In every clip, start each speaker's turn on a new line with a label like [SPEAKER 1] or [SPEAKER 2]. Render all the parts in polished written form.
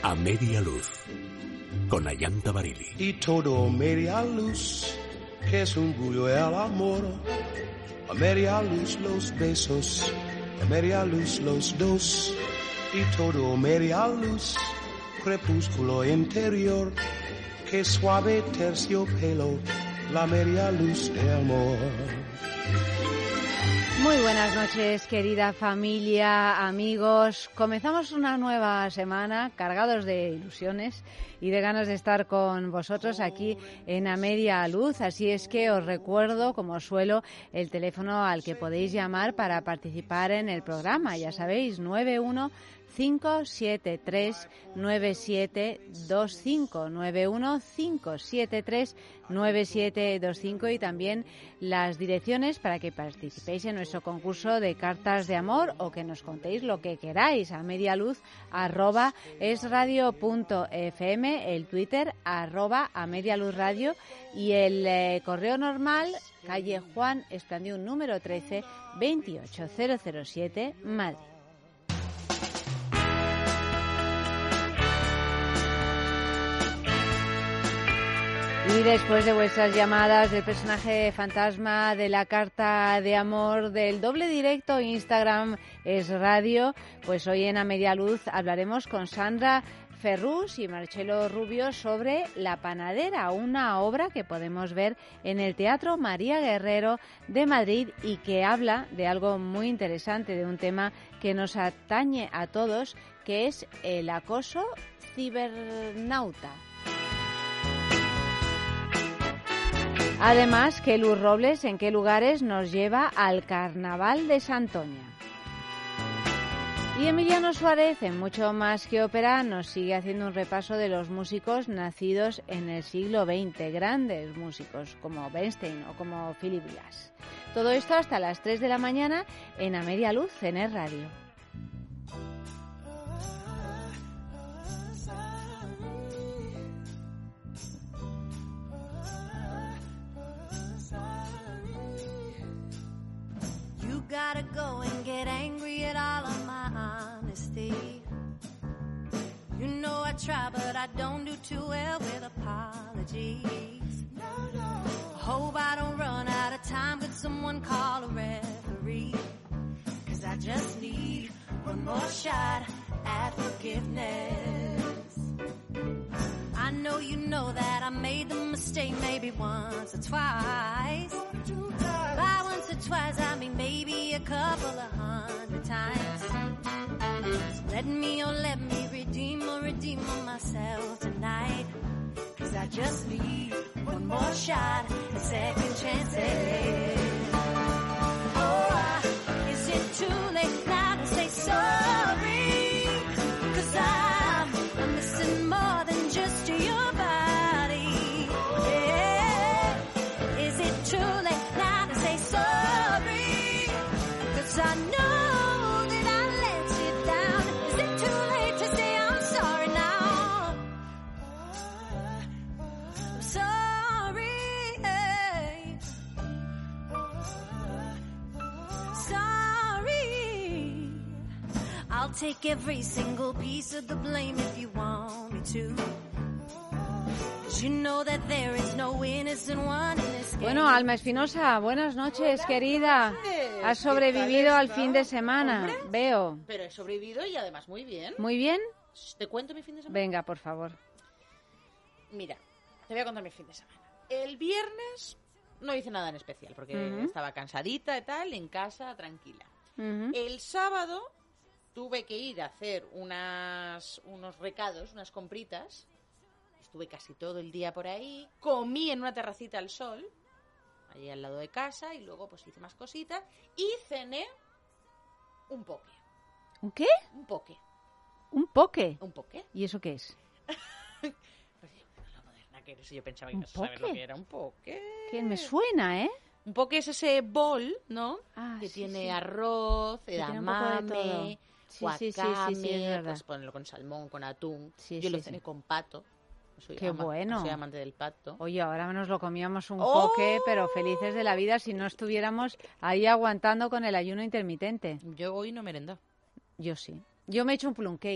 [SPEAKER 1] A media luz, con Ayanta Barili.
[SPEAKER 2] Y todo media luz, que es un bullo el amor. A media luz los besos, a media luz los dos. Y todo media luz, crepúsculo interior. Que suave terciopelo, la media luz de amor.
[SPEAKER 3] Muy buenas noches, querida familia, amigos. Comenzamos una nueva semana cargados de ilusiones y de ganas de estar con vosotros aquí en A Media Luz. Así es que os recuerdo, como suelo, el teléfono al que podéis llamar para participar en el programa. Ya sabéis, 915739725, 915739725, y también las direcciones para que participéis en nuestro concurso de cartas de amor o que nos contéis lo que queráis. A medialuz@esradio.fm, el Twitter @amedialuzradio y el correo normal, calle Juan Esplandiún número 13, 28007, Madrid. Y después de vuestras llamadas, del personaje fantasma, de la carta de amor, del doble directo Instagram es radio, pues hoy en A Media Luz hablaremos con Sandra Ferrús y Marcelo Rubio sobre La panadera, una obra que podemos ver en el Teatro María Guerrero de Madrid y que habla de algo muy interesante, de un tema que nos atañe a todos, que es el acoso cibernauta. Además, que Luz Robles, en qué lugares nos lleva al Carnaval de Santoña. Y Emiliano Suárez, en Mucho Más que Ópera, nos sigue haciendo un repaso de los músicos nacidos en el siglo XX, grandes músicos como Bernstein o como Philip Glass. Todo esto hasta las 3 de la mañana en A Media Luz, en Es Radio.
[SPEAKER 4] Gotta go and get angry at all of my honesty. You know I try, but I don't do too well with apologies. I hope I don't run out of time. Could someone call a referee? 'Cause I just need one more shot at forgiveness. I know you know that I made the mistake maybe once or twice. By once or twice, I mean maybe a couple of 100 times. So let me redeem myself tonight. 'Cause I just need one more shot, a second chance. Oh, is it too late now to say sorry? 'Cause I'm missing more than just your body. Yeah. Is it too late now to say sorry? 'Cause I know that I let you down. Is it too late to say I'm sorry now? I'm sorry. Sorry. I'll take every single piece of the blame if you want me to.
[SPEAKER 3] Bueno, Alma Espinosa, buenas noches, querida. Has sobrevivido al fin de semana, veo.
[SPEAKER 5] Pero he sobrevivido y además muy bien.
[SPEAKER 3] ¿Muy bien?
[SPEAKER 5] ¿Te cuento mi fin de semana?
[SPEAKER 3] Venga, por favor.
[SPEAKER 5] Mira, te voy a contar mi fin de semana. El viernes no hice nada en especial porque estaba cansadita y tal, en casa, tranquila. El sábado tuve que ir a hacer unos recados, unas compritas. Estuve casi todo el día por ahí. Comí en una terracita al sol, allí al lado de casa, y luego pues hice más cositas. Y cené un poke.
[SPEAKER 3] ¿Un qué?
[SPEAKER 5] Un poke.
[SPEAKER 3] ¿Un poke?
[SPEAKER 5] ¿Un poke?
[SPEAKER 3] ¿Y eso qué es?
[SPEAKER 5] Pues la moderna que eres, yo pensaba que no sabes lo que era un poke.
[SPEAKER 3] Que me suena, ¿eh?
[SPEAKER 5] Un poke es ese bol, ¿no? Que
[SPEAKER 3] sí,
[SPEAKER 5] tiene
[SPEAKER 3] sí.
[SPEAKER 5] arroz, edamame, wakame, pues ponerlo con salmón, con atún. Yo lo cené con pato.
[SPEAKER 3] Qué bueno.
[SPEAKER 5] Soy amante del pato.
[SPEAKER 3] Oye, ahora nos lo comíamos un poke, pero felices de la vida si no estuviéramos ahí aguantando con el ayuno intermitente.
[SPEAKER 5] Yo hoy no merendó.
[SPEAKER 3] Yo sí. Yo me he hecho un plum cake.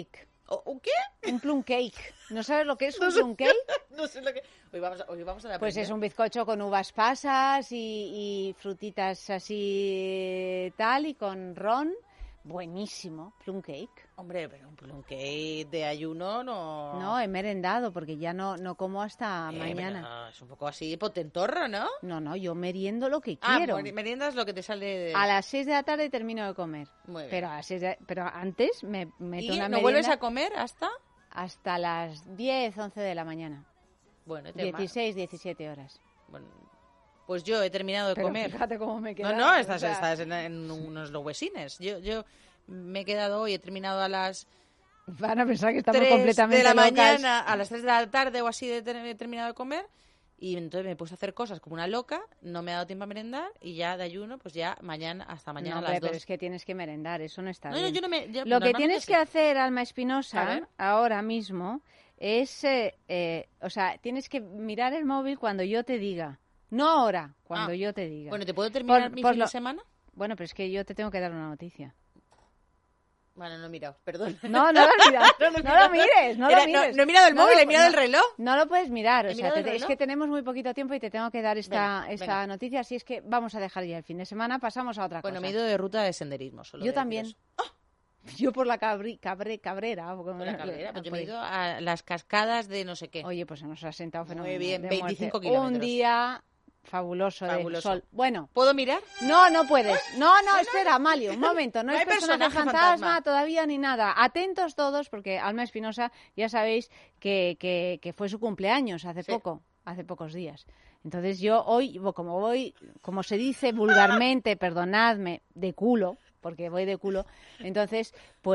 [SPEAKER 5] ¿Un qué?
[SPEAKER 3] Un plum cake. ¿No sabes lo que es un plum cake?
[SPEAKER 5] No sé lo que... Hoy vamos a aprender.
[SPEAKER 3] Pues es un bizcocho con uvas pasas y frutitas así tal y con ron. Buenísimo, plum cake.
[SPEAKER 5] Hombre, pero un plum cake de ayuno no...
[SPEAKER 3] No, he merendado porque ya no como hasta mañana.
[SPEAKER 5] No, es un poco así potentorro, ¿no?
[SPEAKER 3] No, yo meriendo lo que quiero.
[SPEAKER 5] Meriendas lo que te sale de...
[SPEAKER 3] A las 6 de la tarde termino de comer.
[SPEAKER 5] Muy bien.
[SPEAKER 3] Pero, pero antes me meto
[SPEAKER 5] ¿Y
[SPEAKER 3] una
[SPEAKER 5] no
[SPEAKER 3] merienda
[SPEAKER 5] vuelves a comer hasta...?
[SPEAKER 3] hasta las 10, 11 de la mañana.
[SPEAKER 5] Bueno,
[SPEAKER 3] 16, 17 horas.
[SPEAKER 5] Bueno, pues yo he terminado de
[SPEAKER 3] Pero
[SPEAKER 5] comer.
[SPEAKER 3] fíjate cómo me he quedado.
[SPEAKER 5] No, estás
[SPEAKER 3] o sea,
[SPEAKER 5] en unos huesines. Yo me he quedado hoy, he terminado a las
[SPEAKER 3] van a pensar que estamos
[SPEAKER 5] 3
[SPEAKER 3] completamente
[SPEAKER 5] de la
[SPEAKER 3] locas.
[SPEAKER 5] mañana, a las 3 de la tarde o así he terminado de comer. Y entonces me he puesto a hacer cosas como una loca, no me ha dado tiempo a merendar y ya de ayuno, pues ya hasta mañana a las 2.
[SPEAKER 3] Pero es que tienes que merendar, eso no está
[SPEAKER 5] No,
[SPEAKER 3] bien.
[SPEAKER 5] yo no me...
[SPEAKER 3] Lo que tienes que hacer, Alma
[SPEAKER 5] A
[SPEAKER 3] Espinosa,
[SPEAKER 5] ver.
[SPEAKER 3] ahora mismo, es... o sea, tienes que mirar el móvil cuando yo te diga. No ahora, cuando yo te diga.
[SPEAKER 5] Bueno, ¿te puedo terminar mi fin
[SPEAKER 3] lo-
[SPEAKER 5] de semana?
[SPEAKER 3] Bueno, pero es que yo te tengo que dar una noticia.
[SPEAKER 5] Bueno, no he mirado, perdón.
[SPEAKER 3] No lo has mirado. No lo mires, no lo mires.
[SPEAKER 5] No he mirado el móvil, he mirado el reloj.
[SPEAKER 3] No lo puedes mirar, o sea,
[SPEAKER 5] mirado el
[SPEAKER 3] es
[SPEAKER 5] reloj?
[SPEAKER 3] que tenemos muy poquito tiempo y te tengo que dar esta
[SPEAKER 5] Venga.
[SPEAKER 3] noticia, así es que vamos a dejar ya el fin de semana, pasamos a otra
[SPEAKER 5] Bueno,
[SPEAKER 3] cosa.
[SPEAKER 5] me he ido de ruta de senderismo. Solo
[SPEAKER 3] Yo
[SPEAKER 5] de decir
[SPEAKER 3] también.
[SPEAKER 5] eso.
[SPEAKER 3] Yo por la Cabrera.
[SPEAKER 5] Por la Cabrera, pues yo me he ido a las cascadas de no sé qué.
[SPEAKER 3] Oye, pues se nos ha sentado fenomenal.
[SPEAKER 5] Muy bien,
[SPEAKER 3] de
[SPEAKER 5] 25
[SPEAKER 3] muerte.
[SPEAKER 5] kilómetros.
[SPEAKER 3] Un día fabuloso de
[SPEAKER 5] Fabuloso.
[SPEAKER 3] sol. Bueno,
[SPEAKER 5] ¿Puedo mirar?
[SPEAKER 3] no puedes. No, espera, Amalio, un momento. No
[SPEAKER 5] No
[SPEAKER 3] es
[SPEAKER 5] hay
[SPEAKER 3] personaje
[SPEAKER 5] personaje
[SPEAKER 3] fantasma
[SPEAKER 5] fantasma.
[SPEAKER 3] todavía ni nada. Atentos todos, porque Alma Espinosa, ya sabéis que fue su cumpleaños hace
[SPEAKER 5] Sí.
[SPEAKER 3] poco, hace pocos días. Entonces yo hoy, como se dice vulgarmente, perdonadme, de culo, porque voy de culo, entonces,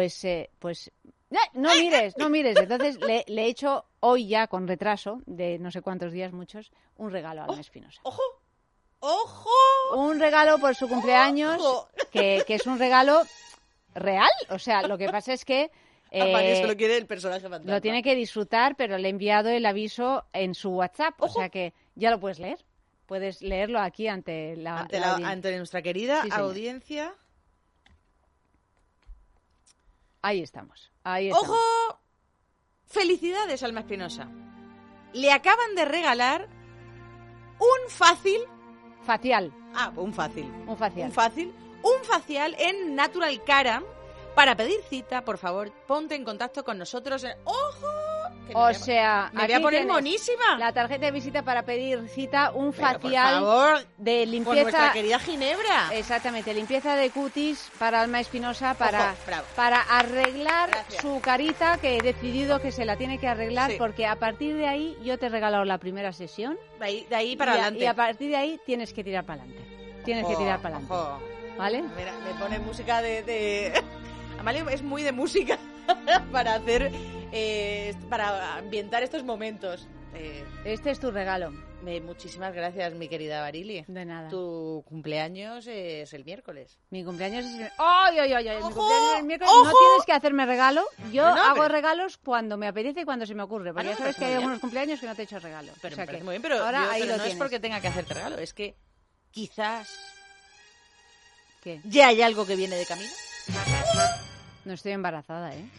[SPEAKER 3] no mires. Entonces le he hecho hoy ya, con retraso, de no sé cuántos días, muchos, un regalo a Alma Espinosa.
[SPEAKER 5] ¡Ojo! ¡Ojo!
[SPEAKER 3] Un regalo por su cumpleaños,
[SPEAKER 5] ¡Ojo!
[SPEAKER 3] que es un regalo real. O sea, lo que pasa es que
[SPEAKER 5] Mario solo quiere el personaje fantasma.
[SPEAKER 3] lo tiene que disfrutar, pero le he enviado el aviso en su WhatsApp. O sea que ya lo puedes leer. Puedes leerlo aquí ante la audiencia.
[SPEAKER 5] ante nuestra querida
[SPEAKER 3] Sí, señor.
[SPEAKER 5] audiencia.
[SPEAKER 3] Ahí estamos. Ahí estamos.
[SPEAKER 5] ¡Ojo! ¡Felicidades, Alma Espinosa! Le acaban de regalar un fácil...
[SPEAKER 3] Facial.
[SPEAKER 5] un fácil.
[SPEAKER 3] Un facial.
[SPEAKER 5] Un facial en Natural Cara. Para pedir cita, por favor, ponte en contacto con nosotros. ¡Ojo! Que
[SPEAKER 3] O sea,
[SPEAKER 5] me voy a
[SPEAKER 3] aquí
[SPEAKER 5] poner
[SPEAKER 3] tienes
[SPEAKER 5] monísima.
[SPEAKER 3] la tarjeta de visita para pedir cita, un
[SPEAKER 5] Pero,
[SPEAKER 3] facial
[SPEAKER 5] por favor,
[SPEAKER 3] de
[SPEAKER 5] con
[SPEAKER 3] limpieza.
[SPEAKER 5] nuestra querida Ginebra.
[SPEAKER 3] Exactamente, limpieza de cutis para Alma Espinosa para,
[SPEAKER 5] Ojo, bravo.
[SPEAKER 3] para arreglar
[SPEAKER 5] Gracias.
[SPEAKER 3] su carita, que he decidido que se la tiene que arreglar,
[SPEAKER 5] Sí.
[SPEAKER 3] porque a partir de ahí yo te he regalado la primera sesión
[SPEAKER 5] De ahí para adelante.
[SPEAKER 3] y a partir de ahí tienes que tirar para adelante. Tienes que tirar para adelante.
[SPEAKER 5] Ojo.
[SPEAKER 3] ¿Vale?
[SPEAKER 5] Mira, me pone música de... Amalio es muy de música para hacer... para ambientar estos momentos.
[SPEAKER 3] Este es tu regalo.
[SPEAKER 5] Muchísimas gracias, mi querida Barili.
[SPEAKER 3] De nada.
[SPEAKER 5] Tu cumpleaños es el miércoles.
[SPEAKER 3] Mi cumpleaños es... ¡Ay! Mi
[SPEAKER 5] ¡Ojo!
[SPEAKER 3] cumpleaños es el miércoles.
[SPEAKER 5] ¡Ojo!
[SPEAKER 3] No tienes que hacerme regalo. Yo
[SPEAKER 5] No,
[SPEAKER 3] hago
[SPEAKER 5] pero-
[SPEAKER 3] regalos cuando me apetece y cuando se me ocurre. Porque
[SPEAKER 5] no,
[SPEAKER 3] ya
[SPEAKER 5] me
[SPEAKER 3] sabes
[SPEAKER 5] parece
[SPEAKER 3] que hay
[SPEAKER 5] muy bien.
[SPEAKER 3] algunos cumpleaños que no te he hecho regalo.
[SPEAKER 5] Pero
[SPEAKER 3] O sea
[SPEAKER 5] me parece
[SPEAKER 3] que
[SPEAKER 5] muy bien, pero,
[SPEAKER 3] ahora ahí
[SPEAKER 5] pero
[SPEAKER 3] lo
[SPEAKER 5] no
[SPEAKER 3] tienes.
[SPEAKER 5] es porque tenga que hacerte regalo, es que quizás
[SPEAKER 3] ¿Qué?
[SPEAKER 5] ya hay algo que viene de camino.
[SPEAKER 3] No estoy embarazada, ¿eh?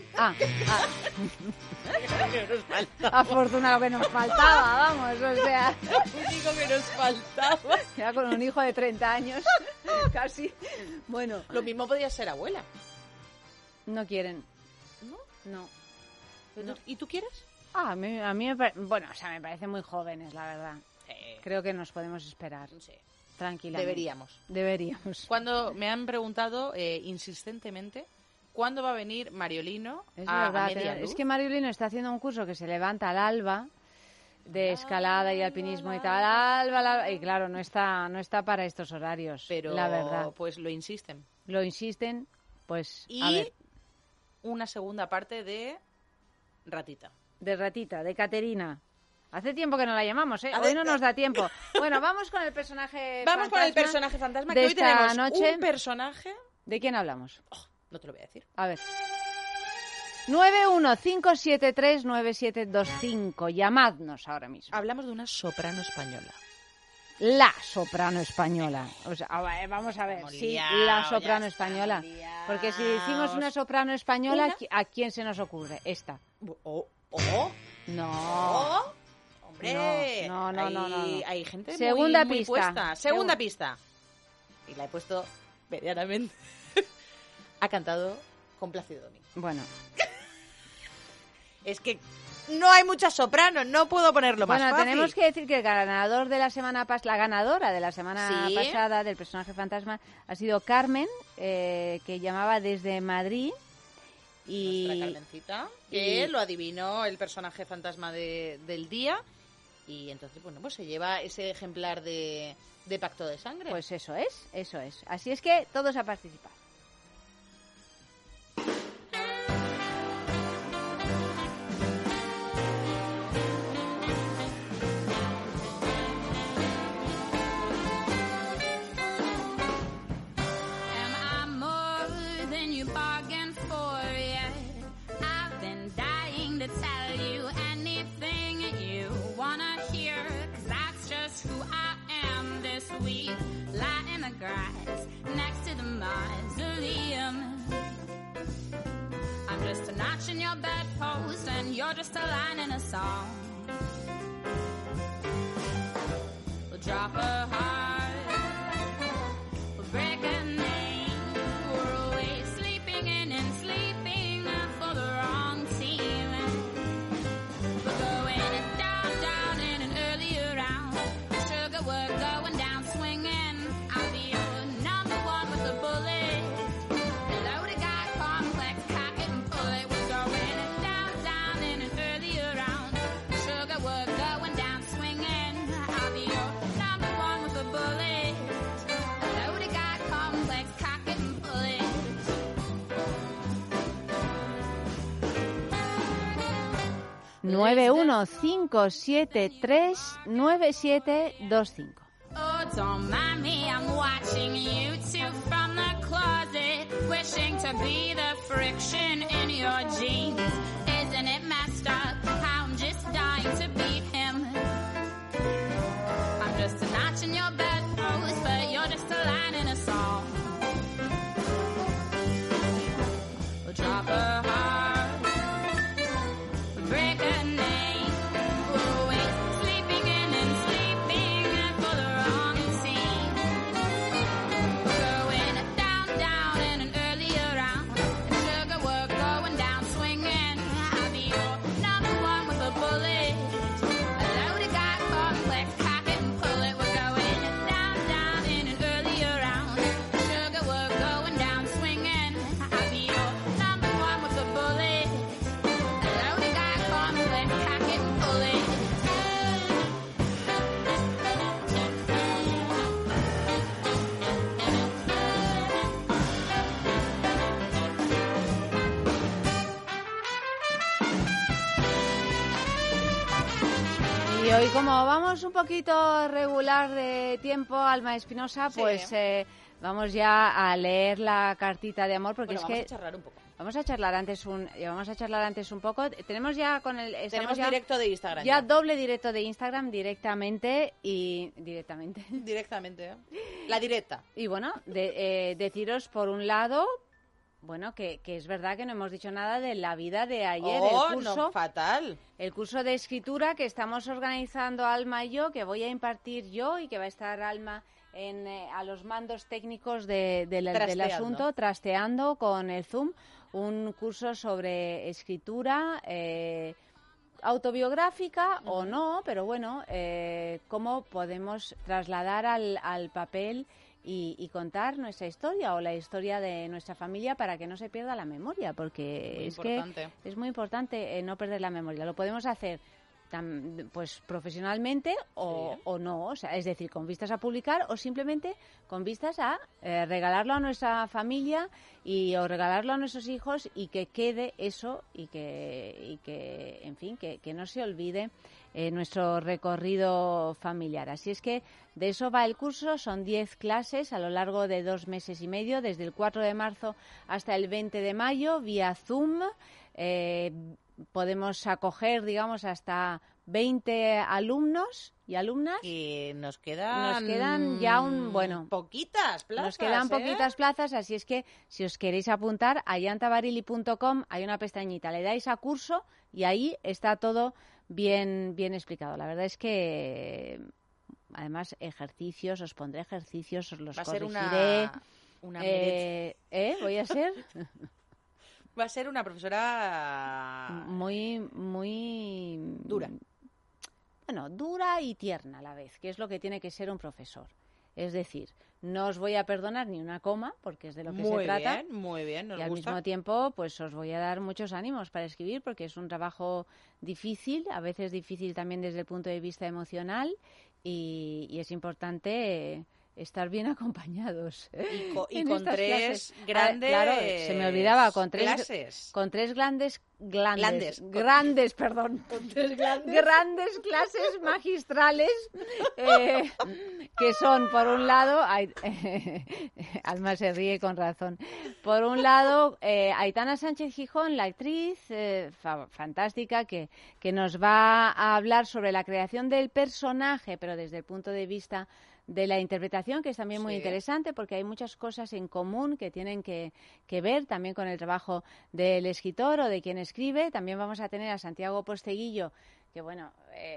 [SPEAKER 3] Afortunado que nos faltaba, vamos, o sea,
[SPEAKER 5] Lo único que nos faltaba.
[SPEAKER 3] ya con un hijo de 30 años, casi. Bueno,
[SPEAKER 5] Lo mismo podría ser abuela.
[SPEAKER 3] no quieren.
[SPEAKER 5] ¿No?
[SPEAKER 3] No.
[SPEAKER 5] ¿Pero tú- ¿Y tú quieres?
[SPEAKER 3] A mí bueno, o sea, me parecen muy jóvenes, la verdad. Creo que nos podemos esperar,
[SPEAKER 5] Sí.
[SPEAKER 3] tranquilamente.
[SPEAKER 5] Deberíamos. Cuando me han preguntado insistentemente cuándo va a venir Mariolino
[SPEAKER 3] Es
[SPEAKER 5] a
[SPEAKER 3] verdad,
[SPEAKER 5] Media Luz.
[SPEAKER 3] es que Mariolino está haciendo un curso que se levanta al alba de escalada y alpinismo y tal, alba, y claro, no está para estos horarios,
[SPEAKER 5] Pero
[SPEAKER 3] la verdad.
[SPEAKER 5] pues lo insisten.
[SPEAKER 3] Lo insisten, pues,
[SPEAKER 5] Y
[SPEAKER 3] a ver,
[SPEAKER 5] una segunda parte de Ratita.
[SPEAKER 3] de Ratita, de Caterina. Hace tiempo que no la llamamos, ¿eh?
[SPEAKER 5] A
[SPEAKER 3] Hoy
[SPEAKER 5] ver,
[SPEAKER 3] no nos da tiempo. Bueno, vamos con el personaje
[SPEAKER 5] Vamos con el
[SPEAKER 3] fantasma
[SPEAKER 5] personaje fantasma,
[SPEAKER 3] de
[SPEAKER 5] que hoy
[SPEAKER 3] esta
[SPEAKER 5] tenemos
[SPEAKER 3] noche.
[SPEAKER 5] un personaje...
[SPEAKER 3] ¿De quién hablamos?
[SPEAKER 5] No te lo voy a decir.
[SPEAKER 3] A ver. 915739725. Llamadnos ahora mismo.
[SPEAKER 5] Hablamos de una soprano española.
[SPEAKER 3] la soprano española. O sea, vamos a ver, sí, la soprano española. Porque si decimos una soprano española, ¿a quién se nos ocurre? Esta. No.
[SPEAKER 5] Hombre,
[SPEAKER 3] no.
[SPEAKER 5] Hay gente
[SPEAKER 3] Segunda
[SPEAKER 5] muy
[SPEAKER 3] pista.
[SPEAKER 5] puesta. Segunda pista. Y la he puesto medianamente. Ha cantado con Plácido Domingo.
[SPEAKER 3] Bueno.
[SPEAKER 5] Es que no hay muchas sopranos, no puedo ponerlo más fácil.
[SPEAKER 3] Bueno, tenemos que decir que el ganador de la semana la ganadora de la semana
[SPEAKER 5] ¿Sí?
[SPEAKER 3] pasada del personaje fantasma ha sido Carmen, que llamaba desde Madrid. Y
[SPEAKER 5] nuestra Carmencita, que lo adivinó el personaje fantasma del día. Y entonces, bueno, pues se lleva ese ejemplar de Pacto de Sangre.
[SPEAKER 3] Pues eso es. Así es que todos a participar.
[SPEAKER 6] Grass next to the mausoleum. I'm just a notch in your bedpost, and you're just a line in a song. We'll drop a heart, we'll break a name. We're always sleeping in and sleeping for the wrong team. We're going down in an earlier round. Sugar, we're going down swinging.
[SPEAKER 3] Oh, 915739725.
[SPEAKER 6] Oh, don't mind me, I'm watching you two from the closet, wishing to be the friction in your jeans. Isn't it messed up how I'm just dying to beat him? I'm just a notch in your bedpost, but you're just a line in a song. We'll drop a heart, we'll break a name. We're always sleeping in and sleeping for the wrong scene. We're going down in an earlier round. And sugar, we're going down swinging. I'll be your number one with a bullet. A loaded guy complex, cock it and pull it. We're going down in an earlier round. Sugar, we're going down swinging. I'll be your number one with a bullet. A loaded guy complex, cock it and pull it.
[SPEAKER 3] Y hoy, como vamos un poquito regular de tiempo, Alma Espinosa,
[SPEAKER 5] Sí.
[SPEAKER 3] pues vamos ya a leer la cartita de amor, porque
[SPEAKER 5] Bueno,
[SPEAKER 3] es
[SPEAKER 5] vamos
[SPEAKER 3] que
[SPEAKER 5] a charlar un poco.
[SPEAKER 3] vamos a charlar antes un poco. Tenemos ya con el
[SPEAKER 5] Tenemos directo de Instagram.
[SPEAKER 3] ya doble directo de Instagram directamente.
[SPEAKER 5] Directamente, ¿eh? La directa.
[SPEAKER 3] Y bueno, deciros por un lado, bueno, que es verdad que no hemos dicho nada de la vida de ayer, el curso.
[SPEAKER 5] No, fatal.
[SPEAKER 3] El curso de escritura que estamos organizando Alma y yo, que voy a impartir yo y que va a estar Alma a los mandos técnicos del asunto, trasteando con el Zoom, un curso sobre escritura autobiográfica o no, pero bueno, cómo podemos trasladar al papel y contar nuestra historia o la historia de nuestra familia para que no se pierda la memoria, porque es muy importante no perder la memoria. Lo podemos hacer pues profesionalmente o no, o sea, es decir, con vistas a publicar o simplemente con vistas a regalarlo a nuestra familia o regalarlo a nuestros hijos y que quede eso y que en fin, que no se olvide nuestro recorrido familiar. Así es que de eso va el curso, son 10 clases a lo largo de 2 meses y medio, desde el 4 de marzo hasta el 20 de mayo, vía Zoom. Podemos acoger, digamos, hasta 20 alumnos y alumnas.
[SPEAKER 5] Y nos quedan
[SPEAKER 3] ya
[SPEAKER 5] poquitas plazas.
[SPEAKER 3] Nos quedan poquitas plazas, así es que si os queréis apuntar, a yantabarili.com hay una pestañita, le dais a curso y ahí está todo bien explicado. La verdad es que, además, ejercicios, os pondré ejercicios, os los corregiré.
[SPEAKER 5] Una
[SPEAKER 3] ¿Voy a ser?
[SPEAKER 5] Va a ser una profesora
[SPEAKER 3] muy
[SPEAKER 5] dura.
[SPEAKER 3] Bueno, dura y tierna a la vez, que es lo que tiene que ser un profesor. Es decir, no os voy a perdonar ni una coma, porque es de lo que se trata.
[SPEAKER 5] Muy bien, nos
[SPEAKER 3] y al
[SPEAKER 5] gusta.
[SPEAKER 3] mismo tiempo, pues os voy a dar muchos ánimos para escribir, porque es un trabajo difícil, a veces difícil también desde el punto de vista emocional, y es importante estar bien acompañados.
[SPEAKER 5] Y con tres
[SPEAKER 3] clases.
[SPEAKER 5] grandes
[SPEAKER 3] claro, se me olvidaba, con tres
[SPEAKER 5] clases.
[SPEAKER 3] Con tres grandes clases magistrales, que son, por un lado, Alma se ríe con razón, por un lado, Aitana Sánchez Gijón, la actriz fantástica, que nos va a hablar sobre la creación del personaje, pero desde el punto de vista de la interpretación, que es también muy interesante, porque hay muchas cosas en común que tienen que ver también con el trabajo del escritor o de quien escribe. También vamos a tener a Santiago Posteguillo, que bueno,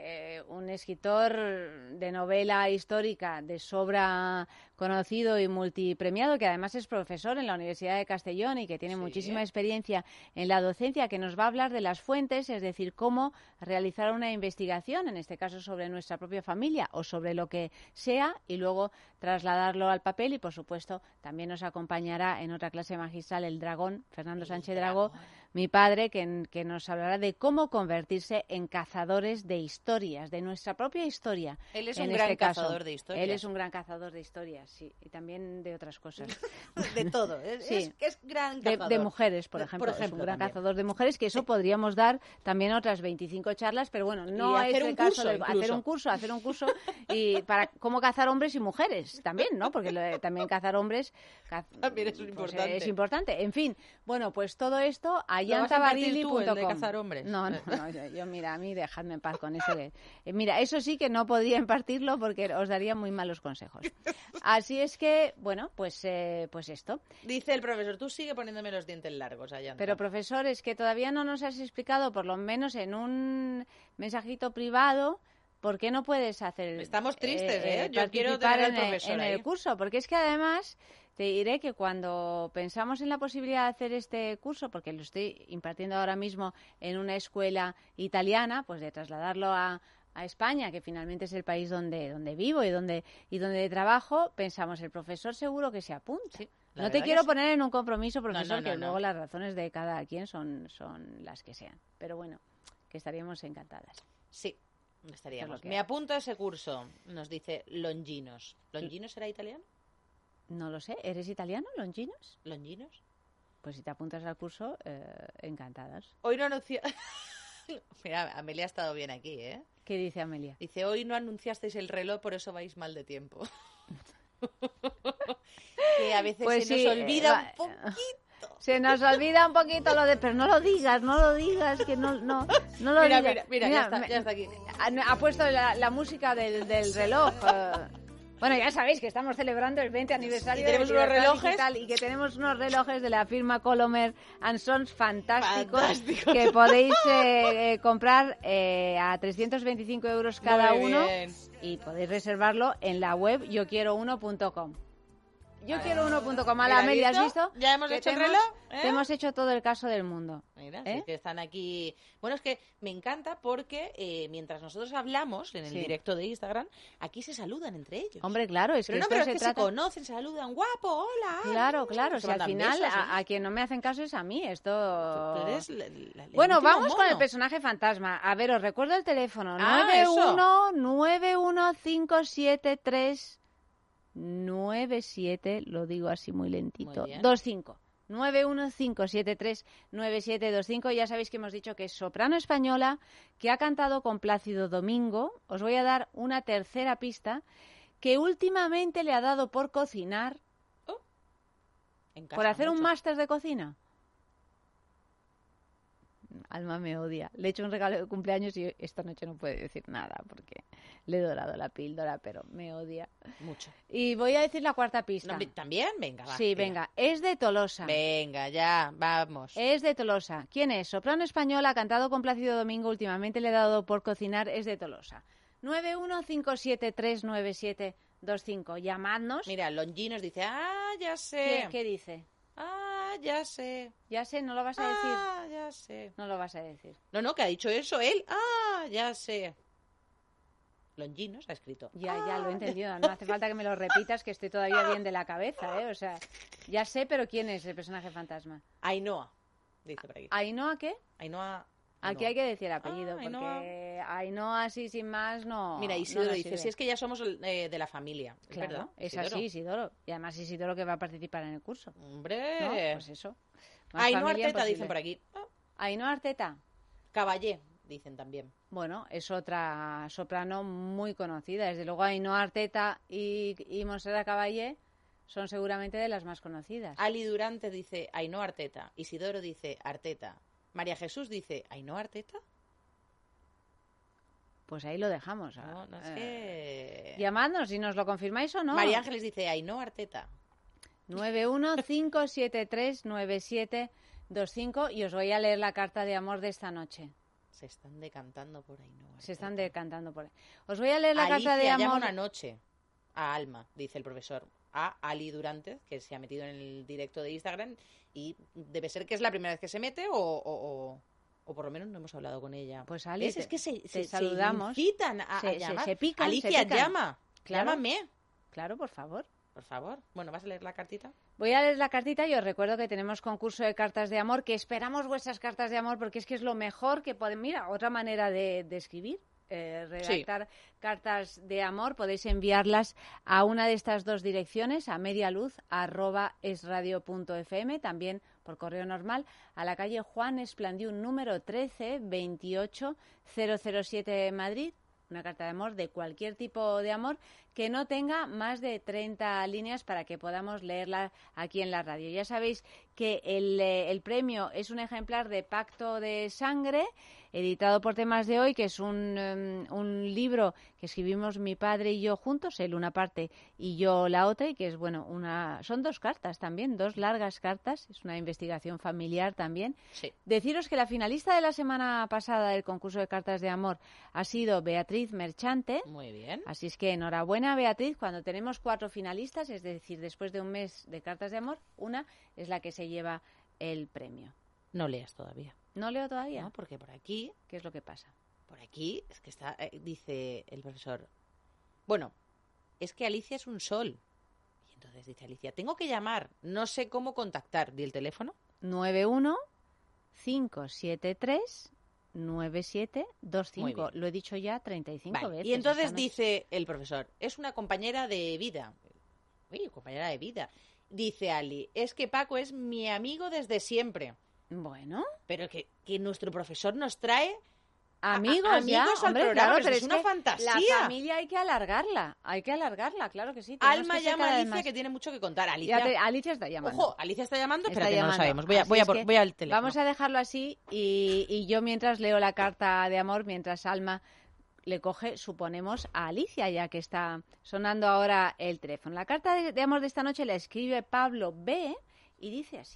[SPEAKER 3] un escritor de novela histórica de sobra conocido y multipremiado, que además es profesor en la Universidad de Castellón y que tiene muchísima experiencia en la docencia, que nos va a hablar de las fuentes, es decir, cómo realizar una investigación, en este caso sobre nuestra propia familia o sobre lo que sea, y luego trasladarlo al papel. Y por supuesto también nos acompañará en otra clase magistral el dragón, Fernando Sánchez Dragó, mi padre, que nos hablará de cómo convertirse en cazadores de historias, de nuestra propia historia.
[SPEAKER 5] Él es
[SPEAKER 3] en
[SPEAKER 5] un
[SPEAKER 3] este
[SPEAKER 5] gran
[SPEAKER 3] caso.
[SPEAKER 5] cazador de historias.
[SPEAKER 3] Él es un gran cazador de historias, sí, y también de otras cosas.
[SPEAKER 5] De todo.
[SPEAKER 3] Sí.
[SPEAKER 5] Es gran cazador.
[SPEAKER 3] De mujeres, por ejemplo. Es un gran cazador de mujeres, que eso podríamos dar también otras 25 charlas, pero bueno, no es el caso de hacer un curso y para cómo cazar hombres y mujeres también, ¿no? Porque también cazar hombres
[SPEAKER 5] también es importante.
[SPEAKER 3] Es importante. En fin, bueno, pues todo esto a
[SPEAKER 5] yantabarili.com. ¿De cazar hombres?
[SPEAKER 3] No, yo mira, a mí dejadme en paz con eso. Mira, eso sí que no podría impartirlo porque os daría muy malos consejos. Así es que, bueno, pues esto.
[SPEAKER 5] Dice el profesor, tú sigue poniéndome los dientes largos, Ayanta.
[SPEAKER 3] Pero profesor, es que todavía no nos has explicado, por lo menos en un mensajito privado, ¿por qué no puedes hacer?
[SPEAKER 5] Estamos tristes, Yo quiero
[SPEAKER 3] participar
[SPEAKER 5] tener al profesor
[SPEAKER 3] en el curso, porque es que además te diré que cuando pensamos en la posibilidad de hacer este curso, porque lo estoy impartiendo ahora mismo en una escuela italiana, pues de trasladarlo a España, que finalmente es el país donde vivo y donde trabajo, pensamos, el profesor seguro que se apunta. Sí, no te quiero poner en un compromiso, profesor, que luego las razones de cada quien son las que sean. Pero bueno, que estaríamos encantadas.
[SPEAKER 5] Sí, estaríamos. Me apunto a ese curso, nos dice Longinos. ¿Longinos será italiano?
[SPEAKER 3] No lo sé. ¿Eres italiano, Longinos?
[SPEAKER 5] ¿Longinos?
[SPEAKER 3] Pues si te apuntas al curso, encantadas.
[SPEAKER 5] Hoy no anunció... Mira, Amelia ha estado bien aquí, ¿eh?
[SPEAKER 3] ¿Qué dice Amelia?
[SPEAKER 5] Dice, hoy no anunciasteis el reloj, por eso vais mal de tiempo. Que a veces
[SPEAKER 3] pues
[SPEAKER 5] se nos olvida un poquito.
[SPEAKER 3] Se nos olvida un poquito lo de... Pero no lo digas, que no lo digas.
[SPEAKER 5] Mira, ya está aquí.
[SPEAKER 3] Ha puesto la música del reloj. Bueno, ya sabéis que estamos celebrando el 20 aniversario
[SPEAKER 5] de
[SPEAKER 3] unos
[SPEAKER 5] relojes
[SPEAKER 3] digital, y que tenemos unos relojes de la firma Colomer & Sons fantásticos que podéis comprar a 325 euros cada uno y podéis reservarlo en la web yoquierouno.com. Yoquierouno.com. A la Amelia, ¿has visto?
[SPEAKER 5] ¿Ya hemos hecho el reloj?
[SPEAKER 3] Te hemos hecho todo el caso del mundo.
[SPEAKER 5] Mira, sí que están aquí. Bueno, es que me encanta porque mientras nosotros hablamos en el directo de Instagram, aquí se saludan entre ellos.
[SPEAKER 3] Hombre, claro, es que
[SPEAKER 5] pero es que se conocen, se saludan, guapo, hola.
[SPEAKER 3] Claro, si al final besos, a quien no me hacen caso es a mí, esto...
[SPEAKER 5] Tú eres
[SPEAKER 3] bueno, vamos con el personaje fantasma. A ver, os recuerdo el teléfono. 9157397, lo digo así muy lentito, 25. 915739725. Ya sabéis que hemos dicho que es soprano española, que ha cantado con Plácido Domingo. Os voy a dar una tercera pista, que últimamente le ha dado por cocinar, por hacer un máster de cocina. Alma me odia. Le he hecho un regalo de cumpleaños y esta noche no puede decir nada porque le he dorado la píldora, pero me odia.
[SPEAKER 5] Mucho.
[SPEAKER 3] Y voy a decir la cuarta pista.
[SPEAKER 5] No, ¿también? Venga, va.
[SPEAKER 3] Sí,
[SPEAKER 5] tira.
[SPEAKER 3] venga. Es de Tolosa.
[SPEAKER 5] Venga, ya, vamos.
[SPEAKER 3] Es de Tolosa. ¿Quién es? Soprano española, ha cantado con Plácido Domingo, últimamente le he dado por cocinar, es de Tolosa. 915739725. Llamadnos.
[SPEAKER 5] Mira, Longi nos dice, ya sé.
[SPEAKER 3] ¿Qué dice?
[SPEAKER 5] Ya sé.
[SPEAKER 3] Ya sé, no lo vas a decir.
[SPEAKER 5] Ya sé.
[SPEAKER 3] No lo vas a decir.
[SPEAKER 5] No, que ha dicho eso él. Ya sé. Longi nos ha escrito.
[SPEAKER 3] Ya lo he entendido. No hace falta que me lo repitas, que estoy todavía bien de la cabeza, ¿eh? O sea, ya sé, pero ¿quién es el personaje fantasma?
[SPEAKER 5] Ainhoa, dice por aquí.
[SPEAKER 3] ¿Ainhoa qué?
[SPEAKER 5] Ainhoa.
[SPEAKER 3] Aquí hay que decir apellido,
[SPEAKER 5] Ainhoa.
[SPEAKER 3] porque Ainhoa así sin más no.
[SPEAKER 5] Mira, Isidoro
[SPEAKER 3] no
[SPEAKER 5] dice,
[SPEAKER 3] sirve.
[SPEAKER 5] si es que ya somos de la familia. ¿Es
[SPEAKER 3] Claro,
[SPEAKER 5] verdad?
[SPEAKER 3] es
[SPEAKER 5] Isidoro.
[SPEAKER 3] así, Isidoro. Y además Isidoro que va a participar en el curso.
[SPEAKER 5] Hombre.
[SPEAKER 3] ¿No? Pues eso. Más
[SPEAKER 5] Ainhoa
[SPEAKER 3] familia
[SPEAKER 5] Arteta,
[SPEAKER 3] imposible.
[SPEAKER 5] dicen por aquí.
[SPEAKER 3] Ainhoa Arteta.
[SPEAKER 5] Caballé, dicen también.
[SPEAKER 3] Bueno, es otra soprano muy conocida. Desde luego Ainhoa Arteta y Montserrat Caballé son seguramente de las más conocidas.
[SPEAKER 5] Ali Durante dice Ainhoa Arteta. Isidoro dice Arteta. María Jesús dice Ainhoa Arteta.
[SPEAKER 3] Pues ahí lo dejamos.
[SPEAKER 5] No sé.
[SPEAKER 3] Llamadnos si nos lo confirmáis o no.
[SPEAKER 5] María Ángeles dice Ainhoa Arteta.
[SPEAKER 3] 915739725 y os voy a leer la carta de amor de esta noche.
[SPEAKER 5] Se están decantando por Ainhoa Arteta.
[SPEAKER 3] Se están decantando por ahí. Os voy a leer la
[SPEAKER 5] Alicia
[SPEAKER 3] carta de
[SPEAKER 5] llama
[SPEAKER 3] amor.
[SPEAKER 5] una noche a Alma, dice el profesor. A Ali Durante, que se ha metido en el directo de Instagram y debe ser que es la primera vez que se mete o por lo menos no hemos hablado con ella.
[SPEAKER 3] Pues Ali,
[SPEAKER 5] Es que se
[SPEAKER 3] saludamos.
[SPEAKER 5] Se incitan a llamar.
[SPEAKER 3] se pican,
[SPEAKER 5] Alicia,
[SPEAKER 3] se pican.
[SPEAKER 5] llama.
[SPEAKER 3] Claro.
[SPEAKER 5] Llámame.
[SPEAKER 3] Claro, por favor.
[SPEAKER 5] Por favor. Bueno, ¿vas a leer la cartita?
[SPEAKER 3] Voy a leer la cartita y os recuerdo que tenemos concurso de cartas de amor, que esperamos vuestras cartas de amor porque es que es lo mejor que podemos... Mira, otra manera de escribir, redactar cartas de amor, podéis enviarlas a una de estas dos direcciones, a medialuz@esradio.fm, también por correo normal, a la calle Juan Esplandiún, número 13, 28007 Madrid. Una carta de amor de cualquier tipo de amor que no tenga más de 30 líneas para que podamos leerla aquí en la radio. Ya sabéis que el premio es un ejemplar de Pacto de Sangre, editado por Temas de Hoy, que es un libro que escribimos mi padre y yo juntos, él una parte y yo la otra, y que es, bueno, son dos cartas también, dos largas cartas, es una investigación familiar también.
[SPEAKER 5] Sí.
[SPEAKER 3] Deciros que la finalista de la semana pasada del concurso de cartas de amor ha sido Beatriz Merchante.
[SPEAKER 5] Muy bien.
[SPEAKER 3] Así es que enhorabuena, Beatriz. Cuando tenemos 4 finalistas, es decir, después de un mes de cartas de amor, una es la que se lleva el premio.
[SPEAKER 5] No leas todavía.
[SPEAKER 3] ¿No leo todavía?
[SPEAKER 5] No, porque por aquí
[SPEAKER 3] ¿Qué es lo que pasa?
[SPEAKER 5] es que está, dice el profesor, bueno, es que Alicia es un sol. Y entonces dice Alicia, tengo que llamar, no sé cómo contactar. ¿Di el teléfono?
[SPEAKER 3] 915739725.
[SPEAKER 5] Muy bien.
[SPEAKER 3] Lo he dicho ya 35
[SPEAKER 5] Vale.
[SPEAKER 3] veces.
[SPEAKER 5] Y entonces
[SPEAKER 3] esta noche.
[SPEAKER 5] dice el profesor, es una compañera de vida. Uy, compañera de vida. Dice Ali, es que Paco es mi amigo desde siempre.
[SPEAKER 3] Bueno,
[SPEAKER 5] Pero que nuestro profesor nos trae
[SPEAKER 3] amigos,
[SPEAKER 5] amigos al
[SPEAKER 3] hombre,
[SPEAKER 5] programa,
[SPEAKER 3] claro,
[SPEAKER 5] pero
[SPEAKER 3] pero
[SPEAKER 5] es una
[SPEAKER 3] que
[SPEAKER 5] fantasía.
[SPEAKER 3] La familia hay que alargarla, claro que sí. tenemos
[SPEAKER 5] Alma
[SPEAKER 3] que ser
[SPEAKER 5] llama a
[SPEAKER 3] cada vez
[SPEAKER 5] Alicia
[SPEAKER 3] más.
[SPEAKER 5] que tiene mucho que contar.
[SPEAKER 3] Alicia está llamando.
[SPEAKER 5] Ojo, Alicia está llamando,
[SPEAKER 3] Está
[SPEAKER 5] espérate, no lo
[SPEAKER 3] llamando.
[SPEAKER 5] sabemos.
[SPEAKER 3] Así es que
[SPEAKER 5] Voy al teléfono.
[SPEAKER 3] Vamos a dejarlo así y yo mientras leo la carta de amor, mientras Alma le coge, suponemos, a Alicia, ya que está sonando ahora el teléfono. La carta de amor de esta noche la escribe Pablo B. y dice así.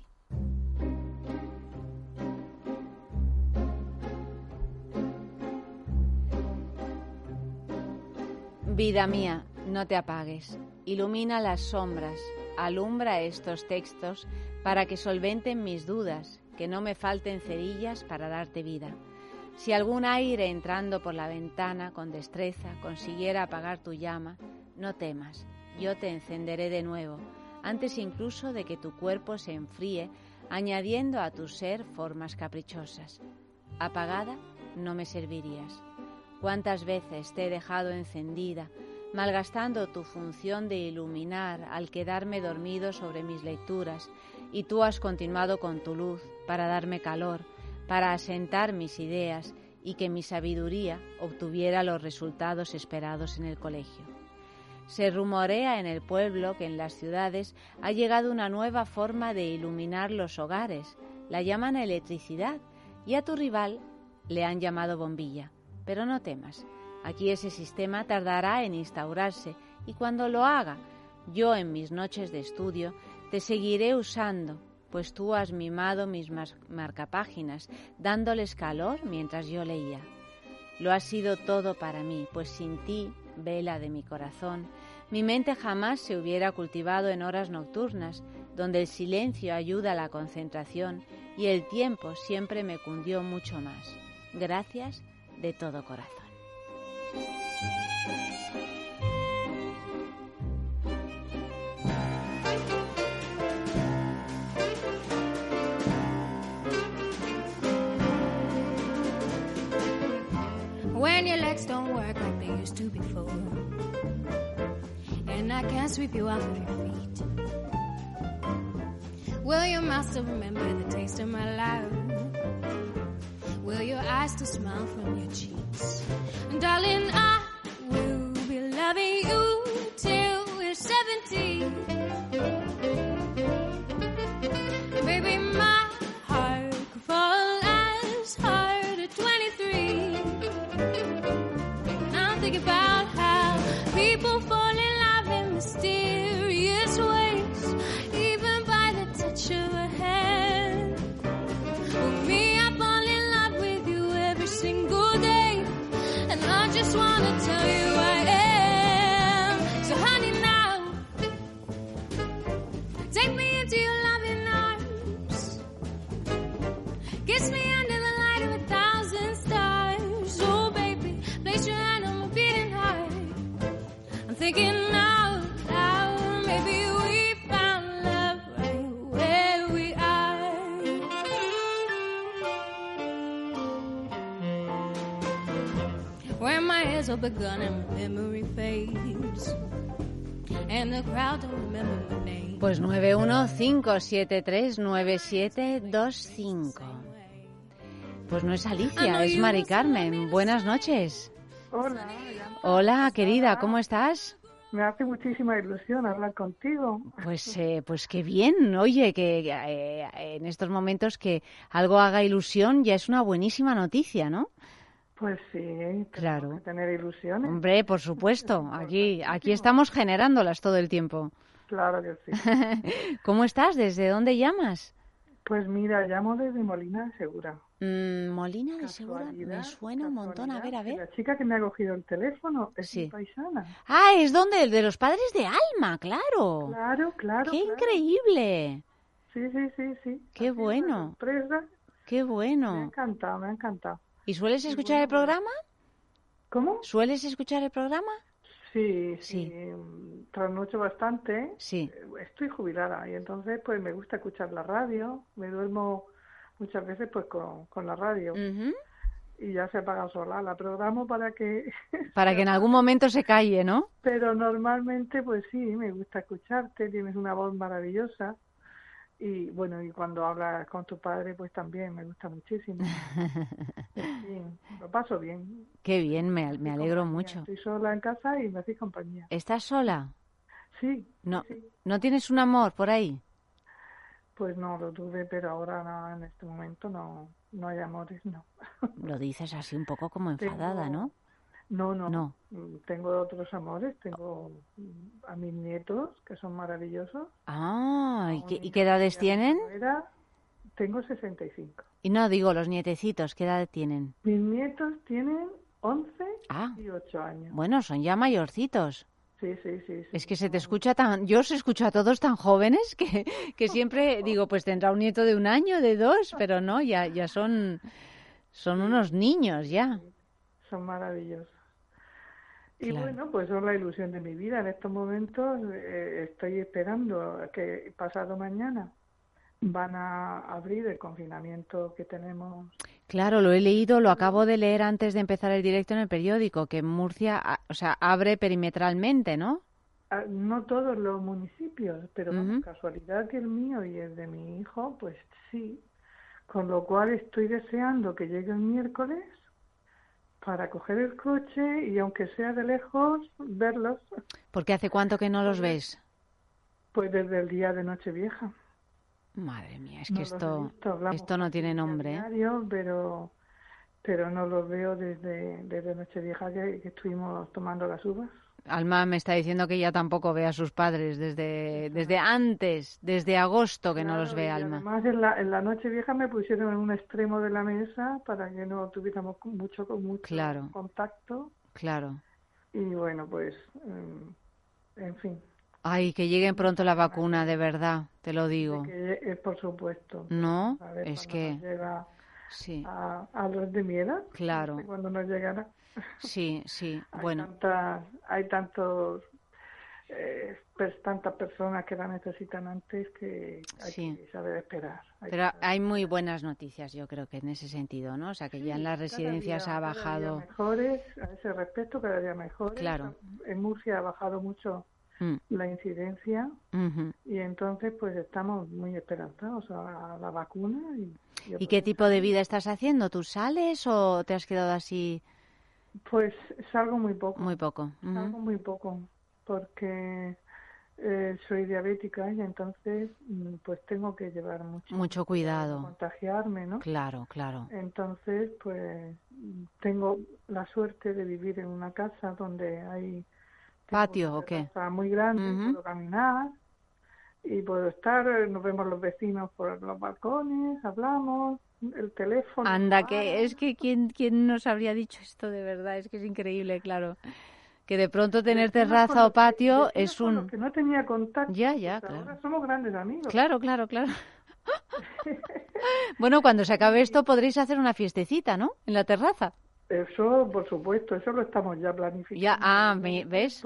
[SPEAKER 3] Vida mía, no te apagues. Ilumina las sombras, alumbra estos textos para que solventen mis dudas, que no me falten cerillas para darte vida. Si algún aire entrando por la ventana con destreza consiguiera apagar tu llama, no temas, yo te encenderé de nuevo, antes incluso de que tu cuerpo se enfríe, añadiendo a tu ser formas caprichosas. Apagada no me servirías. ¿Cuántas veces te he dejado encendida, malgastando tu función de iluminar al quedarme dormido sobre mis lecturas, y tú has continuado con tu luz para darme calor, para asentar mis ideas y que mi sabiduría obtuviera los resultados esperados en el colegio? Se rumorea en el pueblo que en las ciudades ha llegado una nueva forma de iluminar los hogares, la llaman electricidad, y a tu rival le han llamado bombilla. Pero no temas, aquí ese sistema tardará en instaurarse y cuando lo haga, yo en mis noches de estudio te seguiré usando, pues tú has mimado mis marcapáginas, dándoles calor mientras yo leía. Lo has sido todo para mí, pues sin ti, vela de mi corazón, mi mente jamás se hubiera cultivado en horas nocturnas, donde el silencio ayuda a la concentración y el tiempo siempre me cundió mucho más. Gracias de todo corazón.
[SPEAKER 4] When your legs don't work like they used to before, and I can't sweep you off of your feet, will your mouth still remember the taste of my love? Will your eyes still smile from your cheeks? And darling, I will be loving you till we're 70. Baby, my heart could fall as hard at 23. I'm thinking about how people fall in love in mysterious ways, even by the touch of a hand. Well, me, I fall in love with you every single day, and I just wanna tell you I am. So honey, now take me into your loving arms, kiss me under the light of 1,000 stars. Oh baby, place your hand on my beating heart. I'm thinking now, maybe we found love right where we are. Where my ears are begun and my memory fades, and the crowd don't remember my name.
[SPEAKER 3] Pues 915739725. Pues no es Alicia, es Mari Carmen. Buenas noches.
[SPEAKER 7] Hola.
[SPEAKER 3] Hola, querida, ¿cómo estás?
[SPEAKER 7] Me hace muchísima ilusión hablar contigo.
[SPEAKER 3] Pues qué bien. Oye, que en estos momentos que algo haga ilusión ya es una buenísima noticia, ¿no?
[SPEAKER 7] Pues sí,
[SPEAKER 3] Claro.
[SPEAKER 7] tenemos que tener ilusiones.
[SPEAKER 3] Hombre, por supuesto. Aquí estamos generándolas todo el tiempo.
[SPEAKER 7] Claro que sí.
[SPEAKER 3] ¿Cómo estás? ¿Desde dónde llamas?
[SPEAKER 7] Pues mira, llamo desde Molina de Segura.
[SPEAKER 3] Molina de Segura, me suena un montón. A ver.
[SPEAKER 7] La chica que me ha cogido el teléfono es
[SPEAKER 3] Sí.
[SPEAKER 7] mi paisana.
[SPEAKER 3] Ah, es donde el de los padres de Alma, claro.
[SPEAKER 7] Claro.
[SPEAKER 3] ¡Qué
[SPEAKER 7] claro.
[SPEAKER 3] increíble!
[SPEAKER 7] Sí.
[SPEAKER 3] ¡Qué
[SPEAKER 7] Ha sido
[SPEAKER 3] bueno!
[SPEAKER 7] una sorpresa.
[SPEAKER 3] ¡Qué
[SPEAKER 7] Me ha
[SPEAKER 3] bueno!
[SPEAKER 7] encantado.
[SPEAKER 3] ¿Y sueles escuchar el programa?
[SPEAKER 7] ¿Cómo?
[SPEAKER 3] ¿Sueles escuchar el programa?
[SPEAKER 7] Sí.
[SPEAKER 3] Sí.
[SPEAKER 7] Trasnocho bastante.
[SPEAKER 3] Sí.
[SPEAKER 7] Estoy jubilada y entonces pues me gusta escuchar la radio. Me duermo muchas veces pues con la radio.
[SPEAKER 3] Ujú.
[SPEAKER 7] Y ya se apaga sola. La programo para que...
[SPEAKER 3] Para que en algún momento se calle, ¿no?
[SPEAKER 7] Pero normalmente pues sí, me gusta escucharte. Tienes una voz maravillosa. Y bueno, y cuando hablas con tu padre pues también me gusta muchísimo. Sí, lo paso bien.
[SPEAKER 3] Qué bien, me
[SPEAKER 7] Hacéis
[SPEAKER 3] alegro
[SPEAKER 7] compañía.
[SPEAKER 3] mucho.
[SPEAKER 7] Estoy sola en casa y me hacéis compañía.
[SPEAKER 3] ¿Estás sola?
[SPEAKER 7] Sí.
[SPEAKER 3] No,
[SPEAKER 7] Sí.
[SPEAKER 3] ¿no tienes un amor por ahí?
[SPEAKER 7] Pues no, lo tuve, pero ahora no, en este momento no hay amores, no.
[SPEAKER 3] Lo dices así un poco como enfadada,
[SPEAKER 7] Tengo-
[SPEAKER 3] ¿no?
[SPEAKER 7] No.
[SPEAKER 3] No.
[SPEAKER 7] Tengo otros amores, tengo a mis nietos, que son maravillosos.
[SPEAKER 3] Ah, ¿y
[SPEAKER 7] Tengo
[SPEAKER 3] qué,
[SPEAKER 7] un
[SPEAKER 3] y
[SPEAKER 7] hijo
[SPEAKER 3] qué edades
[SPEAKER 7] que se llama
[SPEAKER 3] tienen?
[SPEAKER 7] Noera. Tengo 65.
[SPEAKER 3] Y no, digo, los nietecitos, ¿qué edad tienen?
[SPEAKER 7] Mis nietos tienen 11
[SPEAKER 3] Ah,
[SPEAKER 7] y 8 años.
[SPEAKER 3] bueno, son ya mayorcitos.
[SPEAKER 7] Sí.
[SPEAKER 3] Es que se te escucha tan... Yo os escucho a todos tan jóvenes que siempre digo, pues tendrá un nieto de 1 año, de 2, pero no, ya son unos niños ya.
[SPEAKER 7] Son maravillosos. Y
[SPEAKER 3] Claro.
[SPEAKER 7] bueno, pues son la ilusión de mi vida. En estos momentos estoy esperando que pasado mañana van a abrir el confinamiento que tenemos.
[SPEAKER 3] Claro, lo he leído, lo acabo de leer antes de empezar el directo en el periódico, que Murcia, abre perimetralmente, ¿no?
[SPEAKER 7] No todos los municipios, pero vamos,
[SPEAKER 3] Ujú.
[SPEAKER 7] casualidad que el mío y el de mi hijo, pues sí. Con lo cual estoy deseando que llegue el miércoles para coger el coche y aunque sea de lejos, verlos,
[SPEAKER 3] Porque ¿hace cuánto que no los ves?
[SPEAKER 7] pues desde el día de Nochevieja.
[SPEAKER 3] Madre mía, es
[SPEAKER 7] No
[SPEAKER 3] que
[SPEAKER 7] los he visto, hablamos
[SPEAKER 3] esto no tiene nombre,
[SPEAKER 7] a
[SPEAKER 3] ¿eh?
[SPEAKER 7] diario, pero no los veo desde Nochevieja que estuvimos tomando las uvas.
[SPEAKER 3] Alma me está diciendo que ella tampoco ve a sus padres desde antes, desde agosto que no los ve,
[SPEAKER 7] Y
[SPEAKER 3] Alma.
[SPEAKER 7] además en la Nochevieja me pusieron en un extremo de la mesa para que no tuviéramos mucho
[SPEAKER 3] Claro.
[SPEAKER 7] contacto.
[SPEAKER 3] Claro.
[SPEAKER 7] Y bueno, pues, en fin.
[SPEAKER 3] Ay, que llegue pronto la vacuna, de verdad, te lo digo.
[SPEAKER 7] Por supuesto.
[SPEAKER 3] No,
[SPEAKER 7] A ver
[SPEAKER 3] es
[SPEAKER 7] cuándo
[SPEAKER 3] que...
[SPEAKER 7] nos llega
[SPEAKER 3] Sí,
[SPEAKER 7] a los de mi edad.
[SPEAKER 3] claro.
[SPEAKER 7] No sé cuándo nos llegará.
[SPEAKER 3] Sí, bueno.
[SPEAKER 7] Hay tantas personas que la necesitan antes que hay que saber esperar.
[SPEAKER 3] Pero hay muy buenas noticias, yo creo que en ese sentido, ¿no? O sea, que ya en las residencias ha bajado...
[SPEAKER 7] Cada día mejores, a ese respecto, cada día mejores.
[SPEAKER 3] Claro.
[SPEAKER 7] En Murcia ha bajado mucho la incidencia y entonces pues estamos muy esperanzados a la vacuna.
[SPEAKER 3] ¿Y qué tipo de vida estás haciendo? ¿Tú sales o te has quedado así...?
[SPEAKER 7] Pues salgo muy poco.
[SPEAKER 3] Muy poco.
[SPEAKER 7] Salgo muy poco porque soy diabética y entonces pues tengo que llevar mucho
[SPEAKER 3] cuidado.
[SPEAKER 7] No contagiarme, ¿no?
[SPEAKER 3] Claro.
[SPEAKER 7] Entonces pues tengo la suerte de vivir en una casa donde hay
[SPEAKER 3] patio o qué.
[SPEAKER 7] Está muy grande, puedo caminar y puedo estar, nos vemos los vecinos por los balcones, hablamos, el teléfono.
[SPEAKER 3] Anda, que es que ¿quién nos habría dicho esto de verdad? Es que es increíble, claro. Que de pronto tener terraza o patio es un...
[SPEAKER 7] Que no tenía contacto.
[SPEAKER 3] Ya,
[SPEAKER 7] pues
[SPEAKER 3] claro.
[SPEAKER 7] Ahora somos grandes amigos.
[SPEAKER 3] Claro. Bueno, cuando se acabe esto podréis hacer una fiestecita, ¿no? En la terraza.
[SPEAKER 7] Eso, por supuesto, eso lo estamos ya planificando.
[SPEAKER 3] ¿Ves?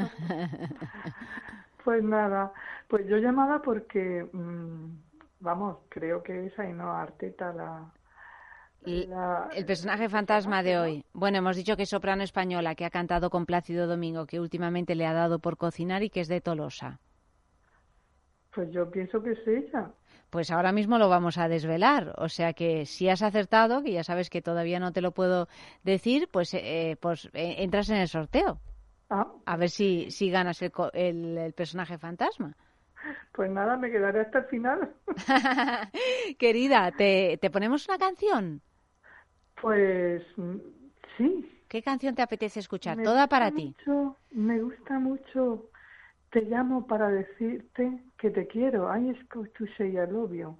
[SPEAKER 7] Pues nada, pues yo llamaba porque, vamos, creo que es Ainhoa Arteta
[SPEAKER 3] el personaje fantasma de hoy. Bueno, hemos dicho que es soprano española, que ha cantado con Plácido Domingo, que últimamente le ha dado por cocinar y que es de Tolosa.
[SPEAKER 7] Pues yo pienso que es ella.
[SPEAKER 3] Pues ahora mismo lo vamos a desvelar, o sea que si has acertado, que ya sabes que todavía no te lo puedo decir, pues entras en el sorteo. A ver si ganas el personaje fantasma.
[SPEAKER 7] Pues nada, me quedaré hasta el final.
[SPEAKER 3] Querida, ¿te ponemos una canción?
[SPEAKER 7] Pues sí.
[SPEAKER 3] ¿Qué canción te apetece escuchar? Toda para ti.
[SPEAKER 7] Me gusta mucho. Te llamo para decirte que te quiero. I call to say I love you.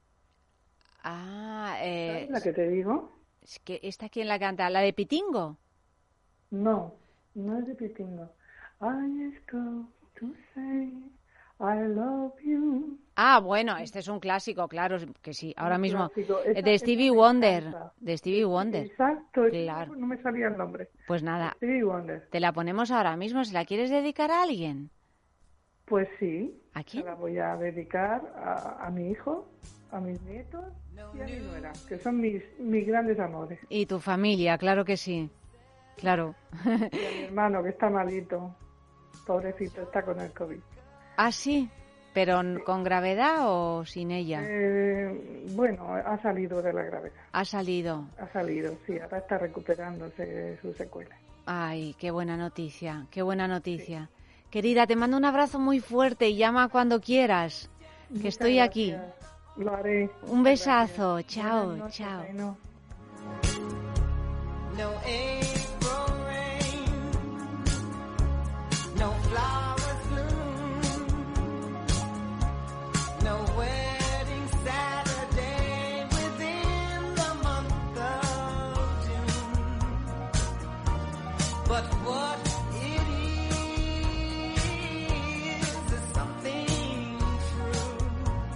[SPEAKER 7] ¿Sabes la que te digo?
[SPEAKER 3] Es que ¿esta quién la canta? ¿La de Pitingo?
[SPEAKER 7] No es de Pitingo. I call to say I love you.
[SPEAKER 3] Bueno, este es un clásico, claro que sí. Ahora mismo de
[SPEAKER 7] Stevie
[SPEAKER 3] Wonder. De Stevie Wonder.
[SPEAKER 7] Exacto,
[SPEAKER 3] claro.
[SPEAKER 7] No me salía el nombre.
[SPEAKER 3] Pues nada.
[SPEAKER 7] Stevie Wonder.
[SPEAKER 3] Te la ponemos ahora mismo. ¿Se la quieres dedicar a alguien?
[SPEAKER 7] Pues sí.
[SPEAKER 3] ¿A quién?
[SPEAKER 7] Se la voy a dedicar a mi hijo, a mis nietos y a mi nuera, que son mis grandes amores.
[SPEAKER 3] Y tu familia, claro que sí. Claro.
[SPEAKER 7] Y a mi hermano, que está malito. Pobrecito, está con el COVID.
[SPEAKER 3] Sí. ¿Pero con gravedad o sin ella?
[SPEAKER 7] Bueno, ha salido de la gravedad.
[SPEAKER 3] Ha salido,
[SPEAKER 7] sí. Ahora está recuperándose de sus secuelas.
[SPEAKER 3] Ay, qué buena noticia. Sí. Querida, te mando un abrazo muy fuerte y llama cuando quieras, que
[SPEAKER 7] Muchas
[SPEAKER 3] estoy
[SPEAKER 7] gracias.
[SPEAKER 3] aquí.
[SPEAKER 7] Lo haré.
[SPEAKER 3] Un besazo.
[SPEAKER 7] Gracias.
[SPEAKER 3] Chao,
[SPEAKER 7] Buenas noches,
[SPEAKER 3] chao.
[SPEAKER 7] Ainhoa.
[SPEAKER 8] No April rain, no flowers bloom, no wedding Saturday within the month of June. But what it is something true,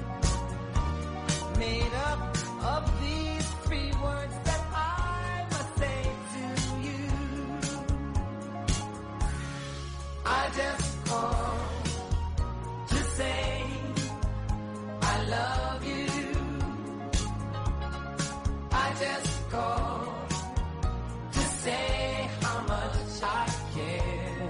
[SPEAKER 8] made up of these three words that I must say to you. I just called to say I love you. I just called to say how much I care.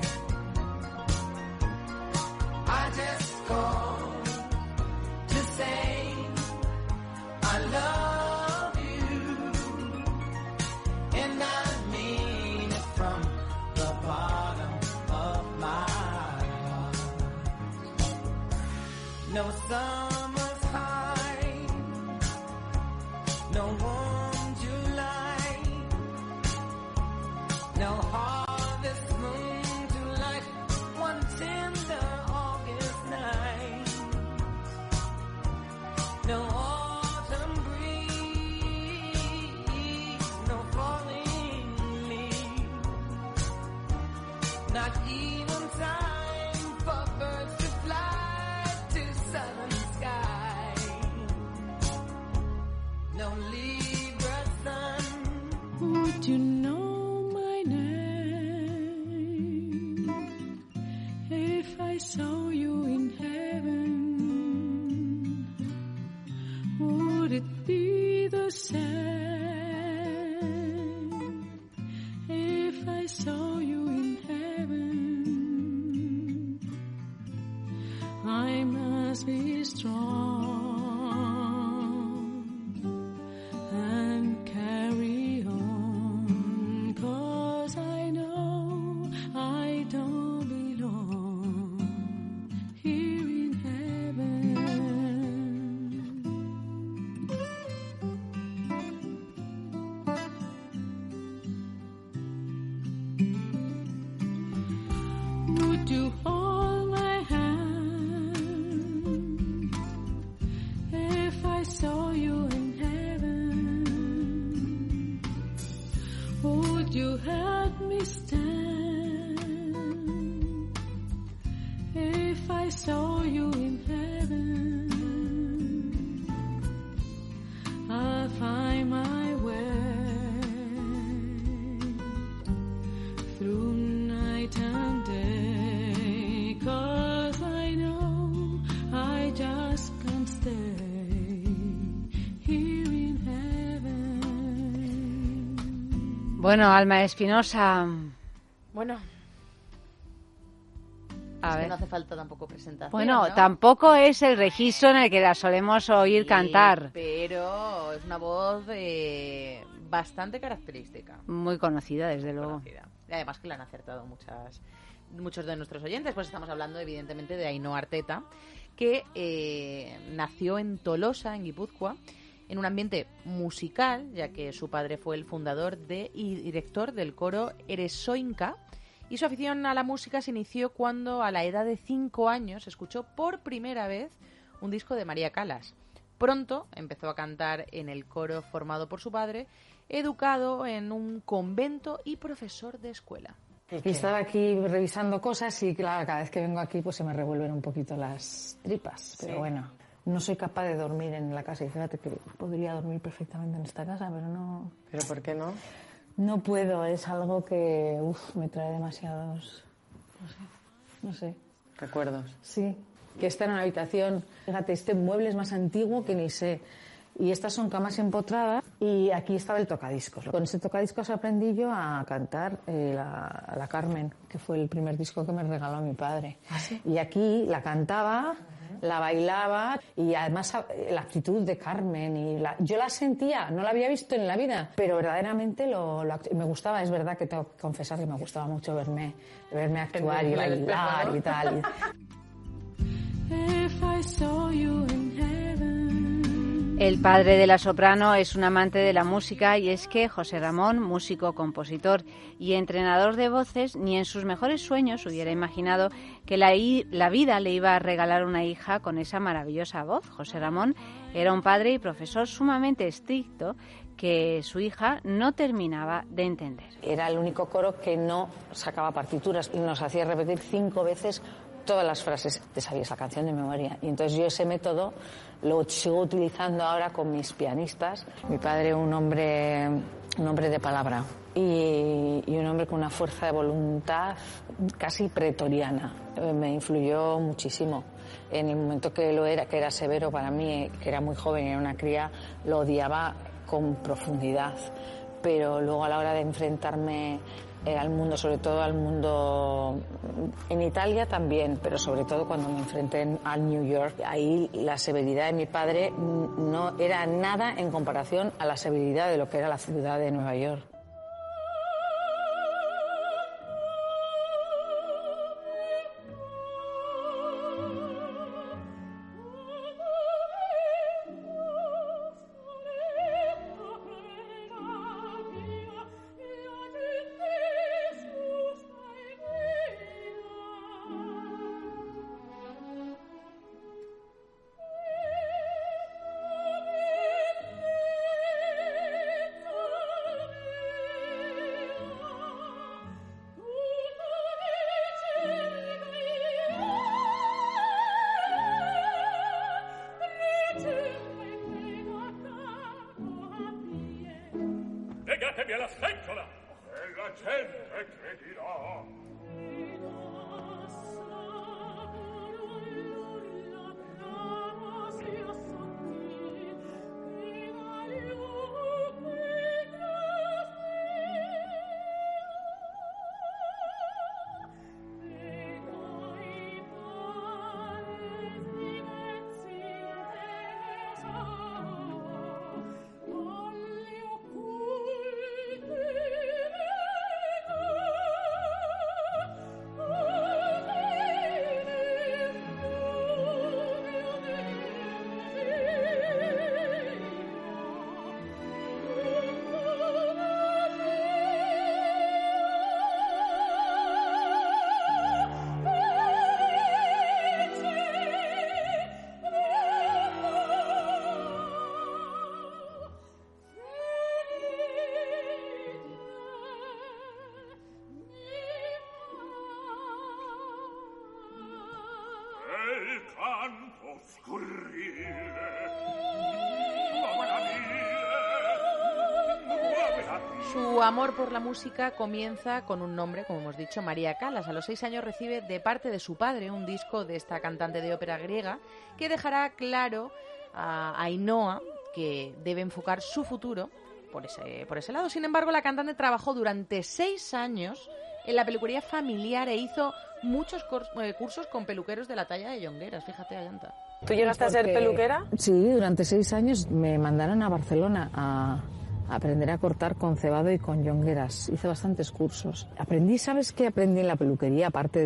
[SPEAKER 8] I just called to say I love you, and I mean it from the bottom of my heart. No summer's high, No autumn breeze, no falling leaves, not even time for birds to fly to southern sky. No Libra sun. Would you know my name if I saw you in heaven? Would it be the same if I saw you in heaven? I must be strong and carry on, 'cause I know I don't belong here in heaven. Would you hold my hand if I saw you in heaven? Would you help me stand if I saw you in heaven? I'll find my way through night and day, 'cause I know I just can't stay here in heaven.
[SPEAKER 3] Bueno, Alma Espinosa,
[SPEAKER 5] Bueno,
[SPEAKER 3] a
[SPEAKER 5] es que
[SPEAKER 3] ver.
[SPEAKER 5] no hace falta tampoco presentación.
[SPEAKER 3] Bueno,
[SPEAKER 5] ¿no?
[SPEAKER 3] tampoco es el registro en el que la solemos oír
[SPEAKER 5] Sí,
[SPEAKER 3] cantar.
[SPEAKER 5] pero es una voz bastante característica.
[SPEAKER 3] Muy conocida, desde luego.
[SPEAKER 5] Conocida. Y además que la han acertado muchos de nuestros oyentes. Pues estamos hablando evidentemente de Ainhoa Arteta, que nació en Tolosa, en Guipúzcoa, en un ambiente musical, ya que su padre fue el fundador y director del coro Eresoinka, y su afición a la música se inició cuando a la edad de 5 años escuchó por primera vez un disco de María Callas. Pronto empezó a cantar en el coro formado por su padre, educado en un convento y profesor de escuela.
[SPEAKER 9] Y estaba aquí revisando cosas y claro, cada vez que vengo aquí pues se me revuelven un poquito las tripas. Pero
[SPEAKER 5] Sí.
[SPEAKER 9] bueno, no soy capaz de dormir en la casa. Y fíjate que podría dormir perfectamente en esta casa, pero no...
[SPEAKER 10] ¿Pero por qué no?
[SPEAKER 9] No puedo, es algo que me trae demasiados... No sé.
[SPEAKER 10] Recuerdos.
[SPEAKER 9] Sí, que está en una habitación. Fíjate, este mueble es más antiguo que ni sé. Y estas son camas empotradas y aquí estaba el tocadiscos. Con ese tocadiscos aprendí yo a cantar a la Carmen, que fue el primer disco que me regaló mi padre.
[SPEAKER 10] ¿Ah, sí?
[SPEAKER 9] Y aquí la cantaba, la bailaba y además la actitud de Carmen. Yo la sentía, no la había visto en la vida, pero verdaderamente me gustaba. Es verdad que tengo que confesar que me gustaba mucho verme actuar y bailar y tal.
[SPEAKER 8] If I saw you in heaven.
[SPEAKER 3] El padre de la soprano es un amante de la música y es que José Ramón, músico, compositor y entrenador de voces, ni en sus mejores sueños hubiera imaginado que la vida le iba a regalar una hija con esa maravillosa voz. José Ramón era un padre y profesor sumamente estricto que su hija no terminaba de entender.
[SPEAKER 9] Era el único coro que no sacaba partituras y nos hacía repetir 5 veces todas las frases. Te sabías la canción de memoria. Y entonces yo ese método lo sigo utilizando ahora con mis pianistas. Mi padre, un hombre de palabra y un hombre con una fuerza de voluntad casi pretoriana. Me influyó muchísimo. En el momento que era severo para mí, que era muy joven, era una cría, lo odiaba con profundidad. Pero luego a la hora de enfrentarme al mundo, sobre todo al mundo en Italia también, pero sobre todo cuando me enfrenté a New York, ahí la severidad de mi padre no era nada en comparación a la severidad de lo que era la ciudad de Nueva York.
[SPEAKER 11] affettola, e la gente che dirà?
[SPEAKER 5] Su amor por la música comienza con un nombre, como hemos dicho, María Callas. A los 6 años recibe de parte de su padre un disco de esta cantante de ópera griega que dejará claro a Ainhoa que debe enfocar su futuro por ese lado. Sin embargo, la cantante trabajó durante 6 años en la peluquería familiar e hizo muchos cursos con peluqueros de la talla de Jongueras. Fíjate, Ayanta.
[SPEAKER 10] ¿Tú llegaste a ser peluquera?
[SPEAKER 9] Sí, durante 6 años me mandaron a Barcelona a aprender a cortar con cebado y con Jongueras. Hice bastantes cursos. ¿Sabes qué aprendí en la peluquería? Aparte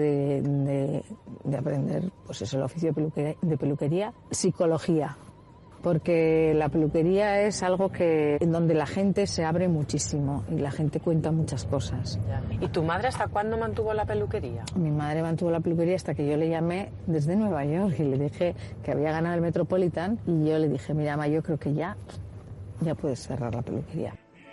[SPEAKER 9] de aprender, pues eso, el oficio de peluquería, psicología. Porque la peluquería es algo en donde la gente se abre muchísimo y la gente cuenta muchas cosas.
[SPEAKER 10] ¿Y tu madre hasta cuándo mantuvo la peluquería?
[SPEAKER 9] Mi madre mantuvo la peluquería hasta que yo le llamé desde Nueva York y le dije que había ganado el Metropolitan y yo le dije, mira, ma, yo creo que ya puedes cerrar la peluquería.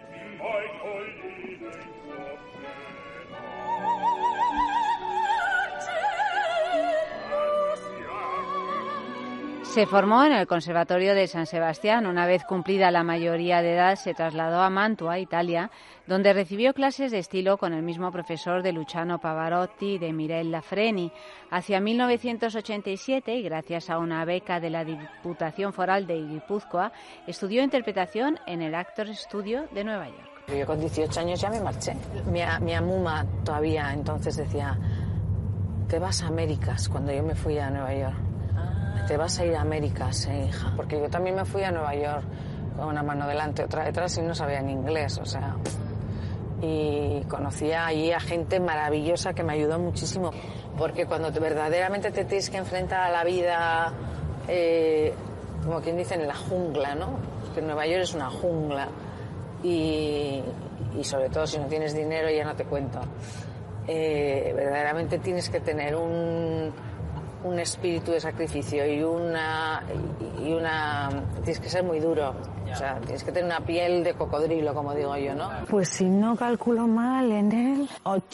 [SPEAKER 3] Se formó en el Conservatorio de San Sebastián. Una vez cumplida la mayoría de edad, se trasladó a Mantua, Italia, donde recibió clases de estilo con el mismo profesor de Luciano Pavarotti y de Mirella Freni. Hacia 1987, y gracias a una beca de la Diputación Foral de Guipúzcoa, estudió interpretación en el Actors Studio de Nueva York.
[SPEAKER 9] Yo con 18 años ya me marché. Mi amuma todavía entonces decía, te vas a Américas, cuando yo me fui a Nueva York. Te vas a ir a Américas, hija. Porque yo también me fui a Nueva York con una mano delante, otra detrás y no sabía en inglés, o sea. Y conocía allí a gente maravillosa que me ayudó muchísimo. Porque cuando verdaderamente te tienes que enfrentar a la vida, como quien dice, en la jungla, ¿no? Porque Nueva York es una jungla. Y sobre todo si no tienes dinero ya no te cuento. Verdaderamente tienes que tener un espíritu de sacrificio y una tienes que ser muy duro, o sea, tienes que tener una piel de cocodrilo, como digo yo, ¿no? Pues si no calculo mal, en el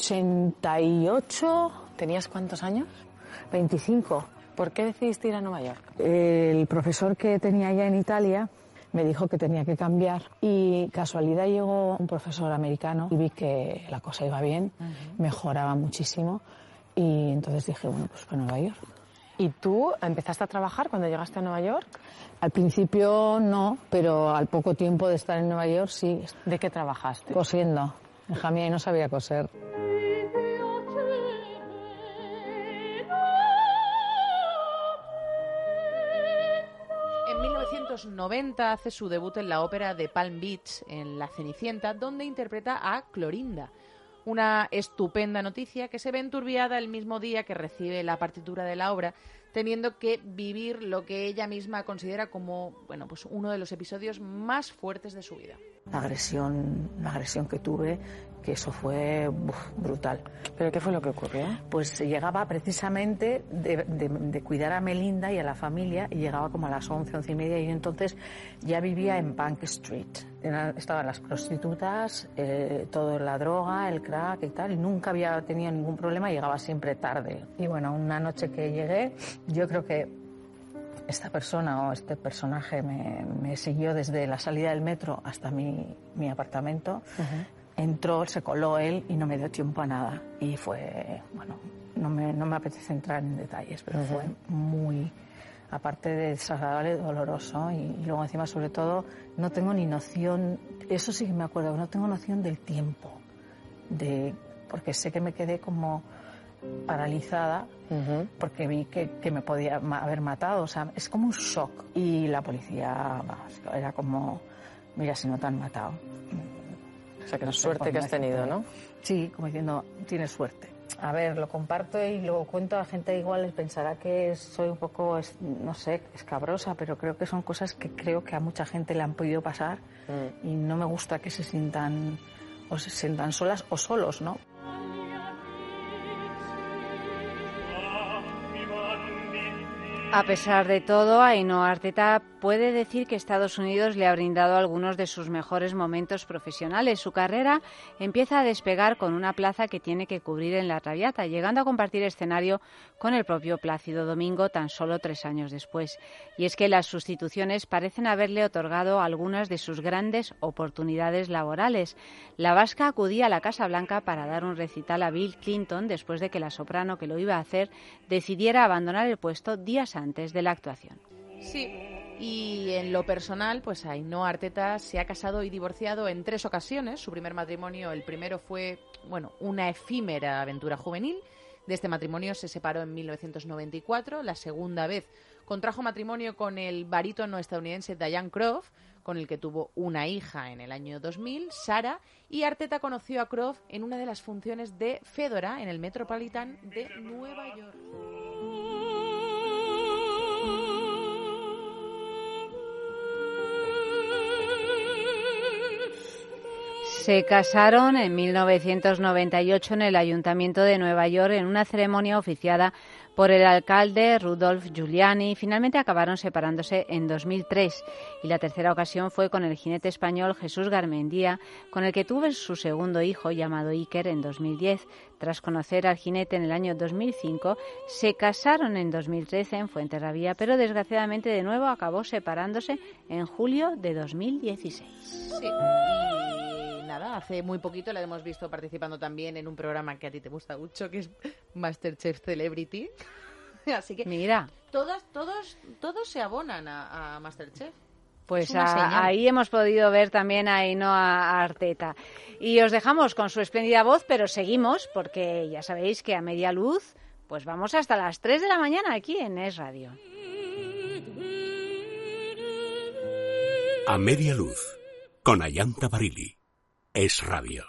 [SPEAKER 9] 88...
[SPEAKER 10] ¿Tenías cuántos años?
[SPEAKER 9] 25.
[SPEAKER 10] ¿Por qué decidiste ir a Nueva York?
[SPEAKER 9] El profesor que tenía allá en Italia me dijo que tenía que cambiar y casualidad llegó un profesor americano y vi que la cosa iba bien, mejoraba muchísimo y entonces dije, bueno, pues para Nueva York.
[SPEAKER 10] ¿Y tú empezaste a trabajar cuando llegaste a Nueva York?
[SPEAKER 9] Al principio no, pero al poco tiempo de estar en Nueva York sí.
[SPEAKER 10] ¿De qué trabajaste?
[SPEAKER 9] Cosiendo. Hija mía, y no sabía coser.
[SPEAKER 5] En 1990 hace su debut en la ópera de Palm Beach, en La Cenicienta, donde interpreta a Clorinda. Una estupenda noticia que se ve enturbiada el mismo día que recibe la partitura de la obra, teniendo que vivir lo que ella misma considera como, bueno, pues uno de los episodios más fuertes de su vida.
[SPEAKER 9] La agresión que tuve, que eso fue brutal.
[SPEAKER 10] ¿Pero qué fue lo que ocurrió?
[SPEAKER 9] Pues llegaba precisamente de cuidar a Melinda y a la familia, y llegaba como a las 11 y media, y entonces ya vivía en Bank Street. Estaban las prostitutas, toda la droga, el crack y tal, y nunca había tenido ningún problema, llegaba siempre tarde. Y bueno, una noche que llegué, yo creo que esta persona o este personaje me siguió desde la salida del metro hasta mi apartamento. entró, se coló él y no me dio tiempo a nada. Y fue, bueno, no me apetece entrar en detalles, pero fue muy, aparte de desagradable, doloroso. Y luego encima, sobre todo, no tengo ni noción, eso sí que me acuerdo, no tengo noción del tiempo, porque sé que me quedé como paralizada porque vi que me podía haber matado. O sea, es como un shock. Y la policía, vamos, era como, mira, si no te han matado.
[SPEAKER 10] O sea, que la suerte que has tenido, ¿no?
[SPEAKER 9] Sí, como diciendo, tienes suerte. A ver, lo comparto y lo cuento a la gente, igual les pensará que soy un poco, no sé, escabrosa, pero creo que son cosas que creo que a mucha gente le han podido pasar y no me gusta que se sientan solas o solos, ¿no?
[SPEAKER 3] A pesar de todo, Ainhoa Arteta puede decir que Estados Unidos le ha brindado algunos de sus mejores momentos profesionales. Su carrera empieza a despegar con una plaza que tiene que cubrir en La Traviata, llegando a compartir escenario con el propio Plácido Domingo tan solo 3 años después. Y es que las sustituciones parecen haberle otorgado algunas de sus grandes oportunidades laborales. La vasca acudía a la Casa Blanca para dar un recital a Bill Clinton después de que la soprano que lo iba a hacer decidiera abandonar el puesto días antes de la actuación.
[SPEAKER 5] Sí, y en lo personal, pues Ainhoa Arteta se ha casado y divorciado en 3 ocasiones. Su primer matrimonio, el primero fue, bueno, una efímera aventura juvenil. De este matrimonio se separó en 1994. La segunda vez contrajo matrimonio con el barítono estadounidense Diane Croft, con el que tuvo una hija en el año 2000, Sara, y Arteta conoció a Croft en una de las funciones de Fedora en el Metropolitan de Nueva York.
[SPEAKER 3] Se casaron en 1998 en el Ayuntamiento de Nueva York en una ceremonia oficiada por el alcalde Rudolph Giuliani. Finalmente acabaron separándose en 2003 y la tercera ocasión fue con el jinete español Jesús Garmendia, con el que tuvo su segundo hijo llamado Iker en 2010. Tras conocer al jinete en el año 2005, se casaron en 2013 en Fuenterrabía, pero desgraciadamente de nuevo acabó separándose en julio de 2016.
[SPEAKER 5] Sí. Nada, hace muy poquito la hemos visto participando también en un programa que a ti te gusta mucho, que es MasterChef Celebrity. Así que
[SPEAKER 3] mira,
[SPEAKER 5] todos se abonan a MasterChef.
[SPEAKER 3] Pues ahí hemos podido ver también a Ainhoa Arteta. Y os dejamos con su espléndida voz, pero seguimos porque ya sabéis que a media luz pues vamos hasta las 3 de la mañana aquí en Es Radio.
[SPEAKER 1] A media luz con Ayanta Barili. Es Radio.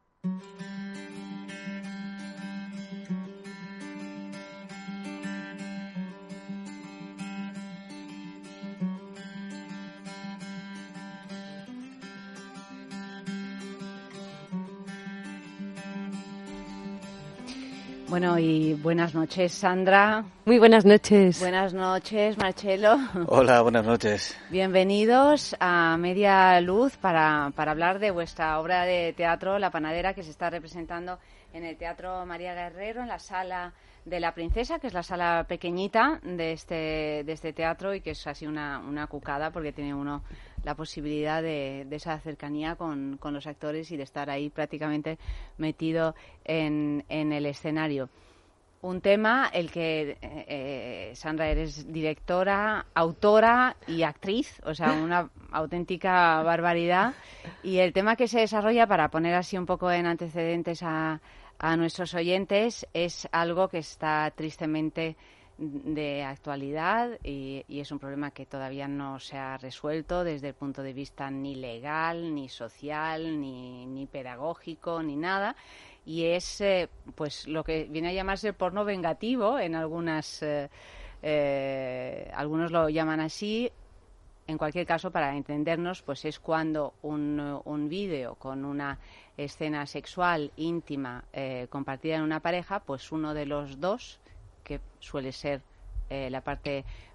[SPEAKER 3] Bueno, y buenas noches, Sandra.
[SPEAKER 10] Muy buenas noches.
[SPEAKER 3] Buenas noches, Marcelo.
[SPEAKER 12] Hola, buenas noches.
[SPEAKER 3] Bienvenidos a Media Luz para hablar de vuestra obra de teatro, La Panadera, que se está representando en el Teatro María Guerrero, en la Sala de la Princesa, que es la sala pequeñita de este teatro y que es así una cucada porque tiene uno la posibilidad de esa cercanía con los actores y de estar ahí prácticamente metido en el escenario. Un tema, el que, Sandra, eres directora, autora y actriz, o sea, una auténtica barbaridad. Y el tema que se desarrolla, para poner así un poco en antecedentes a nuestros oyentes, es algo que está tristemente de actualidad y es un problema que todavía no se ha resuelto desde el punto de vista ni legal, ni social, ni pedagógico, ni nada. Y es pues lo que viene a llamarse el porno vengativo en algunos lo llaman así. En cualquier caso, para entendernos, pues es cuando un vídeo con una escena sexual íntima compartida en una pareja, pues uno de los dos, que suele ser la parte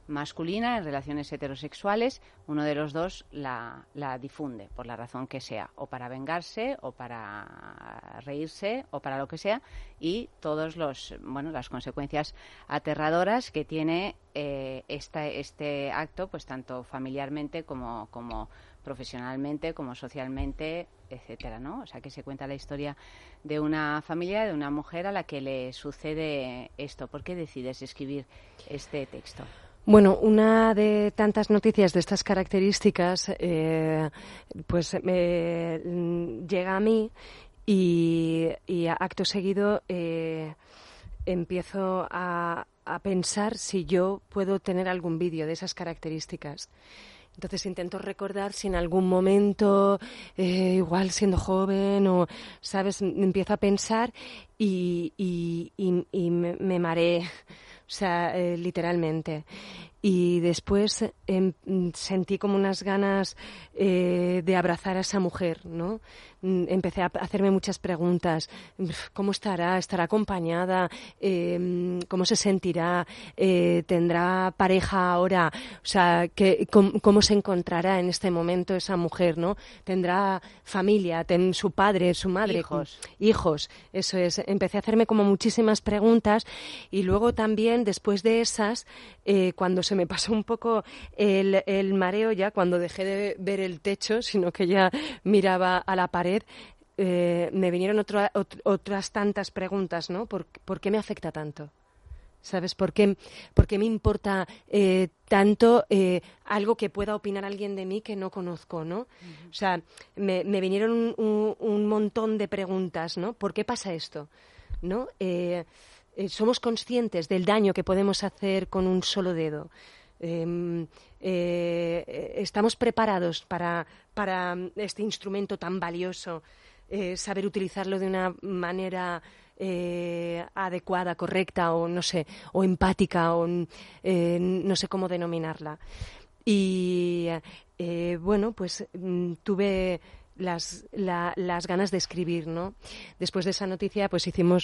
[SPEAKER 3] masculina en relaciones heterosexuales, uno de los dos la difunde, por la razón que sea, o para vengarse, o para reírse, o para lo que sea, y todos las consecuencias aterradoras que tiene este acto, pues tanto familiarmente como profesionalmente, como socialmente, etcétera, ¿no? O sea, que se cuenta la historia de una familia, de una mujer a la que le sucede esto. ¿Por qué decides escribir este texto?
[SPEAKER 10] Bueno, una de tantas noticias de estas características pues llega a mí y acto seguido empiezo a pensar si yo puedo tener algún vídeo de esas características. Entonces intento recordar si en algún momento, igual siendo joven o, ¿sabes?, empiezo a pensar y me mareé, o sea, literalmente. Y después sentí como unas ganas de abrazar a esa mujer, ¿no? Empecé a hacerme muchas preguntas. ¿Cómo estará? ¿Estará acompañada? ¿Cómo se sentirá? ¿Tendrá pareja ahora? O sea, ¿cómo se encontrará en este momento esa mujer, ¿no? ¿Tendrá familia? ¿Su padre? ¿Su madre? Hijos, eso es. Empecé a hacerme como muchísimas preguntas y luego también, después de esas, cuando se me pasó un poco el mareo ya, cuando dejé de ver el techo, sino que ya miraba a la pared, me vinieron otras tantas preguntas, ¿no? ¿Por qué me afecta tanto? ¿Sabes? ¿Por qué me importa tanto algo que pueda opinar alguien de mí que no conozco, ¿no? O sea, me vinieron un montón de preguntas, ¿no? ¿Por qué pasa esto? ¿No? Somos conscientes del daño que podemos hacer con un solo dedo. Estamos preparados para este instrumento tan valioso, saber utilizarlo de una manera adecuada, correcta o no sé, o empática o no sé cómo denominarla. Y bueno, pues tuve las ganas de escribir, ¿no? Después de esa noticia, pues hicimos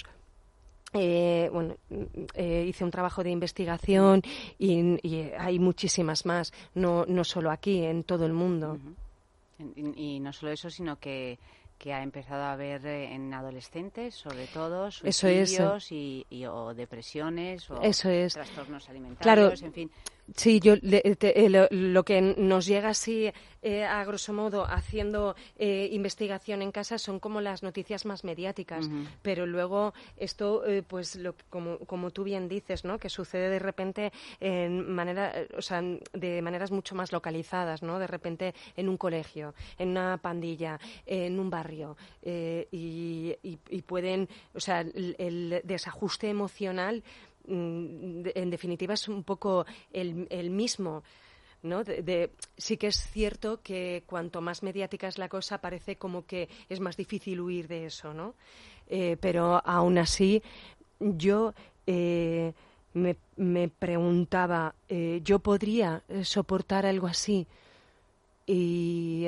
[SPEAKER 10] hice un trabajo de investigación y hay muchísimas más, no solo aquí, en todo el mundo.
[SPEAKER 3] Y no solo eso, sino que ha empezado a haber en adolescentes, sobre todo, suicidios o depresiones o trastornos alimentarios,
[SPEAKER 10] claro,
[SPEAKER 3] en fin.
[SPEAKER 10] Sí, lo que nos llega así, a grosso modo, haciendo investigación en casa, son como las noticias más mediáticas. Pero luego esto, pues, como tú bien dices, ¿no? Que sucede de repente de maneras mucho más localizadas, ¿no? De repente en un colegio, en una pandilla, en un barrio, y pueden, o sea, el desajuste emocional, en definitiva, es un poco el mismo, ¿no? Sí que es cierto que cuanto más mediática es la cosa, parece como que es más difícil huir de eso, ¿no? Pero aún así, yo me preguntaba, ¿yo podría soportar algo así? Y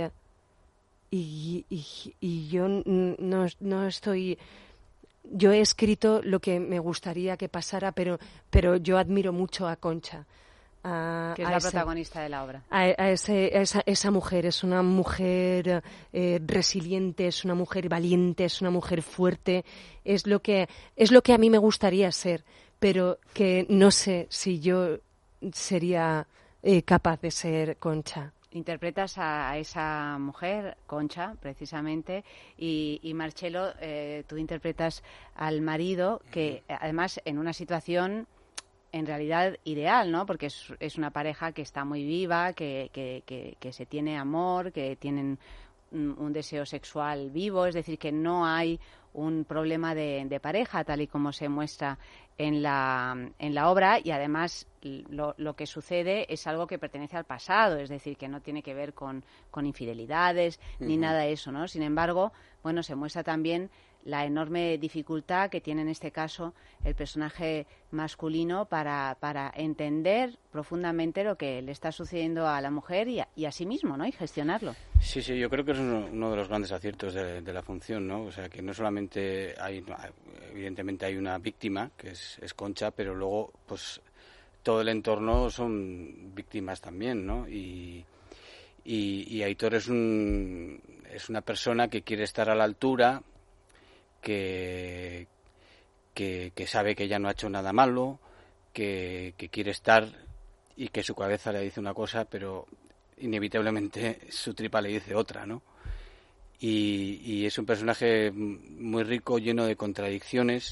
[SPEAKER 10] yo no estoy... Yo he escrito lo que me gustaría que pasara, pero yo admiro mucho a Concha.
[SPEAKER 3] Que es la protagonista de la obra.
[SPEAKER 10] Esa mujer es una mujer resiliente, es una mujer valiente, es una mujer fuerte. Es lo que a mí me gustaría ser, pero que no sé si yo sería capaz de ser Concha.
[SPEAKER 3] Interpretas a esa mujer, Concha, precisamente, y Marcelo, tú interpretas al marido, que además en una situación en realidad ideal, ¿no? Porque es una pareja que está muy viva, que se tiene amor, que tienen un deseo sexual vivo, es decir, que no hay un problema de pareja, tal y como se muestra en la obra, y además lo que sucede es algo que pertenece al pasado, es decir, que no tiene que ver con infidelidades ni nada de eso, ¿no? Sin embargo, bueno, se muestra también la enorme dificultad que tiene en este caso el personaje masculino para entender profundamente lo que le está sucediendo a la mujer y a sí mismo, ¿no? Y gestionarlo.
[SPEAKER 12] Sí, yo creo que es uno de los grandes aciertos de la función, ¿no? O sea, que no solamente evidentemente hay una víctima, que es Concha, pero luego, pues, todo el entorno son víctimas también, ¿no? Y Aitor es una persona que quiere estar a la altura, que sabe que ya no ha hecho nada malo, que quiere estar y que su cabeza le dice una cosa, pero inevitablemente su tripa le dice otra, ¿no? Y es un personaje muy rico, lleno de contradicciones.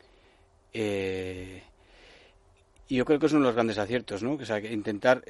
[SPEAKER 12] Y yo creo que es uno de los grandes aciertos, ¿no? O sea, que intentar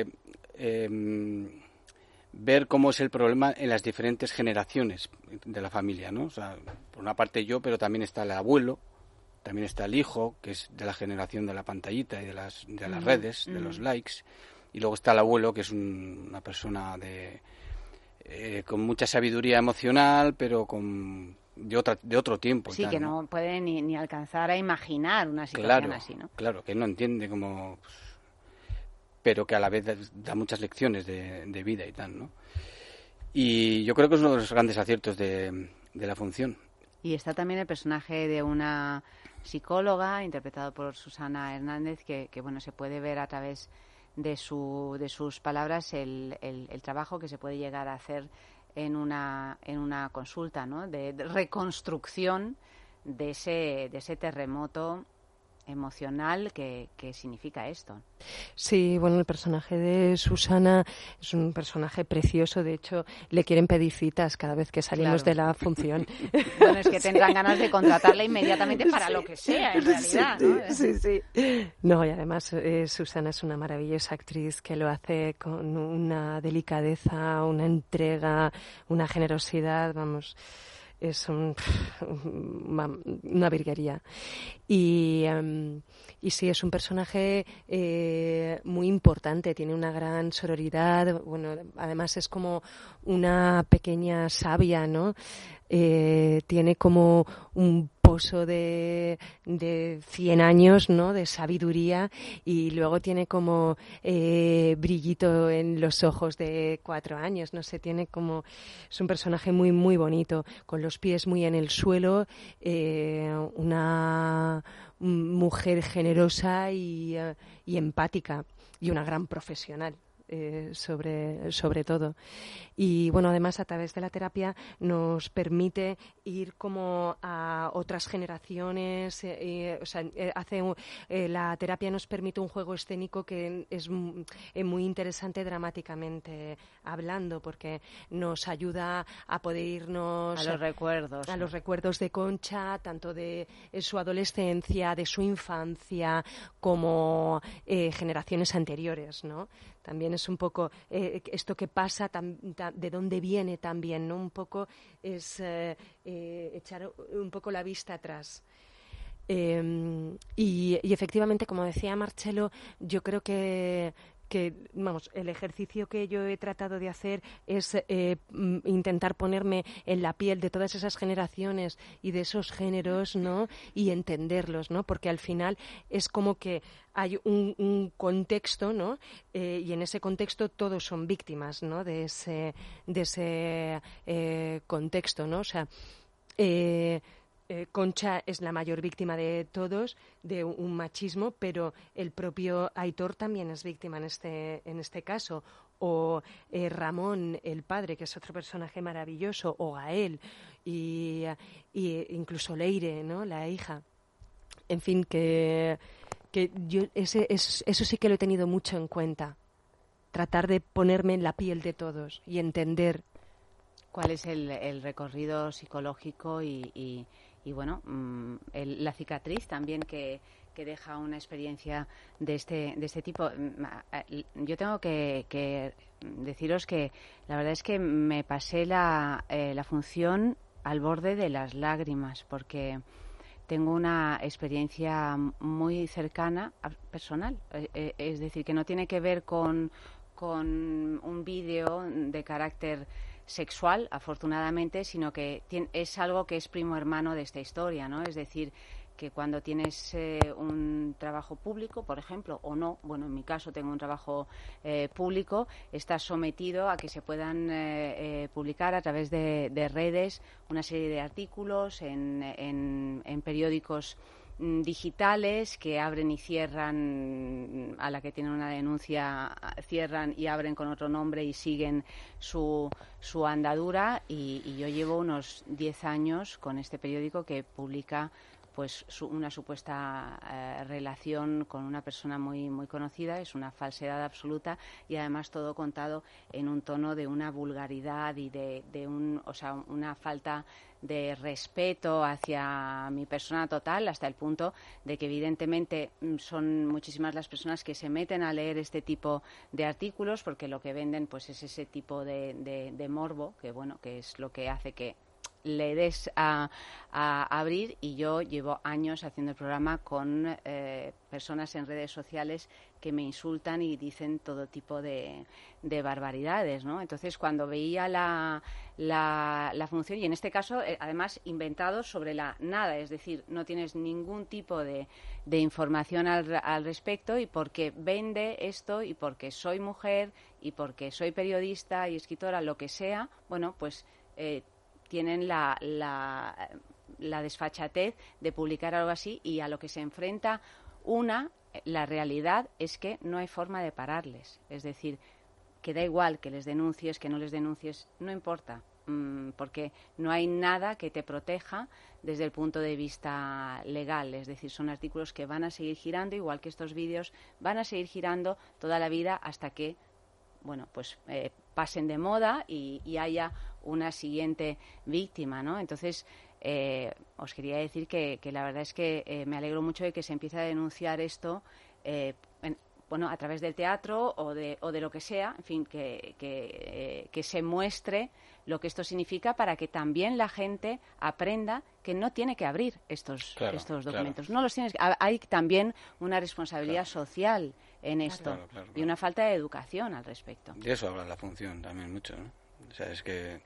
[SPEAKER 12] ver cómo es el problema en las diferentes generaciones de la familia, ¿no? O sea, por una parte yo, pero también está el abuelo, también está el hijo, que es de la generación de la pantallita y de las redes, de los likes, y luego está el abuelo, que es una persona con mucha sabiduría emocional, pero de otro tiempo.
[SPEAKER 3] Sí,
[SPEAKER 12] tal,
[SPEAKER 3] que no puede ni alcanzar a imaginar una situación así, ¿no?
[SPEAKER 12] Claro, que no entiende cómo... pero que a la vez da muchas lecciones de vida y tal, ¿no? Y yo creo que es uno de los grandes aciertos de la función.
[SPEAKER 3] Y está también el personaje de una psicóloga, interpretado por Susana Hernández, que bueno, se puede ver a través de sus palabras el trabajo que se puede llegar a hacer en una consulta, ¿no? De reconstrucción de ese terremoto emocional que significa esto.
[SPEAKER 10] Sí, bueno, el personaje de Susana es un personaje precioso. De hecho, le quieren pedir citas cada vez que salimos de la función.
[SPEAKER 3] Bueno, es que tendrán ganas de contratarla inmediatamente para lo que sea, en realidad, ¿no?
[SPEAKER 10] Sí. No, y además Susana es una maravillosa actriz que lo hace con una delicadeza, una entrega, una generosidad, vamos... Es una virguería. Y sí, es un personaje muy importante, tiene una gran sororidad, bueno, además es como una pequeña sabia, ¿no? Tiene como un pozo de 100 años, ¿no? De sabiduría, y luego tiene como brillito en los ojos de 4 años, no sé, tiene como... Es un personaje muy, muy bonito, con los pies muy en el suelo, una mujer generosa y empática, y una gran profesional. Sobre todo. Y bueno, además a través de la terapia nos permite ir como a otras generaciones, la terapia nos permite un juego escénico que es muy interesante dramáticamente hablando, porque nos ayuda a poder irnos
[SPEAKER 3] a los
[SPEAKER 10] recuerdos de Concha, tanto de su adolescencia, de su infancia, como generaciones anteriores, ¿no? También es un poco esto que pasa, de dónde viene también, ¿no? Un poco es echar un poco la vista atrás. Y efectivamente, como decía Marcelo, yo creo que vamos, el ejercicio que yo he tratado de hacer es intentar ponerme en la piel de todas esas generaciones y de esos géneros, ¿no? Y entenderlos, ¿no? Porque al final es como que hay un contexto, ¿no? Y en ese contexto todos son víctimas, ¿no? De ese contexto, ¿no? O sea, Concha es la mayor víctima de todos de un machismo, pero el propio Aitor también es víctima en este caso, o Ramón, el padre, que es otro personaje maravilloso, o Gael, y incluso Leire, ¿no? La hija. En fin, que yo eso sí que lo he tenido mucho en cuenta, tratar de ponerme en la piel de todos y entender
[SPEAKER 3] cuál es el recorrido psicológico y bueno, la cicatriz también que deja una experiencia de este tipo. Yo tengo que deciros que la verdad es que me pasé la función al borde de las lágrimas, porque tengo una experiencia muy cercana, personal. Es decir, que no tiene que ver con un vídeo de carácter sexual, afortunadamente, sino que es algo que es primo hermano de esta historia, ¿no? Es decir, que cuando tienes un trabajo público, por ejemplo, o no, bueno, en mi caso tengo un trabajo público, estás sometido a que se puedan publicar a través de redes una serie de artículos en periódicos digitales que abren y cierran, a la que tienen una denuncia cierran y abren con otro nombre y siguen su andadura, y yo llevo unos 10 años con este periódico que publica pues una supuesta relación con una persona muy muy conocida. Es una falsedad absoluta, y además todo contado en un tono de una vulgaridad y de una falta de respeto hacia mi persona total, hasta el punto de que evidentemente son muchísimas las personas que se meten a leer este tipo de artículos, porque lo que venden pues es ese tipo de morbo, que bueno, que es lo que hace que le des a abrir. Y yo llevo años haciendo el programa con personas en redes sociales que me insultan y dicen todo tipo de barbaridades, ¿no? Entonces, cuando veía la función, y en este caso, además, inventado sobre la nada, es decir, no tienes ningún tipo de información al respecto, y porque vende esto, y porque soy mujer, y porque soy periodista y escritora, lo que sea, bueno, pues tienen la desfachatez de publicar algo así, y a lo que se enfrenta la realidad es que no hay forma de pararles. Es decir, que da igual que les denuncies, que no les denuncies, no importa, porque no hay nada que te proteja desde el punto de vista legal. Es decir, son artículos que van a seguir girando, igual que estos vídeos van a seguir girando toda la vida hasta que pasen de moda y haya una siguiente víctima, ¿no? Entonces, os quería decir que la verdad es que me alegro mucho de que se empiece a denunciar esto, a través del teatro o de lo que sea, en fin, que se muestre lo que esto significa, para que también la gente aprenda que no tiene que abrir estos documentos. Claro. No los tienes. Hay también una responsabilidad social en esto, y una falta de educación al respecto.
[SPEAKER 12] De eso habla la función también mucho, ¿no? O sea, es que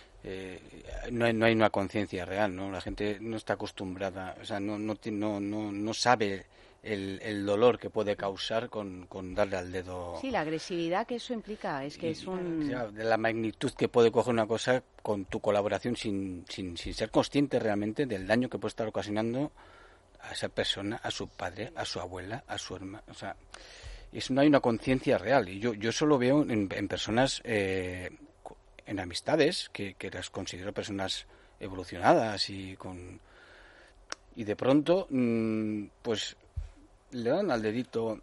[SPEAKER 12] no hay una conciencia real, ¿no? La gente no está acostumbrada, o sea, no sabe el dolor que puede causar con darle al dedo.
[SPEAKER 3] Sí, la agresividad que eso implica, es que es un...
[SPEAKER 12] de la magnitud que puede coger una cosa con tu colaboración sin ser consciente realmente del daño que puede estar ocasionando a esa persona, a su padre, a su abuela, a su hermana. O sea, no hay una conciencia real. Y yo eso lo veo en personas, en amistades, que las considero personas evolucionadas y de pronto, pues le dan al dedito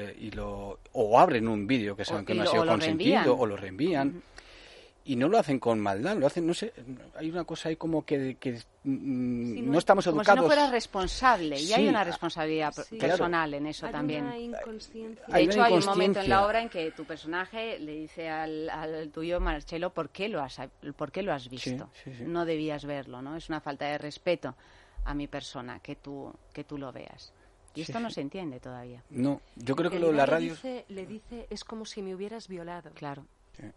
[SPEAKER 12] o abren un vídeo que saben que no ha sido consentido, o lo reenvían. Y no lo hacen con maldad, lo hacen, no sé, hay una cosa ahí como que no estamos educados.
[SPEAKER 3] Como si no fuera responsable, y hay una responsabilidad personal en eso también.
[SPEAKER 10] Hay una inconsciencia.
[SPEAKER 3] De hecho, hay un momento en la obra en que tu personaje le dice al tuyo, Marcelo, ¿por qué lo has visto? Sí. No debías verlo, ¿no? Es una falta de respeto a mi persona que tú lo veas. Y esto no se entiende todavía.
[SPEAKER 12] No, yo creo que la radio...
[SPEAKER 10] Le dice, es como si me hubieras violado.
[SPEAKER 3] Claro.
[SPEAKER 12] Sí.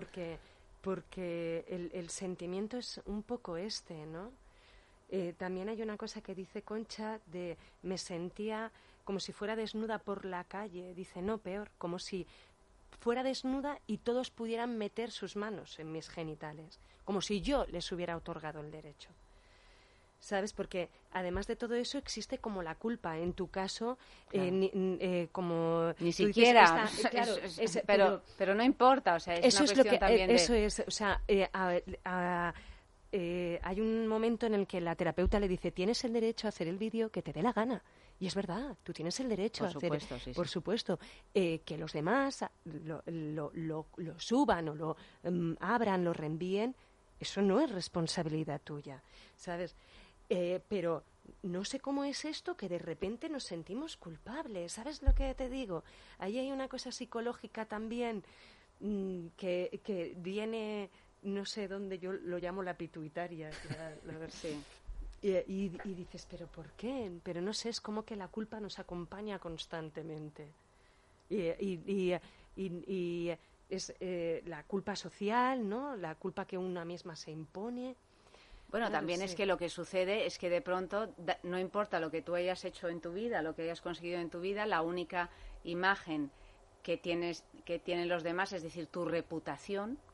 [SPEAKER 10] Porque el sentimiento es un poco ¿no? También hay una cosa que dice Concha de me sentía como si fuera desnuda por la calle. Dice, no, peor, como si fuera desnuda y todos pudieran meter sus manos en mis genitales, como si yo les hubiera otorgado el derecho. ¿Sabes? Porque además de todo eso existe como la culpa. En tu caso, como...
[SPEAKER 3] Ni siquiera.
[SPEAKER 10] Dices, claro,
[SPEAKER 3] pero no importa, o sea, es
[SPEAKER 10] eso
[SPEAKER 3] una
[SPEAKER 10] es lo
[SPEAKER 3] cuestión
[SPEAKER 10] que,
[SPEAKER 3] también
[SPEAKER 10] eso es, o sea, hay un momento en el que la terapeuta le dice, tienes el derecho a hacer el vídeo que te dé la gana. Y es verdad, tú tienes el derecho a hacer... Por supuesto. Que los demás lo suban o lo abran, lo reenvíen, eso no es responsabilidad tuya, ¿sabes? Pero no sé cómo es esto que de repente nos sentimos culpables. ¿Sabes lo que te digo? Ahí hay una cosa psicológica también que viene, no sé dónde, yo lo llamo la pituitaria. Sí. Y dices, ¿pero por qué? Pero no sé, es como que la culpa nos acompaña constantemente. Y es la culpa social, ¿no? La culpa que una misma se impone.
[SPEAKER 3] Bueno, también es que lo que sucede es que de pronto, no importa lo que tú hayas hecho en tu vida, lo que hayas conseguido en tu vida, la única imagen que tienen los demás, es decir, tu reputación,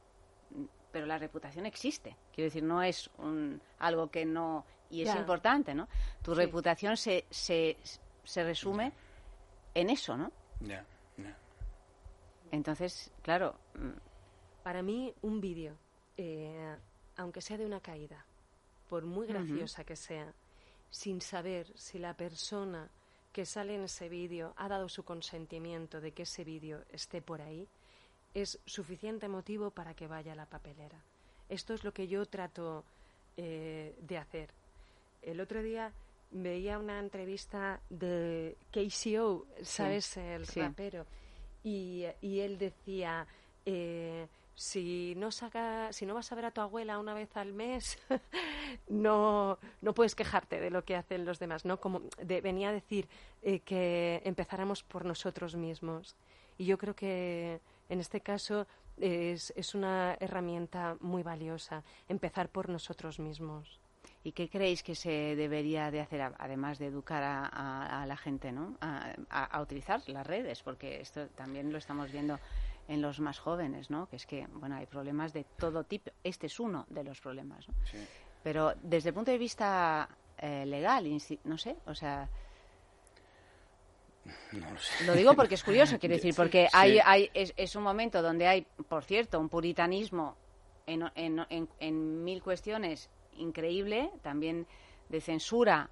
[SPEAKER 3] pero la reputación existe. Quiero decir, no es algo que no... Y es
[SPEAKER 10] Ya.
[SPEAKER 3] importante, ¿no? Tu
[SPEAKER 10] Sí.
[SPEAKER 3] reputación se resume en eso, ¿no?
[SPEAKER 12] Ya, ya.
[SPEAKER 3] Entonces, claro,
[SPEAKER 10] Para mí, un vídeo, aunque sea de una caída, por muy graciosa que sea, sin saber si la persona que sale en ese vídeo ha dado su consentimiento de que ese vídeo esté por ahí, es suficiente motivo para que vaya a la papelera. Esto es lo que yo trato de hacer. El otro día veía una entrevista de KCO, ¿sabes? El
[SPEAKER 3] sí.
[SPEAKER 10] rapero. Y él decía, si no vas a ver a tu abuela una vez al mes, no puedes quejarte de lo que hacen los demás, ¿no? Venía a decir que empezáramos por nosotros mismos. Y yo creo que en este caso es una herramienta muy valiosa, empezar por nosotros mismos.
[SPEAKER 3] ¿y qué creéis que se debería de hacer, además de educar a la gente, ¿no? A utilizar las redes? Porque esto también lo estamos viendo en los más jóvenes, ¿no? Que es que, bueno, hay problemas de todo tipo. Este es uno de los problemas, ¿no?
[SPEAKER 12] Sí.
[SPEAKER 3] Pero desde el punto de vista legal, no sé, o sea...
[SPEAKER 12] No lo sé.
[SPEAKER 3] Lo digo porque es curioso, quiero decir, porque
[SPEAKER 12] Sí.
[SPEAKER 3] es un momento donde hay, por cierto, un puritanismo en mil cuestiones increíble, también de censura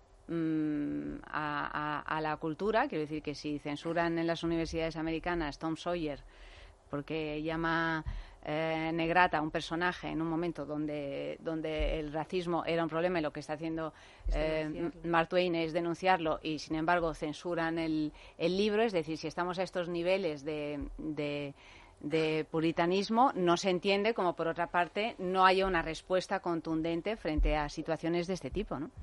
[SPEAKER 3] a la cultura. Quiero decir que si censuran en las universidades americanas Tom Sawyer porque llama negrata a un personaje en un momento donde el racismo era un problema y lo que está haciendo Mark Twain es denunciarlo, y sin embargo censuran el libro. Es decir, si estamos a estos niveles de puritanismo, no se entiende como, por otra parte, no haya una respuesta contundente frente a situaciones de este tipo, ¿no?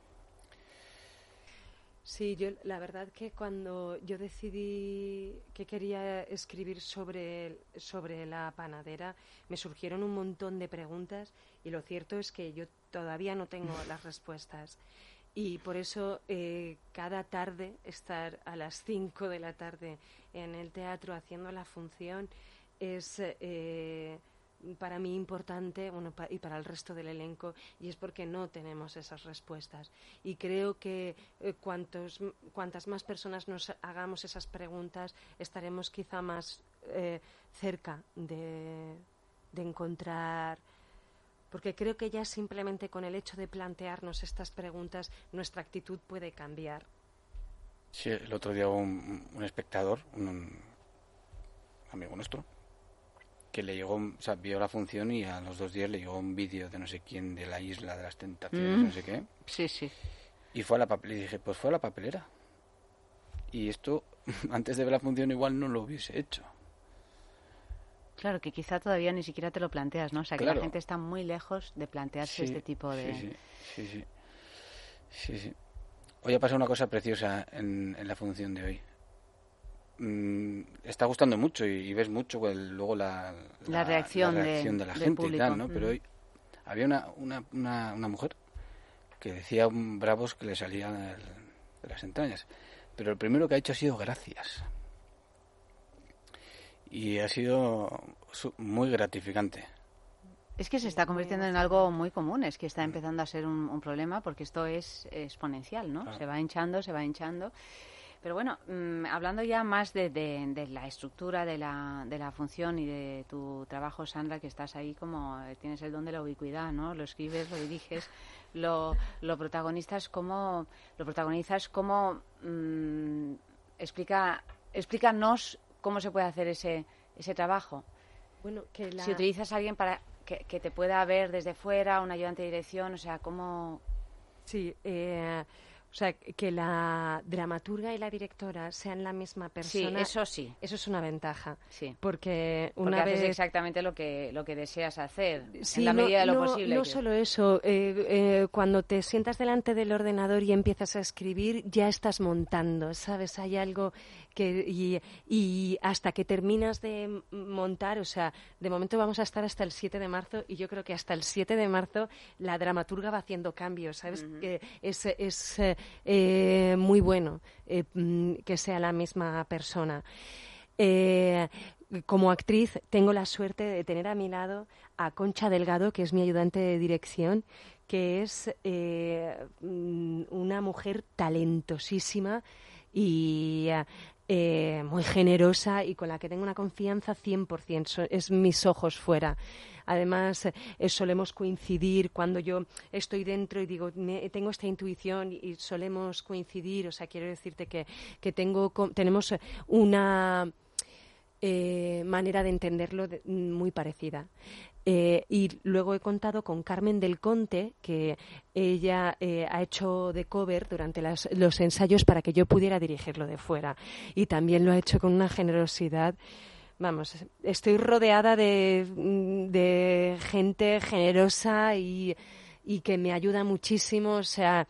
[SPEAKER 10] Sí, la verdad que cuando yo decidí que quería escribir sobre la panadera, me surgieron un montón de preguntas, y lo cierto es que yo todavía no tengo las respuestas. Y por eso cada tarde estar a las 5 de la tarde en el teatro haciendo la función es para mí importante, bueno, y para el resto del elenco, y es porque no tenemos esas respuestas. Y creo que cuantas más personas nos hagamos esas preguntas, estaremos quizá más cerca de encontrar... Porque creo que ya simplemente con el hecho de plantearnos estas preguntas, nuestra actitud puede cambiar.
[SPEAKER 12] Sí, el otro día hubo un espectador, un amigo nuestro, que le llegó, o sea, vio la función y a los 2 días le llegó un vídeo de no sé quién, de la Isla de las Tentaciones, no sé qué.
[SPEAKER 3] Sí, sí.
[SPEAKER 12] Y fue a la papelera, y dije, pues fue a la papelera. Y esto, antes de ver la función, igual no lo hubiese hecho.
[SPEAKER 3] Claro, que quizá todavía ni siquiera te lo planteas, ¿no? O sea, que
[SPEAKER 12] Claro.
[SPEAKER 3] la gente está muy lejos de plantearse este tipo de...
[SPEAKER 12] Sí. Hoy ha pasado una cosa preciosa en la función de hoy. Está gustando mucho y ves mucho luego la
[SPEAKER 3] reacción
[SPEAKER 12] de la
[SPEAKER 3] del
[SPEAKER 12] gente
[SPEAKER 3] público.
[SPEAKER 12] y tal, ¿no? Pero hoy había una mujer que decía bravos que le salían de las entrañas. Pero el primero que ha hecho ha sido gracias. Y ha sido muy gratificante.
[SPEAKER 3] Es que se está convirtiendo en algo muy común, es que está empezando a ser un problema, porque esto es exponencial, ¿no?
[SPEAKER 12] Claro.
[SPEAKER 3] Se va hinchando. Pero bueno, hablando ya más de la estructura de la función y de tu trabajo, Sandra, que estás ahí como tienes el don de la ubicuidad, ¿no? Lo escribes, lo diriges, lo protagonizas como... explícanos cómo se puede hacer ese trabajo.
[SPEAKER 10] Bueno, que
[SPEAKER 3] Si utilizas a alguien para que te pueda ver desde fuera, un ayudante de dirección, o sea, cómo...
[SPEAKER 10] Sí, o sea, que la dramaturga y la directora sean la misma persona.
[SPEAKER 3] Sí.
[SPEAKER 10] Eso es una ventaja.
[SPEAKER 3] Sí.
[SPEAKER 10] Porque
[SPEAKER 3] Porque haces exactamente lo que deseas hacer,
[SPEAKER 10] Sí,
[SPEAKER 3] en la medida de lo posible.
[SPEAKER 10] No solo eso, cuando te sientas delante del ordenador y empiezas a escribir, ya estás montando, ¿sabes? Hay algo que... Y hasta que terminas de montar, o sea, de momento vamos a estar hasta el 7 de marzo, y yo creo que hasta el 7 de marzo la dramaturga va haciendo cambios, ¿sabes? Que es muy bueno que sea la misma persona. como actriz tengo la suerte de tener a mi lado a Concha Delgado, que es mi ayudante de dirección, que es una mujer talentosísima y muy generosa y con la que tengo una confianza 100%. Es mis ojos fuera. Además, solemos coincidir cuando yo estoy dentro y digo, tengo esta intuición y solemos coincidir. O sea, quiero decirte que tenemos una manera de entenderlo muy parecida. Y luego he contado con Carmen del Conte, que ella ha hecho de cover durante los ensayos para que yo pudiera dirigirlo de fuera. Y también lo ha hecho con una generosidad. Vamos, estoy rodeada de gente generosa y que me ayuda muchísimo. O sea,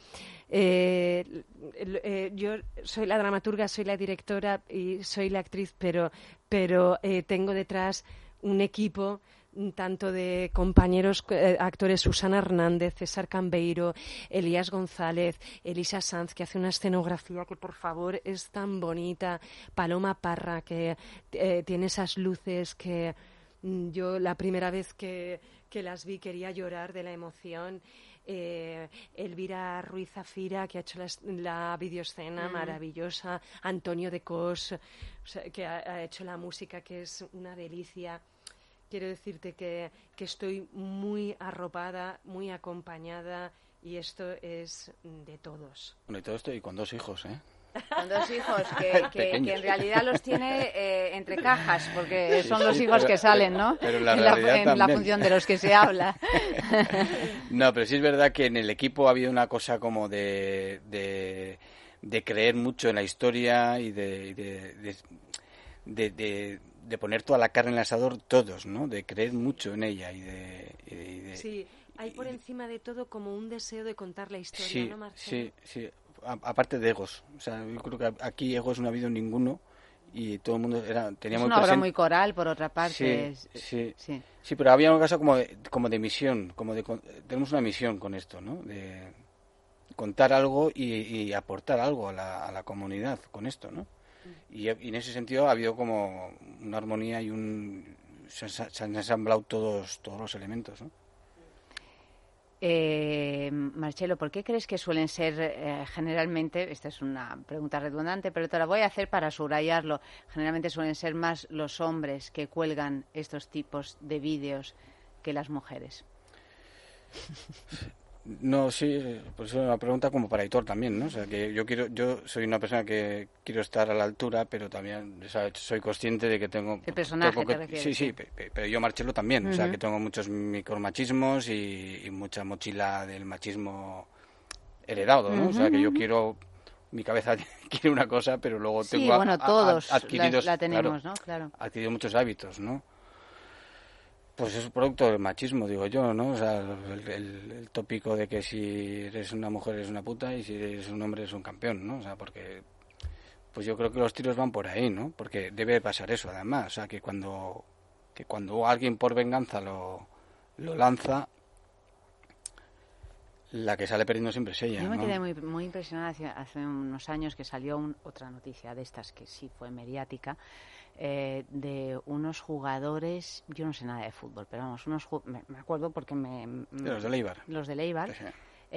[SPEAKER 10] yo soy la dramaturga, soy la directora y soy la actriz, pero tengo detrás un equipo tanto de compañeros actores, Susana Hernández, César Cambeiro, Elías González, Elisa Sanz, que hace una escenografía que por favor es tan bonita, Paloma Parra, que tiene esas luces que yo la primera vez que las vi quería llorar de la emoción. Elvira Ruiz Zafira, que ha hecho la videoescena maravillosa, Antonio de Cos, o sea, que ha hecho la música, que es una delicia. Quiero decirte que estoy muy arropada, muy acompañada, y esto es de todos.
[SPEAKER 12] Bueno, y todo esto y con 2 hijos, ¿eh?
[SPEAKER 3] Con 2 hijos que en realidad los tiene entre cajas, porque son los hijos que salen, ¿no?
[SPEAKER 12] Pero
[SPEAKER 3] en la función de los que se habla.
[SPEAKER 12] No, pero sí es verdad que en el equipo ha habido una cosa como de creer mucho en la historia y de poner toda la carne en el asador todos, ¿no? De creer mucho en ella y de...
[SPEAKER 10] Sí, hay por encima de todo como un deseo de contar la historia, ¿no, Marcelo?
[SPEAKER 12] Sí. Aparte de egos. O sea, yo creo que aquí egos no ha habido ninguno y todo el mundo tenía
[SPEAKER 3] es
[SPEAKER 12] muy
[SPEAKER 3] una obra muy coral, por otra parte.
[SPEAKER 12] Sí, pero había una cosa como de misión, tenemos una misión con esto, ¿no? De contar algo y aportar algo a la comunidad con esto, ¿no? Y en ese sentido ha habido como una armonía y se han ensamblado todos los elementos, ¿no?
[SPEAKER 3] Marcelo, ¿por qué crees que suelen ser generalmente, esta es una pregunta redundante, pero te la voy a hacer para subrayarlo, generalmente suelen ser más los hombres que cuelgan estos tipos de vídeos que las mujeres?
[SPEAKER 12] No, sí, pues es una pregunta como para Aitor también, ¿no? O sea, que yo soy una persona que quiero estar a la altura, pero también, o sea, soy consciente de que tengo...
[SPEAKER 3] ¿El personaje te refieres?
[SPEAKER 12] Sí, pero yo Marcelo también, o sea, que tengo muchos micromachismos y mucha mochila del machismo heredado, ¿no? O sea, que yo quiero... Mi cabeza quiere una cosa, pero luego tengo
[SPEAKER 3] todos
[SPEAKER 12] adquiridos,
[SPEAKER 3] la tenemos,
[SPEAKER 12] claro,
[SPEAKER 3] ¿no? Claro.
[SPEAKER 12] Adquirido muchos hábitos, ¿no? Pues es un producto del machismo, digo yo, ¿no? O sea, el tópico de que si eres una mujer eres una puta y si eres un hombre eres un campeón, ¿no? O sea, porque... Pues yo creo que los tiros van por ahí, ¿no? Porque debe pasar eso, además. O sea, que cuando alguien por venganza lo lanza, la que sale perdiendo siempre es ella,
[SPEAKER 3] Yo me
[SPEAKER 12] ¿no?
[SPEAKER 3] quedé muy impresionada hace unos años que salió otra noticia de estas que sí fue mediática, de unos jugadores, yo no sé nada de fútbol, pero vamos, me acuerdo porque
[SPEAKER 12] los de Leibar.
[SPEAKER 3] Los de Leibar,
[SPEAKER 12] sí.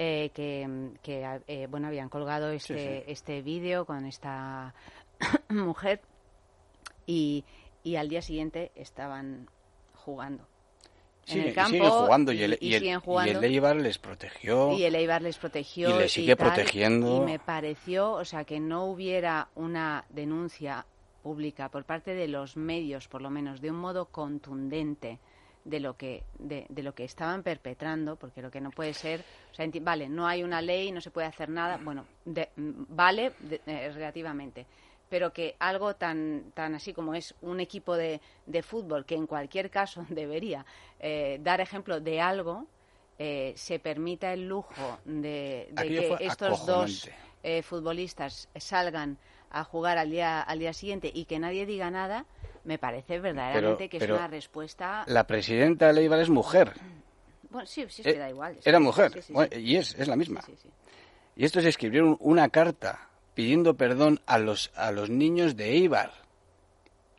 [SPEAKER 3] Que habían colgado este vídeo con esta mujer y al día siguiente estaban jugando. En el campo,
[SPEAKER 12] sigue jugando y
[SPEAKER 3] el
[SPEAKER 12] Eibar les protegió.
[SPEAKER 3] Y el Eibar les protegió.
[SPEAKER 12] Y le sigue protegiendo.
[SPEAKER 3] Y me pareció, o sea, que no hubiera una denuncia pública por parte de los medios, por lo menos, de un modo contundente de lo que estaban perpetrando, porque lo que no puede ser, o sea, vale, no hay una ley, no se puede hacer nada, bueno, vale relativamente, pero que algo tan así como es un equipo de fútbol, que en cualquier caso debería dar ejemplo de algo, se permita el lujo de que estos dos futbolistas salgan a jugar al día siguiente y que nadie diga nada, me parece verdaderamente que es una respuesta...
[SPEAKER 12] La presidenta de Eibar es mujer.
[SPEAKER 3] Bueno, sí, es que da igual.
[SPEAKER 12] Era mujer,
[SPEAKER 3] sí.
[SPEAKER 12] Bueno, y es la misma.
[SPEAKER 3] Sí.
[SPEAKER 12] Y estos escribieron una carta pidiendo perdón a los niños de Eibar.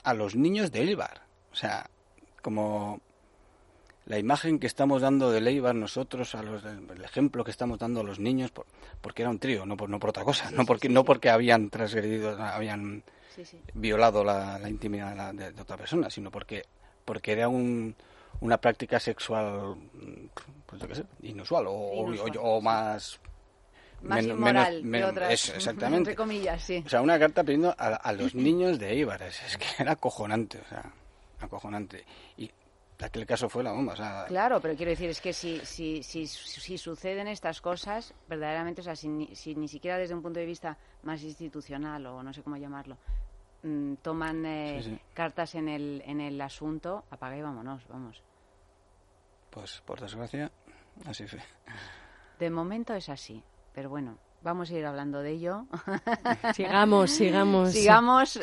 [SPEAKER 12] a los niños de Éibar. O sea, como la imagen que estamos dando de Éibar nosotros, el ejemplo que estamos dando a los niños, porque era un trío, no por otra cosa, no porque habían transgredido, habían violado la intimidad de otra persona, sino porque era una práctica sexual, pues yo qué sé, inusual o más
[SPEAKER 3] inmoral que otras,
[SPEAKER 12] eso, exactamente.
[SPEAKER 3] entre comillas, sí.
[SPEAKER 12] O sea, una carta pidiendo a los niños de Éibar, es que era acojonante, o sea, acojonante. Y aquel caso fue la bomba, o sea...
[SPEAKER 3] Claro, pero quiero decir, es que si suceden estas cosas, verdaderamente, o sea, si ni siquiera desde un punto de vista más institucional, o no sé cómo llamarlo, toman cartas en el asunto, apaga y vámonos, vamos.
[SPEAKER 12] Pues, por desgracia, así fue.
[SPEAKER 3] De momento es así, pero bueno, vamos a ir hablando de ello.
[SPEAKER 10] Sigamos.
[SPEAKER 3] Sigamos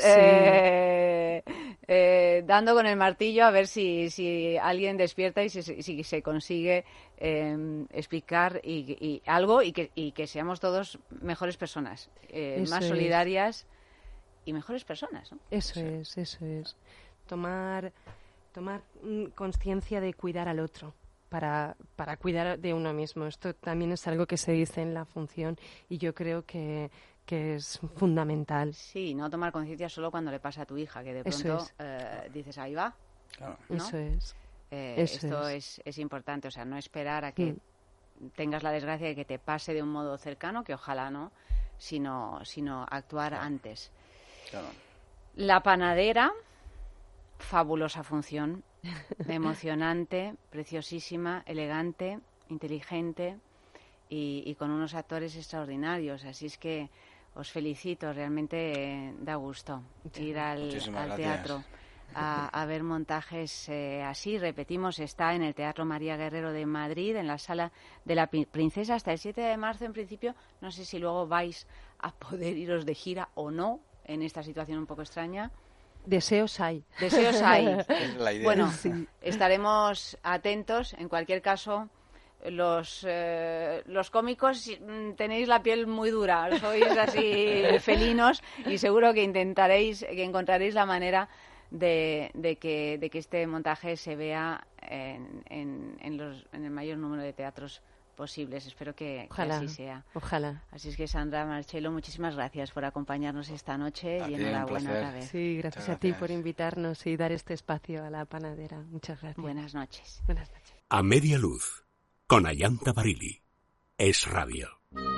[SPEAKER 3] dando con el martillo a ver si alguien despierta y si se consigue explicar y algo y que seamos todos mejores personas, más solidarias y mejores personas, ¿no?
[SPEAKER 10] Eso es. Tomar conciencia de cuidar al otro para cuidar de uno mismo. Esto también es algo que se dice en la función y yo creo que es fundamental.
[SPEAKER 3] Sí, no tomar conciencia solo cuando le pasa a tu hija, que de pronto dices, ahí va.
[SPEAKER 12] Claro.
[SPEAKER 3] ¿no?
[SPEAKER 10] Eso es.
[SPEAKER 3] Esto es importante, o sea, no esperar a que tengas la desgracia de que te pase de un modo cercano, que ojalá no, sino actuar antes.
[SPEAKER 12] Claro.
[SPEAKER 3] La panadera, fabulosa función, emocionante, preciosísima, elegante, inteligente y con unos actores extraordinarios. Así es que os felicito, realmente da gusto ir al teatro a ver montajes así. Repetimos, está en el Teatro María Guerrero de Madrid, en la Sala de la Princesa, hasta el 7 de marzo en principio. No sé si luego vais a poder iros de gira o no en esta situación un poco extraña.
[SPEAKER 10] Deseos hay.
[SPEAKER 12] Es la idea.
[SPEAKER 3] Bueno, estaremos atentos. En cualquier caso, los cómicos tenéis la piel muy dura, sois así felinos y seguro que encontraréis la manera de que este montaje se vea en el mayor número de teatros posibles. Espero que así sea.
[SPEAKER 10] Ojalá.
[SPEAKER 3] Así es que, Sandra, Marcelo, muchísimas gracias por acompañarnos esta noche y enhorabuena otra vez.
[SPEAKER 10] Sí, gracias a ti por invitarnos y dar este espacio a la panadera. Muchas gracias.
[SPEAKER 3] Buenas noches.
[SPEAKER 10] Buenas noches.
[SPEAKER 1] A media luz, con Ayanta Barili. Es Radio.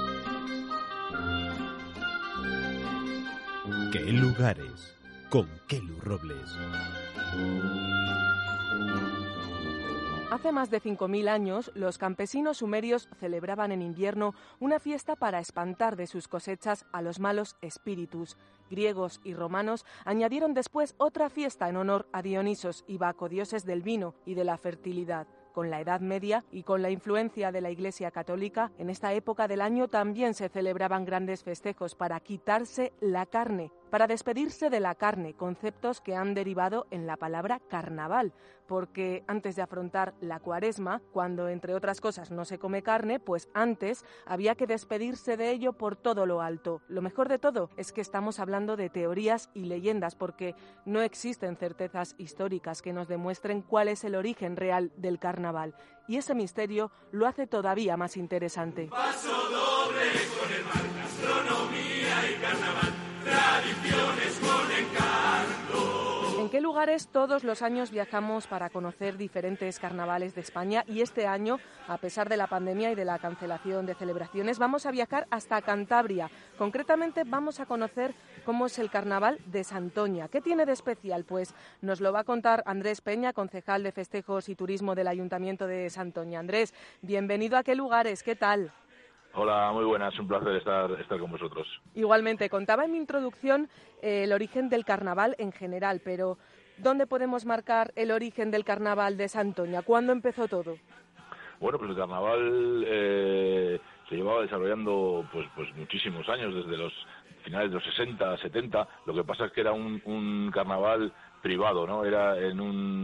[SPEAKER 13] ¿Qué lugares? Con Kelu Robles.
[SPEAKER 14] Hace más de 5.000 años, los campesinos sumerios celebraban en invierno una fiesta para espantar de sus cosechas a los malos espíritus. Griegos y romanos añadieron después otra fiesta en honor a Dionisos y Baco, dioses del vino y de la fertilidad. Con la Edad Media y con la influencia de la Iglesia Católica, en esta época del año también se celebraban grandes festejos para quitarse la carne, para despedirse de la carne, conceptos que han derivado en la palabra carnaval, porque antes de afrontar la Cuaresma, cuando entre otras cosas no se come carne, pues antes había que despedirse de ello por todo lo alto. Lo mejor de todo es que estamos hablando de teorías y leyendas, porque no existen certezas históricas que nos demuestren cuál es el origen real del carnaval, y ese misterio lo hace todavía más interesante.
[SPEAKER 11] Paso doble con el mar, gastronomía y carnaval, tradiciones con encanto.
[SPEAKER 14] ¿En qué lugares todos los años viajamos para conocer diferentes carnavales de España? Y este año, a pesar de la pandemia y de la cancelación de celebraciones, vamos a viajar hasta Cantabria. Concretamente vamos a conocer cómo es el carnaval de Santoña. ¿Qué tiene de especial? Pues nos lo va a contar Andrés Peña, concejal de Festejos y Turismo del Ayuntamiento de Santoña. Andrés, bienvenido a ¿Qué lugares? ¿Qué tal?
[SPEAKER 15] Hola, muy buenas, un placer estar con vosotros.
[SPEAKER 14] Igualmente, contaba en mi introducción el origen del carnaval en general, pero ¿dónde podemos marcar el origen del carnaval de Santoña? ¿Cuándo empezó todo?
[SPEAKER 15] Bueno, pues el carnaval se llevaba desarrollando pues muchísimos años, desde los finales de los 60, 70. Lo que pasa es que era un carnaval privado, ¿no? Era en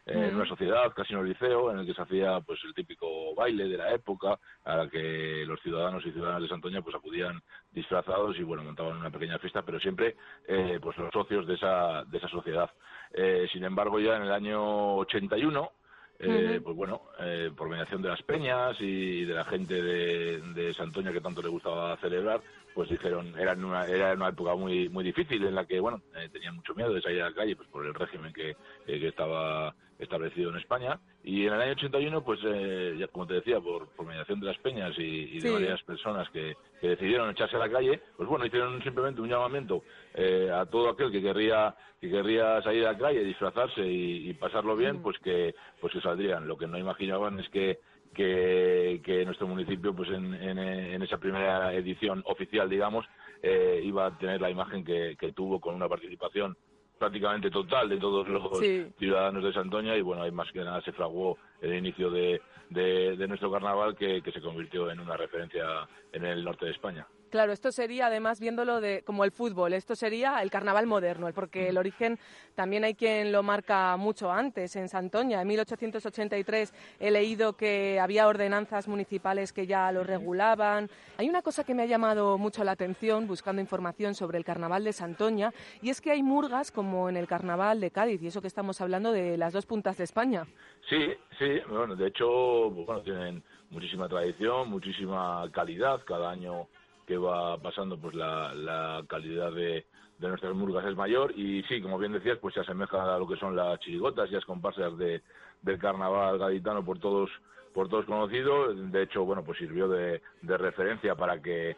[SPEAKER 15] en una sociedad, casi en un liceo, en el que se hacía pues el típico baile de la época, a la que los ciudadanos y ciudadanas de Santoña pues acudían disfrazados y bueno, montaban una pequeña fiesta, pero siempre pues los socios de esa sociedad. Sin embargo, ya en el año 81, pues bueno, por mediación de las peñas y de la gente de Santoña que tanto le gustaba celebrar, pues dijeron, era una época muy muy difícil en la que, bueno, tenían mucho miedo de salir a la calle pues por el régimen que estaba establecido en España, y en el año 81, pues ya como te decía, por mediación de las peñas y de varias personas que decidieron echarse a la calle, pues bueno, hicieron simplemente un llamamiento a todo aquel que querría salir a la calle, disfrazarse y pasarlo bien, pues que saldrían. Lo que no imaginaban es que nuestro municipio, pues en esa primera edición oficial, digamos, iba a tener la imagen que tuvo, con una participación prácticamente total de todos los ciudadanos de Santoña, y bueno, ahí más que nada se fraguó el inicio de nuestro carnaval, que se convirtió en una referencia en el norte de España.
[SPEAKER 14] Claro, esto sería, además, viéndolo como el fútbol, esto sería el carnaval moderno, porque el origen también hay quien lo marca mucho antes, en Santoña. En 1883 he leído que había ordenanzas municipales que ya lo regulaban. Hay una cosa que me ha llamado mucho la atención buscando información sobre el carnaval de Santoña, y es que hay murgas como en el carnaval de Cádiz, y eso que estamos hablando de las dos puntas de España.
[SPEAKER 15] Sí, bueno, de hecho, bueno, tienen muchísima tradición, muchísima calidad. Cada año que va pasando, pues la calidad de nuestras murgas es mayor, y sí, como bien decías, pues se asemeja a lo que son las chirigotas y las comparsas del carnaval gaditano por todos conocido. De hecho, bueno, pues sirvió de referencia para que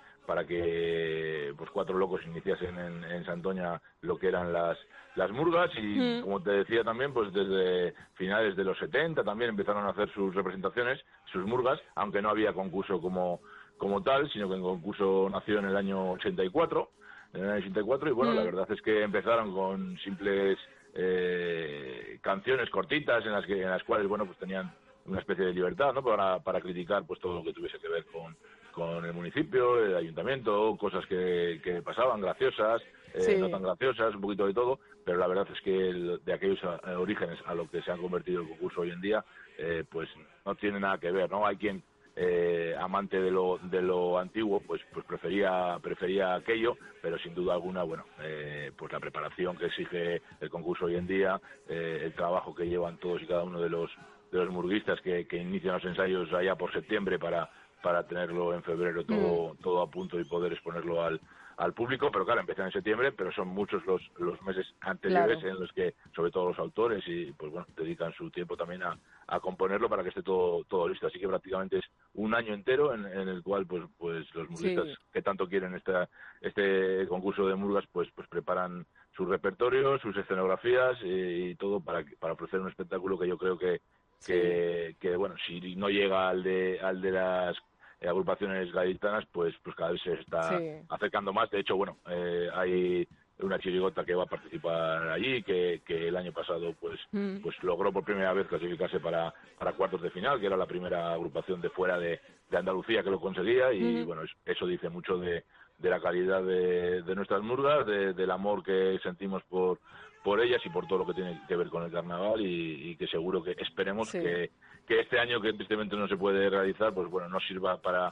[SPEAKER 15] pues Cuatro Locos iniciasen en Santoña lo que eran las murgas, y como te decía también, pues desde finales de los 70 también empezaron a hacer sus representaciones, sus murgas, aunque no había concurso como tal, sino que el concurso nació en el año 84, y bueno, la verdad es que empezaron con simples canciones cortitas en las cuales, bueno, pues tenían una especie de libertad, ¿no?, para criticar pues todo lo que tuviese que ver con el municipio, el ayuntamiento, cosas que pasaban, graciosas, no tan graciosas, un poquito de todo, pero la verdad es que de aquellos orígenes a lo que se ha convertido el concurso hoy en día, pues no tiene nada que ver, ¿no? Hay quien amante de lo antiguo, pues prefería aquello, pero sin duda alguna, bueno, pues la preparación que exige el concurso hoy en día, el trabajo que llevan todos y cada uno de los murguistas que inician los ensayos allá por septiembre para tenerlo en febrero todo a punto y poder exponerlo al público, pero claro, empiezan en septiembre, pero son muchos los meses anteriores, en los que, sobre todo los autores, y pues bueno, dedican su tiempo también a componerlo para que esté todo listo. Así que prácticamente es un año entero en el cual pues los murguistas que tanto quieren este concurso de murgas pues preparan su repertorio, sus escenografías y todo para ofrecer un espectáculo que yo creo que bueno, si no llega al de las agrupaciones gaditanas, pues cada vez se está acercando más. De hecho, bueno, hay una chirigota que va a participar allí, que el año pasado pues logró por primera vez clasificarse para cuartos de final, que era la primera agrupación de fuera de Andalucía que lo conseguía, y bueno, eso dice mucho de la calidad de nuestras murgas, del amor que sentimos por ellas y por todo lo que tiene que ver con el carnaval, y que seguro que esperemos que este año, que tristemente no se puede realizar, pues bueno, nos sirva para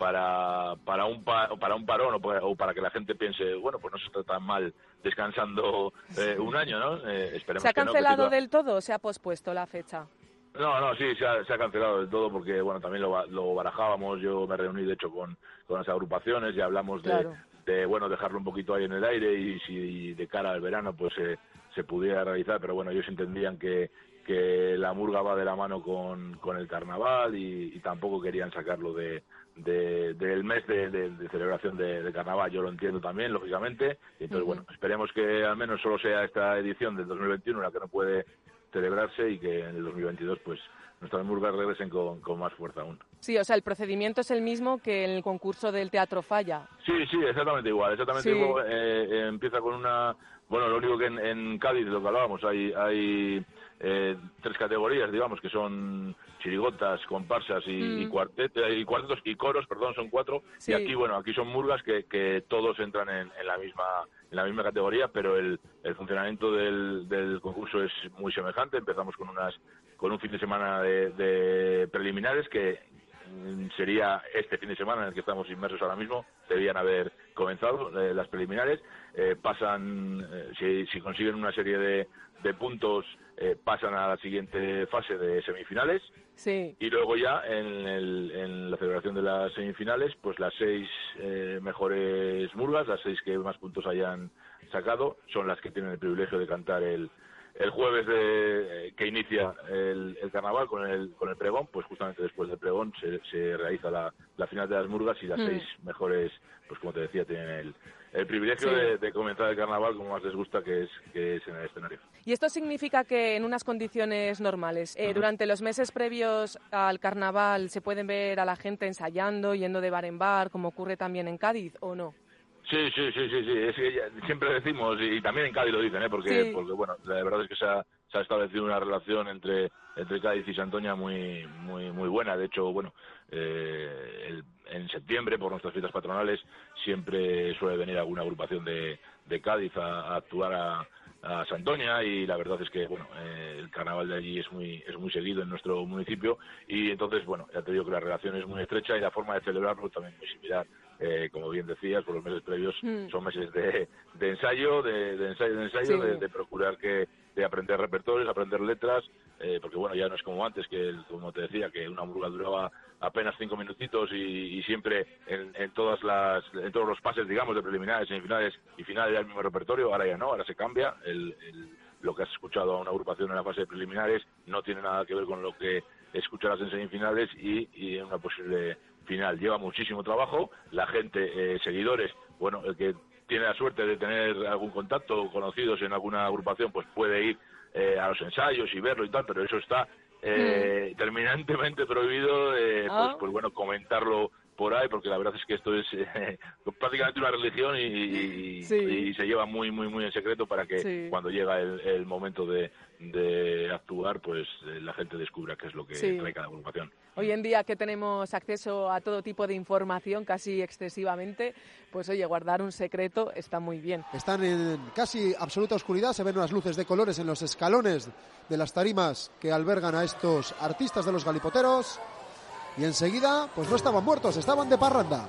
[SPEAKER 15] un parón, o para que la gente piense, bueno, pues no se está tan mal descansando un año, ¿no? Esperemos.
[SPEAKER 14] ¿Se ha cancelado del todo o se ha pospuesto la fecha?
[SPEAKER 15] No, sí, se ha cancelado del todo, porque bueno, también lo barajábamos. Yo me reuní de hecho con las agrupaciones y hablamos de bueno, dejarlo un poquito ahí en el aire, y si de cara al verano pues se pudiera realizar, pero bueno, ellos entendían que la murga va de la mano con el carnaval, y tampoco querían sacarlo del mes de celebración de carnaval. Yo lo entiendo también, lógicamente, y entonces bueno, esperemos que al menos solo sea esta edición del 2021 la que no puede celebrarse, y que en el 2022 pues nuestras murgas regresen con más fuerza aún. Sí,
[SPEAKER 14] o sea, el procedimiento es el mismo que en el concurso del Teatro Falla.
[SPEAKER 15] Sí, exactamente igual. Empieza con Bueno, lo único que en Cádiz, lo que hablábamos, hay 3 categorías, digamos, que son chirigotas, comparsas y cuartetos y coros, perdón, son 4.
[SPEAKER 14] Sí.
[SPEAKER 15] Y aquí, bueno, aquí son murgas que todos entran en la misma categoría, pero el funcionamiento del concurso es muy semejante. Empezamos con un fin de semana de preliminares que sería este fin de semana en el que estamos inmersos ahora mismo. Debían haber comenzado las preliminares. Pasan, si consiguen una serie de puntos, pasan a la siguiente fase de semifinales.
[SPEAKER 14] Sí.
[SPEAKER 15] Y luego ya en la celebración de las semifinales, pues las 6 mejores murgas, las 6 que más puntos hayan sacado, son las que tienen el privilegio de cantar el jueves que inicia el carnaval con el pregón. Pues justamente después del pregón se realiza la final de las murgas y las 6 mejores, pues como te decía, tienen el privilegio de comenzar el carnaval como más les gusta, que es en el escenario.
[SPEAKER 14] Y esto significa que en unas condiciones normales, durante los meses previos al carnaval, ¿se pueden ver a la gente ensayando, yendo de bar en bar, como ocurre también en Cádiz, o no?
[SPEAKER 15] Sí. Es que siempre decimos, y también en Cádiz lo dicen, porque bueno, la verdad es que se ha establecido una relación entre Cádiz y Santoña muy buena. De hecho, bueno, en septiembre, por nuestras fiestas patronales, siempre suele venir alguna agrupación de Cádiz a actuar a Santoña, y la verdad es que bueno, el carnaval de allí es muy seguido en nuestro municipio, y entonces bueno, ya te digo que la relación es muy estrecha y la forma de celebrarlo también muy similar. Como bien decías, por los meses previos son meses de ensayo, de procurar de aprender repertorios, aprender letras, porque bueno, ya no es como antes, que como te decía, que una murga duraba apenas 5 minutitos y siempre en todos los pases, digamos, de preliminares, semifinales y finales del mismo repertorio. Ahora ya no, ahora se cambia. Lo que has escuchado a una agrupación en la fase de preliminares no tiene nada que ver con lo que escucharás en semifinales y en una posible final. Lleva muchísimo trabajo. La gente, seguidores, bueno, el que tiene la suerte de tener algún contacto, conocidos en alguna agrupación, pues puede ir a los ensayos y verlo y tal, pero eso está terminantemente prohibido, pues bueno, comentarlo por ahí, porque la verdad es que esto es prácticamente una religión y se lleva muy en secreto para que cuando llega el momento de actuar, pues la gente descubra qué es lo que trae cada agrupación.
[SPEAKER 14] Hoy en día que tenemos acceso a todo tipo de información, casi excesivamente, pues oye, guardar un secreto está muy bien.
[SPEAKER 16] Están en casi absoluta oscuridad, se ven unas luces de colores en los escalones de las tarimas que albergan a estos artistas de los galipoteros, y enseguida, pues no estaban muertos, estaban de parranda.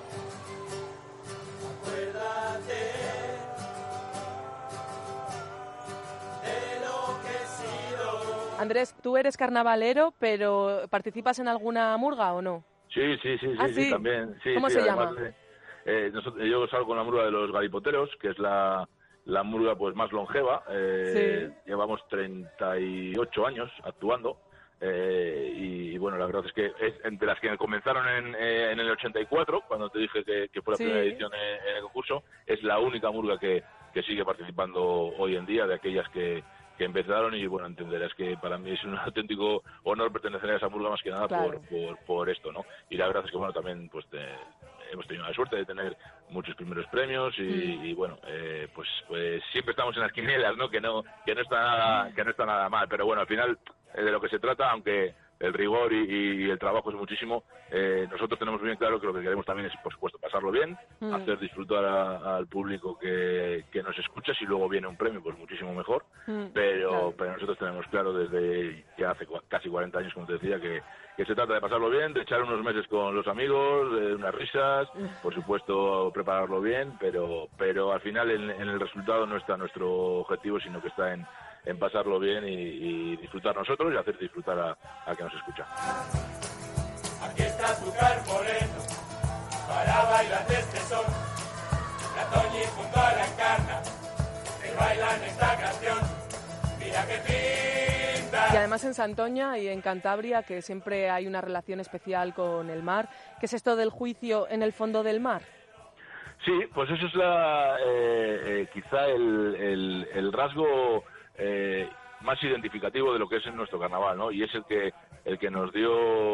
[SPEAKER 14] Andrés, tú eres carnavalero, pero ¿participas en alguna murga o no?
[SPEAKER 15] Sí, también. Sí,
[SPEAKER 14] ¿Cómo se llama?
[SPEAKER 15] Yo salgo con la murga de los galipoteros, que es la murga pues más longeva. Llevamos 38 años actuando. Y bueno, la verdad es que es entre las que comenzaron en el 84, cuando te dije que fue la primera edición en el concurso, es la única murga que sigue participando hoy en día, de aquellas que empezaron. Y bueno, entenderás que para mí es un auténtico honor pertenecer a esa murga, más que nada por esto, ¿no? Y la verdad es que bueno, también pues hemos tenido la suerte de tener muchos primeros premios y bueno, pues siempre estamos en las quinielas, ¿no? Que no está nada mal, pero bueno, al final de lo que se trata, aunque el rigor y el trabajo es muchísimo, nosotros tenemos bien claro que lo que queremos también es, por supuesto, pasarlo bien, hacer disfrutar al público que nos escucha. Si luego viene un premio, pues muchísimo mejor, pero nosotros tenemos claro desde ya hace casi 40 años, como te decía, que se trata de pasarlo bien, de echar unos meses con los amigos, de unas risas, por supuesto prepararlo bien, pero al final en el resultado no está nuestro objetivo, sino que está en pasarlo bien y disfrutar nosotros y hacer disfrutar a que nos escucha.
[SPEAKER 11] Aquí está tu carbolero para bailar de este son. La Toñi junto a la Encarna que bailan esta canción. Mira que pinta.
[SPEAKER 14] Y además en Santoña y en Cantabria, que siempre hay una relación especial con el mar. ¿Qué es esto del juicio en el fondo del mar?
[SPEAKER 15] Sí, pues eso es quizá el rasgo más identificativo de lo que es en nuestro carnaval, ¿no? Y es el que nos dio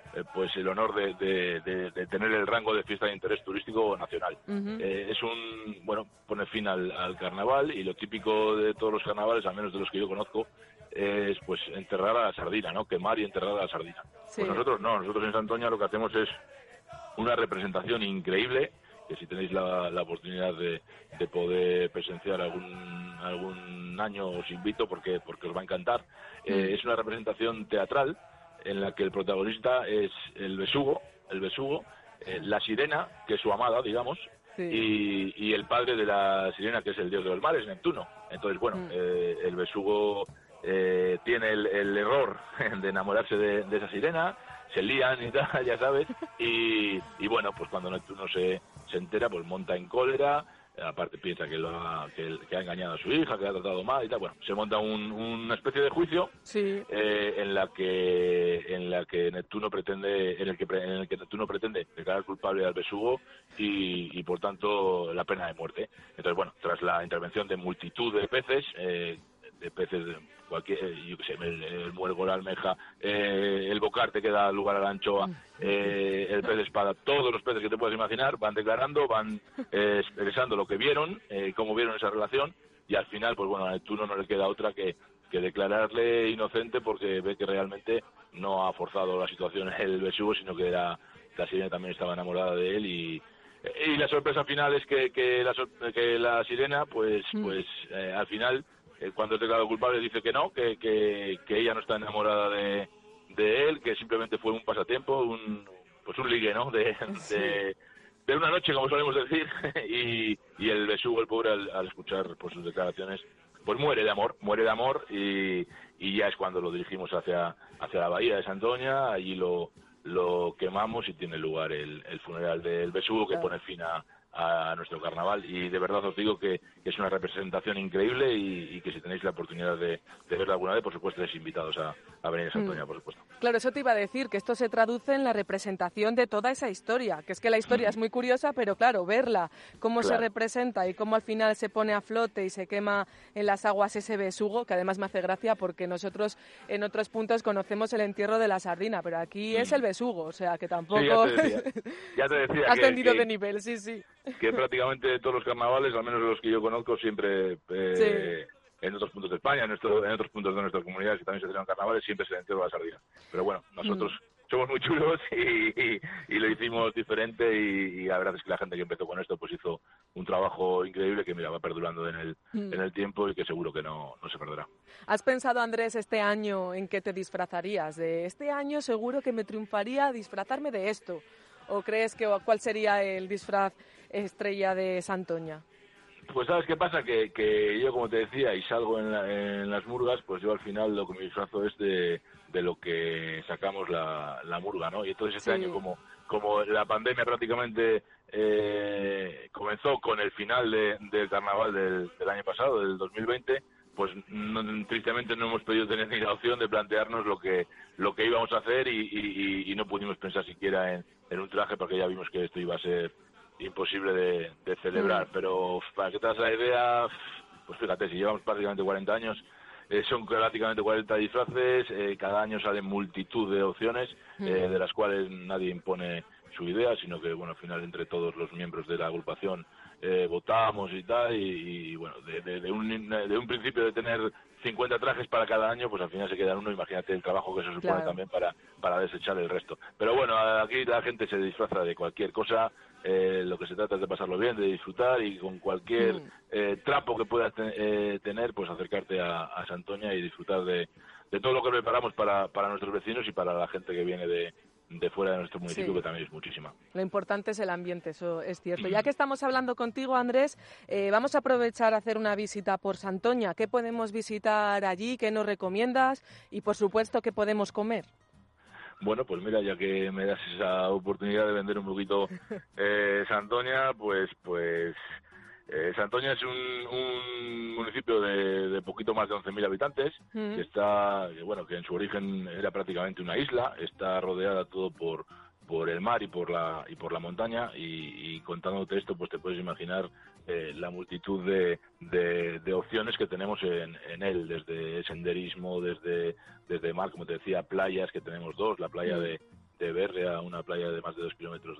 [SPEAKER 15] pues el honor de tener el rango de fiesta de interés turístico nacional. Es pone fin al carnaval, y lo típico de todos los carnavales, al menos de los que yo conozco, es pues enterrar a la sardina, ¿no? Quemar y enterrar a la sardina.
[SPEAKER 14] Sí.
[SPEAKER 15] Pues nosotros no, nosotros en Santoña lo que hacemos es una representación increíble, que si tenéis la oportunidad de poder presenciar algún año os invito porque os va a encantar. Es una representación teatral en la que el protagonista es el besugo, la sirena, que es su amada, digamos, y el padre de la sirena, que es el dios de los mares, Neptuno. Entonces, el besugo tiene el error de enamorarse de esa sirena, se lían y tal, ya sabes, y bueno, pues cuando Neptuno se entera, pues monta en cólera, aparte piensa que ha engañado a su hija, que la ha tratado mal y tal. Bueno, se monta una especie de juicio en la que Neptuno pretende declarar culpable al besugo y por tanto la pena de muerte. Entonces, bueno, tras la intervención de multitud de peces cualquier, yo qué sé, el muergo, la almeja, el bocarte que da lugar a la anchoa, el pez de espada, todos los peces que te puedas imaginar van declarando, van expresando lo que vieron, cómo vieron esa relación, y al final, pues bueno, a Neptuno no le queda otra que declararle inocente, porque ve que realmente no ha forzado la situación el besugo, sino que la sirena también estaba enamorada de él, y la sorpresa final es que la sirena, pues al final, cuando es declarado culpable, dice que no, que ella no está enamorada de él, que simplemente fue un pasatiempo, un ligue, ¿no? De una noche, como solemos decir, y el besugo, el pobre, al escuchar pues sus declaraciones, pues muere de amor, y ya es cuando lo dirigimos hacia la bahía de Santoña. Allí lo quemamos y tiene lugar el funeral del besugo, que pone fin a nuestro carnaval, y de verdad os digo que es una representación increíble, y que si tenéis la oportunidad de verla alguna vez, por supuesto, estáis invitados a venir a Santoña, por supuesto.
[SPEAKER 14] Claro, eso te iba a decir, que esto se traduce en la representación de toda esa historia, que es que la historia es muy curiosa, pero claro, verla, cómo se representa y cómo al final se pone a flote y se quema en las aguas ese besugo, que además me hace gracia porque nosotros en otros puntos conocemos el entierro de la sardina, pero aquí es el besugo, o sea que tampoco...
[SPEAKER 15] Sí, ya te decía
[SPEAKER 14] has ascendido de nivel, sí.
[SPEAKER 15] Que prácticamente todos los carnavales, al menos de los que yo conozco, siempre... En otros puntos de España, en otros puntos de nuestras comunidades que también se celebran carnavales, siempre se le entierra la sardina. Pero bueno, nosotros somos muy chulos y lo hicimos diferente, y la verdad es que la gente que empezó con esto pues hizo un trabajo increíble que va perdurando en el tiempo, y que seguro que no se perderá.
[SPEAKER 14] ¿Has pensado, Andrés, este año en qué te disfrazarías? De este año seguro que me triunfaría disfrazarme de esto. ¿O crees cuál sería el disfraz estrella de Santoña?
[SPEAKER 15] Pues ¿sabes qué pasa? Que yo, como te decía, y salgo en las murgas, pues yo al final lo que me disfrazo es de lo que sacamos la murga, ¿no? Y entonces este año, como la pandemia prácticamente comenzó con el final del carnaval del año pasado, del 2020, pues tristemente no hemos podido tener ni la opción de plantearnos lo que íbamos a hacer, y no pudimos pensar siquiera en un traje, porque ya vimos que esto iba a ser imposible de celebrar. Pero para que te hagas la idea, pues fíjate, si llevamos prácticamente 40 años, son prácticamente 40 disfraces, cada año salen multitud de opciones, de las cuales nadie impone su idea, sino que bueno, al final entre todos los miembros de la agrupación votamos y tal, y bueno, de un principio de tener 50 trajes para cada año, pues al final se queda uno. Imagínate el trabajo que eso supone también para desechar el resto. Pero bueno, aquí la gente se disfraza de cualquier cosa, lo que se trata es de pasarlo bien, de disfrutar, y con cualquier trapo que puedas tener, pues acercarte a Santoña y disfrutar de todo lo que preparamos para nuestros vecinos y para la gente que viene de fuera de nuestro municipio, que también es muchísima.
[SPEAKER 14] Lo importante es el ambiente, eso es cierto. Ya que estamos hablando contigo, Andrés, vamos a aprovechar a hacer una visita por Santoña. ¿Qué podemos visitar allí? ¿Qué nos recomiendas? Y, por supuesto, ¿qué podemos comer?
[SPEAKER 15] Bueno, pues mira, ya que me das esa oportunidad de vender un poquito Santoña, pues Santoña es un municipio de poquito más de 11.000 habitantes, que en su origen era prácticamente una isla, está rodeada todo por el mar y por la montaña, y contándote esto, pues te puedes imaginar la multitud de opciones que tenemos en él, desde senderismo, desde mar, como te decía, playas, que tenemos dos, la playa de Berria, una playa de más de 2 kilómetros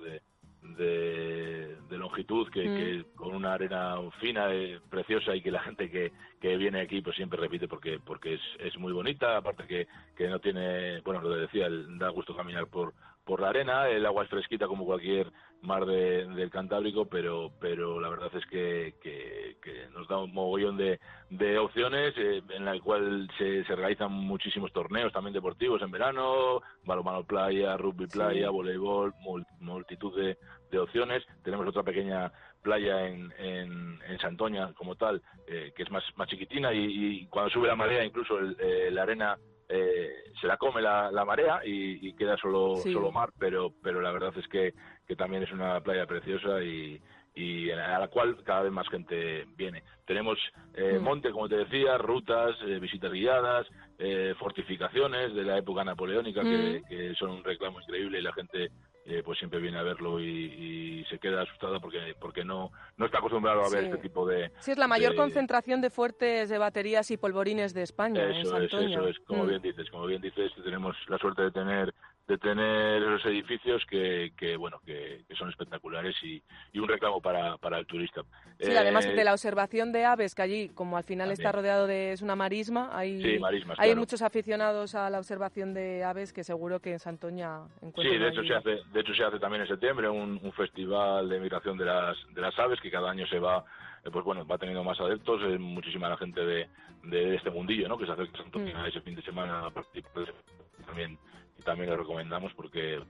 [SPEAKER 15] de longitud, que con una arena fina, preciosa, y que la gente que viene aquí pues siempre repite porque es muy bonita, aparte que no tiene, bueno, lo que decía, da gusto caminar por la arena, el agua es fresquita como cualquier mar del Cantábrico, pero la verdad es que nos da un mogollón de opciones, en la cual se realizan muchísimos torneos también deportivos en verano, balonmano playa, rugby playa, voleibol, multitud de opciones. Tenemos otra pequeña playa en Santoña como tal, que es más chiquitina, y cuando sube la marea incluso la arena se la come la marea y queda solo mar, pero la verdad es que también es una playa preciosa y a la cual cada vez más gente viene. Tenemos monte, como te decía, rutas, visitas guiadas, fortificaciones de la época napoleónica que son un reclamo increíble, y la gente pues siempre viene a verlo y se queda asustada porque no está acostumbrado a ver este tipo de...
[SPEAKER 14] Sí, es la mayor concentración de fuertes de baterías y polvorines de España, en Santoña.
[SPEAKER 15] Eso es, como bien dices, tenemos la suerte de tener esos edificios que son espectaculares y un reclamo para el turista.
[SPEAKER 14] Sí, además de la observación de aves, que allí, como al final está rodeado es una marisma, hay muchos aficionados a la observación de aves que seguro que en Santoña encuentran.
[SPEAKER 15] Sí, de hecho se hace también en septiembre un festival de migración de las aves, que cada año se va, va teniendo más adeptos, muchísima la gente de este mundillo, ¿no?, que se acerca a Santoña ese fin de semana a participar también lo recomendamos porque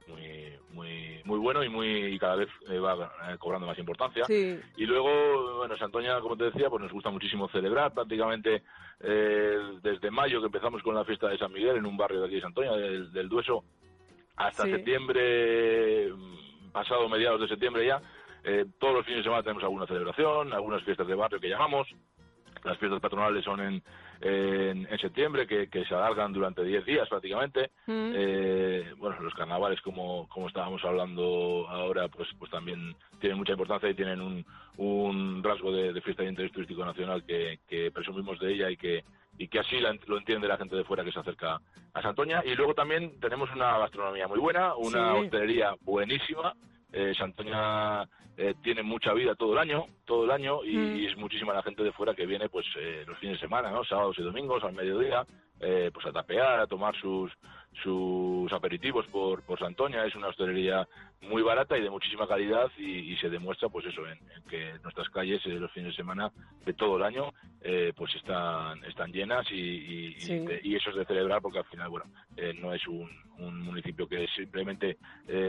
[SPEAKER 15] muy bueno y cada vez va cobrando más importancia.
[SPEAKER 14] Sí.
[SPEAKER 15] Y luego, bueno, Santoña, como te decía, pues nos gusta muchísimo celebrar, prácticamente desde mayo, que empezamos con la fiesta de San Miguel en un barrio de aquí de Santoña, del Dueso, hasta septiembre, pasado mediados de septiembre ya, todos los fines de semana tenemos alguna celebración, algunas fiestas de barrio que llamamos. Las fiestas patronales son en septiembre, que se alargan durante 10 días prácticamente. Los carnavales, como estábamos hablando ahora, pues también tienen mucha importancia y tienen un rasgo de fiesta de interés turístico nacional que presumimos de ella y que así lo entiende la gente de fuera que se acerca a Santoña. Y luego también tenemos una gastronomía muy buena, una hostelería buenísima. Santoña tiene mucha vida todo el año y es muchísima la gente de fuera que viene pues los fines de semana, ¿no?, sábados y domingos al mediodía, pues a tapear, a tomar sus aperitivos por Santoña. Es una hostelería muy barata y de muchísima calidad y se demuestra pues eso en que nuestras calles los fines de semana de todo el año pues están llenas y eso es de celebrar, porque al final no es un municipio que simplemente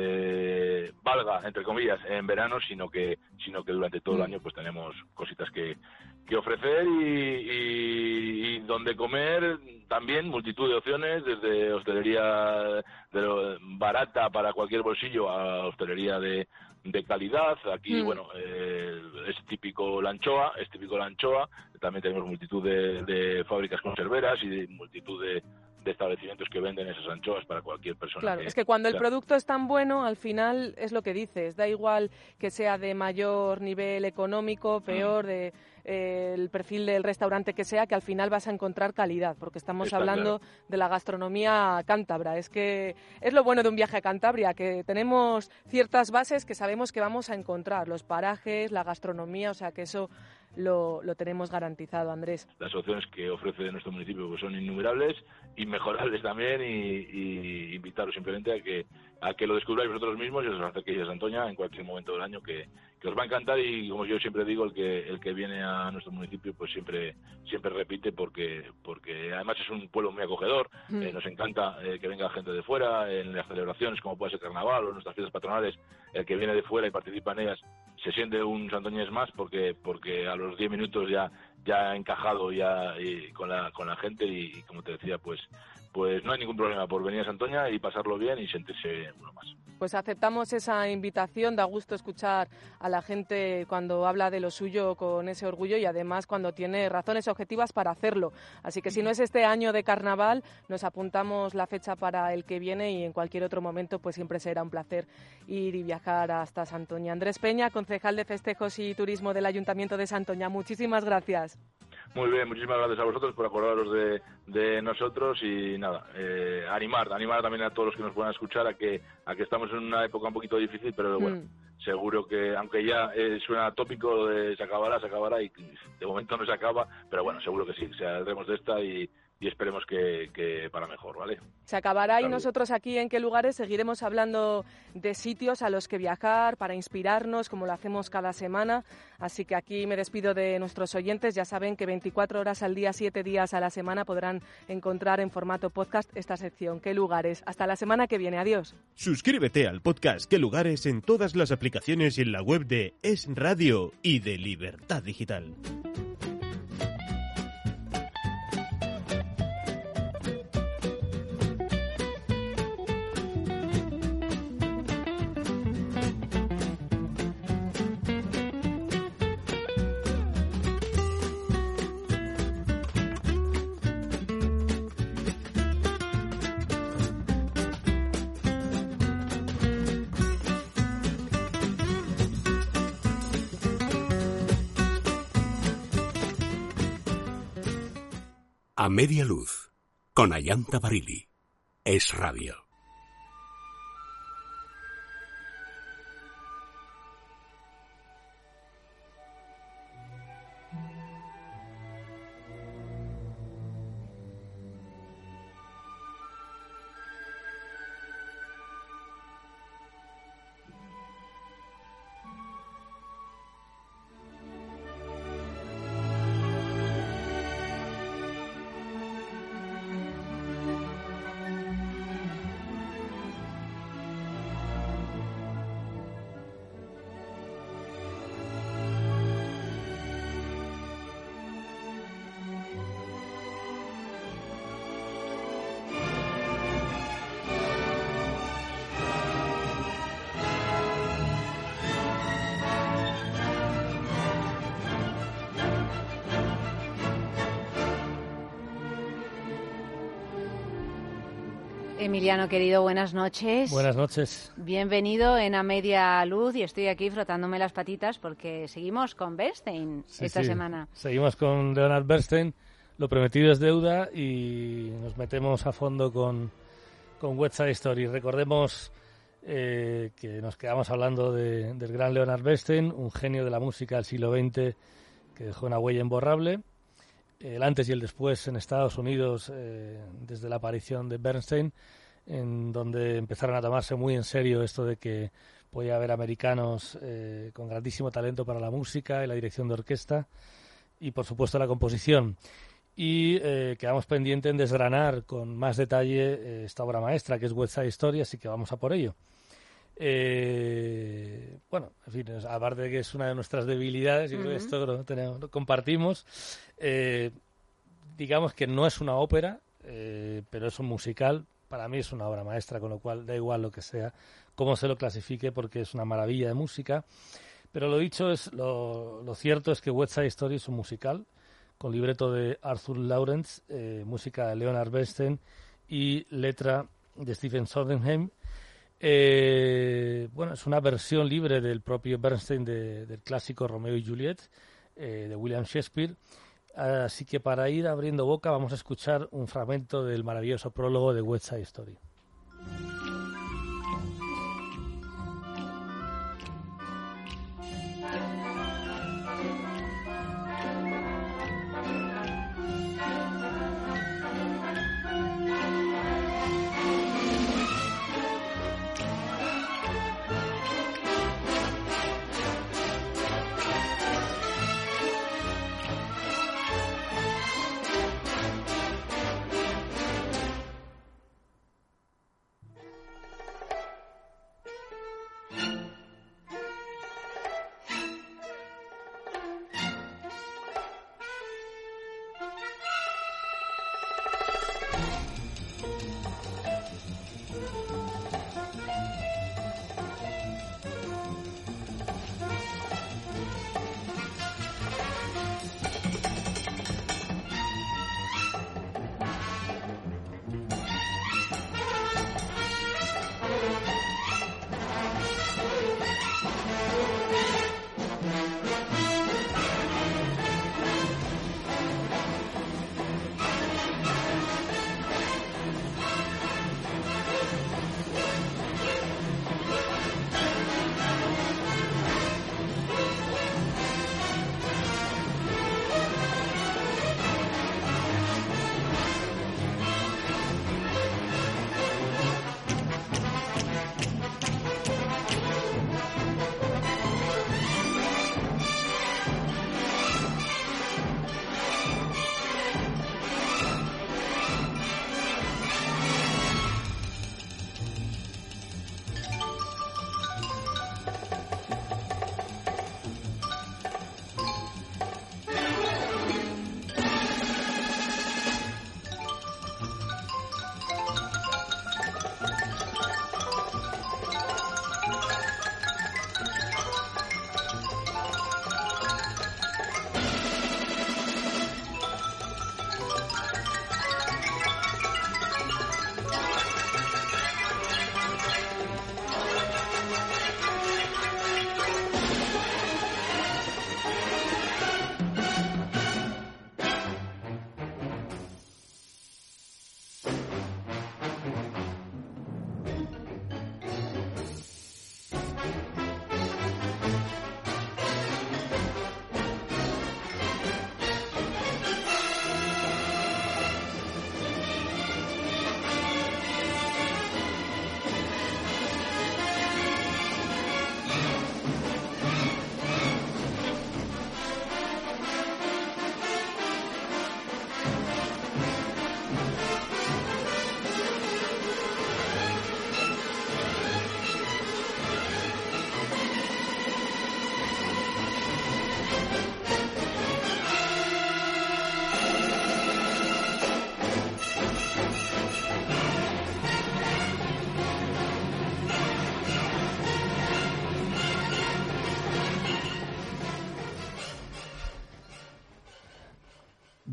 [SPEAKER 15] valga, entre comillas, en verano, sino que durante todo el año pues tenemos cositas que ofrecer y donde comer también, multitud de opciones, desde hostelería barata para cualquier bolsillo a hostelería de calidad. Aquí, es típico la anchoa, también tenemos multitud de fábricas conserveras y multitud de establecimientos que venden esas anchoas para cualquier persona.
[SPEAKER 14] Claro, es que cuando el producto es tan bueno, al final es lo que dices, da igual que sea de mayor nivel económico, peor, el perfil del restaurante que sea, que al final vas a encontrar calidad, porque estamos hablando de la gastronomía cántabra. Es que es lo bueno de un viaje a Cantabria, que tenemos ciertas bases que sabemos que vamos a encontrar, los parajes, la gastronomía, o sea que eso lo tenemos garantizado, Andrés.
[SPEAKER 15] Las opciones que ofrece nuestro municipio pues son innumerables, inmejorables también, y invitaros simplemente a que lo descubráis vosotros mismos y os acerquéis a Santoña en cualquier momento del año, que os va a encantar. Y como yo siempre digo, el que viene a nuestro municipio pues siempre repite, porque además es un pueblo muy acogedor. Nos encanta que venga gente de fuera en las celebraciones, como puede ser Carnaval o nuestras fiestas patronales. El que viene de fuera y participa en ellas se siente un santoñés más, porque a los 10 minutos ya ha encajado y con la gente, y como te decía, pues no hay ningún problema por venir a Santoña y pasarlo bien y sentirse uno más.
[SPEAKER 14] Pues aceptamos esa invitación, da gusto escuchar a la gente cuando habla de lo suyo con ese orgullo y además cuando tiene razones objetivas para hacerlo. Así que si no es este año de carnaval, nos apuntamos la fecha para el que viene y en cualquier otro momento pues siempre será un placer ir y viajar hasta Santoña. Andrés Peña, concejal de Festejos y Turismo del Ayuntamiento de Santoña, muchísimas gracias.
[SPEAKER 15] Muy bien, muchísimas gracias a vosotros por acordaros de nosotros y nada, animar también a todos los que nos puedan escuchar a que estamos en una época un poquito difícil, pero bueno, seguro que, aunque ya suena tópico de se acabará y de momento no se acaba, pero bueno, seguro que sí, saldremos de esta y esperemos que para mejor, ¿vale?
[SPEAKER 14] Se acabará y nosotros aquí en Qué Lugares seguiremos hablando de sitios a los que viajar para inspirarnos, como lo hacemos cada semana. Así que aquí me despido de nuestros oyentes. Ya saben que 24 horas al día, 7 días a la semana podrán encontrar en formato podcast esta sección Qué Lugares. Hasta la semana que viene. Adiós.
[SPEAKER 13] Suscríbete al podcast Qué Lugares en todas las aplicaciones y en la web de Es Radio y de Libertad Digital.
[SPEAKER 1] A media luz, con Ayanta Barili. Es Radio.
[SPEAKER 3] Emiliano, querido, buenas noches.
[SPEAKER 17] Buenas noches.
[SPEAKER 3] Bienvenido en A Media Luz y estoy aquí frotándome las patitas porque seguimos con Bernstein esta semana.
[SPEAKER 17] Seguimos con Leonard Bernstein, lo prometido es deuda y nos metemos a fondo con West Side Story. Recordemos que nos quedamos hablando del gran Leonard Bernstein, un genio de la música del siglo XX que dejó una huella imborrable. El antes y el después en Estados Unidos, desde la aparición de Bernstein, en donde empezaron a tomarse muy en serio esto de que podía haber americanos con grandísimo talento para la música y la dirección de orquesta y, por supuesto, la composición. Y quedamos pendientes en desgranar con más detalle esta obra maestra, que es West Side Story, así que vamos a por ello. Bueno, en fin, aparte de que es una de nuestras debilidades, y esto lo compartimos, digamos que no es una ópera, pero es un musical. Para mí es una obra maestra, con lo cual da igual lo que sea, cómo se lo clasifique, porque es una maravilla de música. Pero lo dicho, lo cierto es que West Side Story es un musical, con libreto de Arthur Lawrence, música de Leonard Bernstein y letra de Stephen Sondheim. Bueno, es una versión libre del propio Bernstein del clásico Romeo y Juliet de William Shakespeare. Así que para ir abriendo boca vamos a escuchar un fragmento del maravilloso prólogo de West Side Story.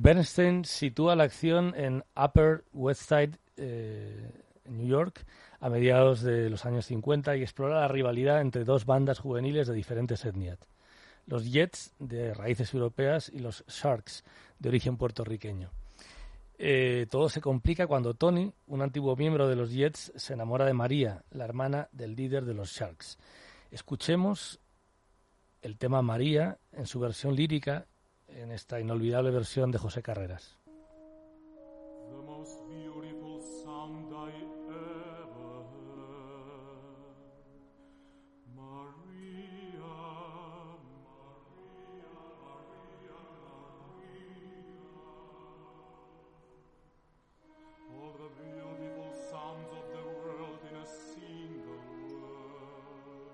[SPEAKER 17] Bernstein sitúa la acción en Upper West Side, en New York, a mediados de los años 50 y explora la rivalidad entre dos bandas juveniles de diferentes etnias. Los Jets, de raíces europeas, y los Sharks, de origen puertorriqueño. Todo se complica cuando Tony, un antiguo miembro de los Jets, se enamora de María, la hermana del líder de los Sharks. Escuchemos el tema María en su versión lírica, en esta inolvidable versión de José Carreras.
[SPEAKER 11] The most beautiful sound I ever heard. Maria, Maria, Maria, Maria. All the beautiful sounds of the world in a single word.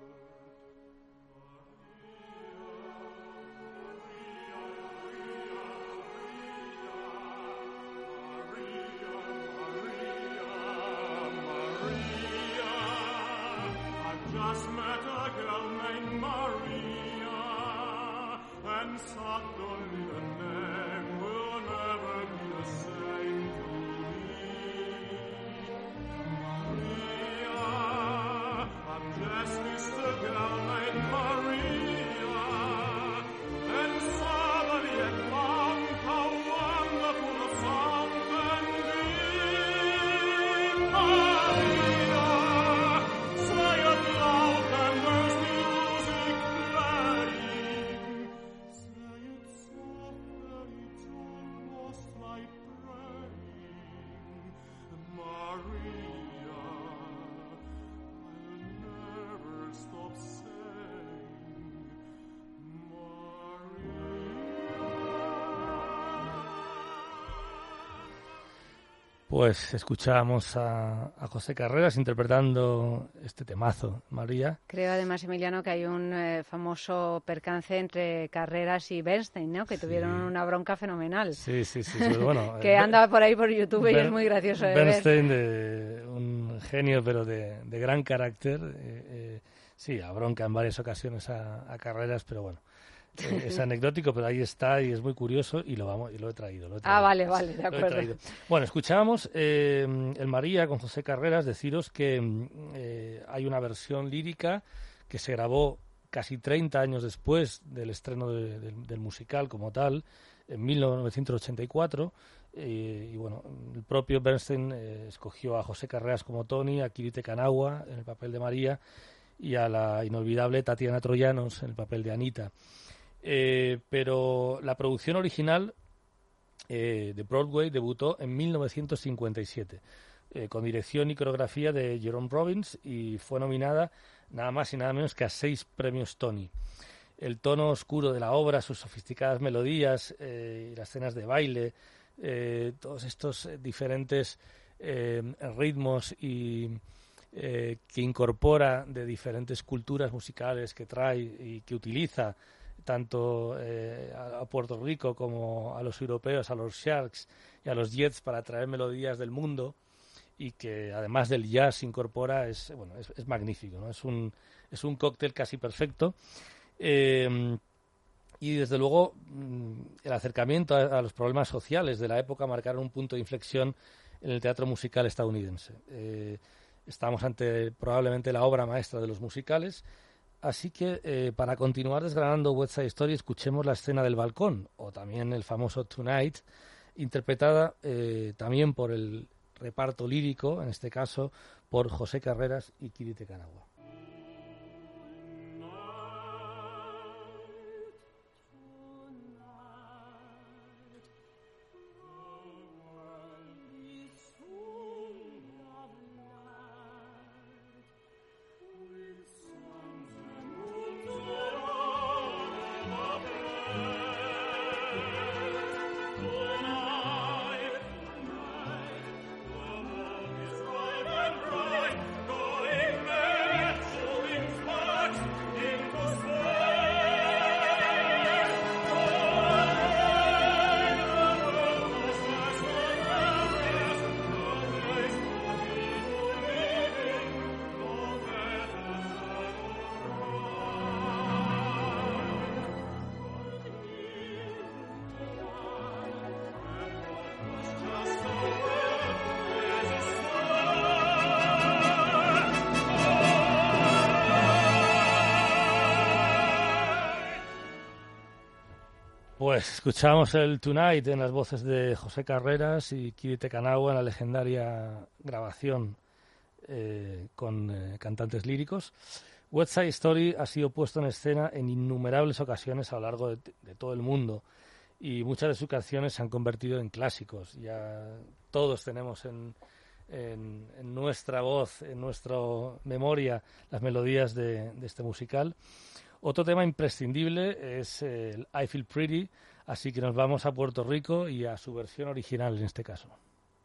[SPEAKER 11] Just met a girl named Maria, and suddenly the name will never be the same to me. Maria, I've just kissed a girl named Maria, and suddenly I found how wonderful the sound can be. Maria, say it loud and there's music playing. Say it softly, it's almost like praying. Maria, I'll never stop saying
[SPEAKER 17] Pues escuchábamos a José Carreras interpretando este temazo, María.
[SPEAKER 3] Creo además, Emiliano, que hay un famoso percance entre Carreras y Bernstein, ¿no? Que tuvieron una bronca fenomenal.
[SPEAKER 17] Sí. Bueno,
[SPEAKER 3] que anda por ahí por YouTube y es muy gracioso de
[SPEAKER 17] Bernstein,
[SPEAKER 3] ver.
[SPEAKER 17] Un genio, pero de gran carácter. Sí, a bronca en varias ocasiones a Carreras, pero bueno. Es anecdótico, pero ahí está y es muy curioso y lo he traído.
[SPEAKER 3] Vale, de acuerdo.
[SPEAKER 17] Bueno, escuchábamos el María con José Carreras. Deciros que hay una versión lírica que se grabó casi 30 años después del estreno del musical como tal, en 1984. Y bueno, el propio Bernstein escogió a José Carreras como Tony, a Kirite Kanawa en el papel de María y a la inolvidable Tatiana Troyanos en el papel de Anita. Pero la producción original de Broadway debutó en 1957 con dirección y coreografía de Jerome Robbins y fue nominada nada más y nada menos que a 6 premios Tony. El tono oscuro de la obra, sus sofisticadas melodías y las escenas de baile, todos estos diferentes ritmos y que incorpora de diferentes culturas musicales que trae y que utiliza tanto a Puerto Rico como a los europeos, a los Sharks y a los Jets para traer melodías del mundo y que además del jazz incorpora es magnífico, ¿no? Es un cóctel casi perfecto y desde luego el acercamiento a los problemas sociales de la época marcaron un punto de inflexión en el teatro musical estadounidense. Estamos ante probablemente la obra maestra de los musicales. Así que para continuar desgranando West Side Story, escuchemos la escena del balcón, o también el famoso Tonight, interpretada también por el reparto lírico, en este caso por José Carreras y Kirite Kanawa.
[SPEAKER 11] Going
[SPEAKER 17] Pues escuchamos el Tonight en las voces de José Carreras y Kiri Te Kanawa en la legendaria grabación con cantantes líricos. West Side Story ha sido puesto en escena en innumerables ocasiones a lo largo de todo el mundo y muchas de sus canciones se han convertido en clásicos. Ya todos tenemos en nuestra voz, en nuestra memoria, las melodías de este musical. Otro tema imprescindible es el I Feel Pretty, así que nos vamos a Puerto Rico y a su versión original en este caso.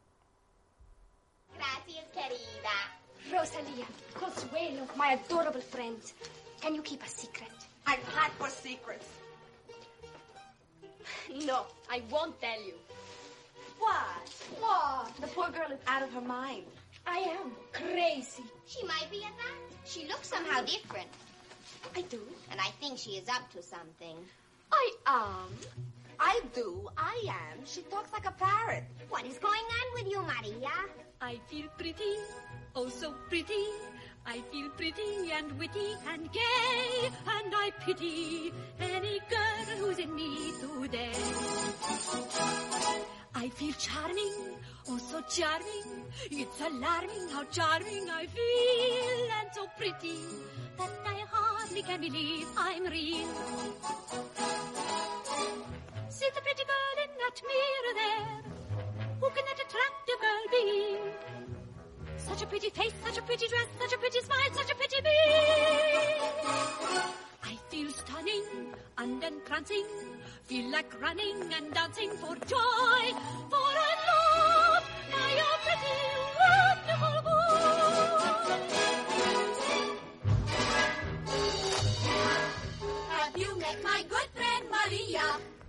[SPEAKER 18] Gracias, querida. Rosalia, Consuelo, my adorable friends. Can you keep a secret? I'm hot for secrets. No, I won't tell you. What? What? The poor girl is out of her mind. I am crazy.
[SPEAKER 19] She might be at that. She looks somehow different.
[SPEAKER 18] I do.
[SPEAKER 19] And I think she is up to something.
[SPEAKER 18] I am. I do. I am. She talks like a parrot.
[SPEAKER 19] What is going on with you, Maria?
[SPEAKER 20] I feel pretty, oh so pretty. I feel pretty and witty and gay, and I pity any girl who's in me today. I feel charming, oh so charming. It's alarming how charming I feel, and so pretty that I hardly can believe I'm real. See the pretty girl in that mirror there. Who can that attractive girl be? Such a pretty face, such a pretty dress, such a pretty smile, such a pretty me. I feel stunning and entrancing, feel like running and dancing for joy, for I love my pretty, wonderful boy. Have you met my good friend Maria?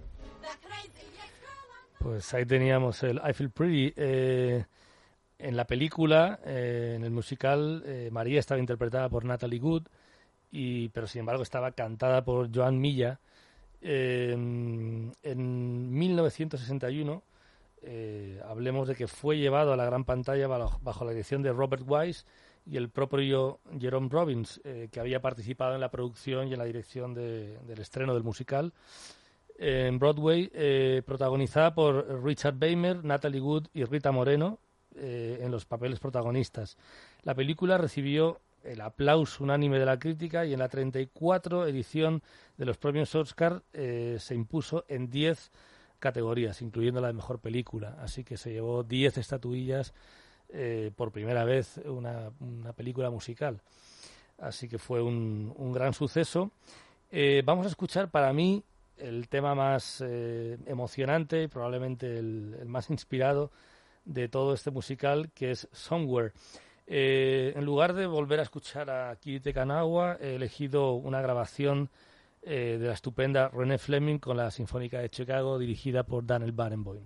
[SPEAKER 17] Pues ahí teníamos el I Feel Pretty. En la película, en el musical, María estaba interpretada por Natalie Wood, pero sin embargo estaba cantada por Joan Milla. En 1961, hablemos de que fue llevado a la gran pantalla bajo la dirección de Robert Wise y el propio Jerome Robbins, que había participado en la producción y en la dirección del estreno del musical. En Broadway, protagonizada por Richard Beymer, Natalie Wood y Rita Moreno en los papeles protagonistas. La película recibió el aplauso unánime de la crítica y en la 34 edición de los premios Oscar se impuso en 10 categorías, incluyendo la de mejor película. Así que se llevó 10 estatuillas por primera vez una película musical. Así que fue un gran suceso. Vamos a escuchar para mí el tema más emocionante y probablemente el más inspirado de todo este musical, que es Somewhere. En lugar de volver a escuchar a Kiri Te Kanawa, he elegido una grabación de la estupenda Renée Fleming con la Sinfónica de Chicago, dirigida por Daniel Barenboim.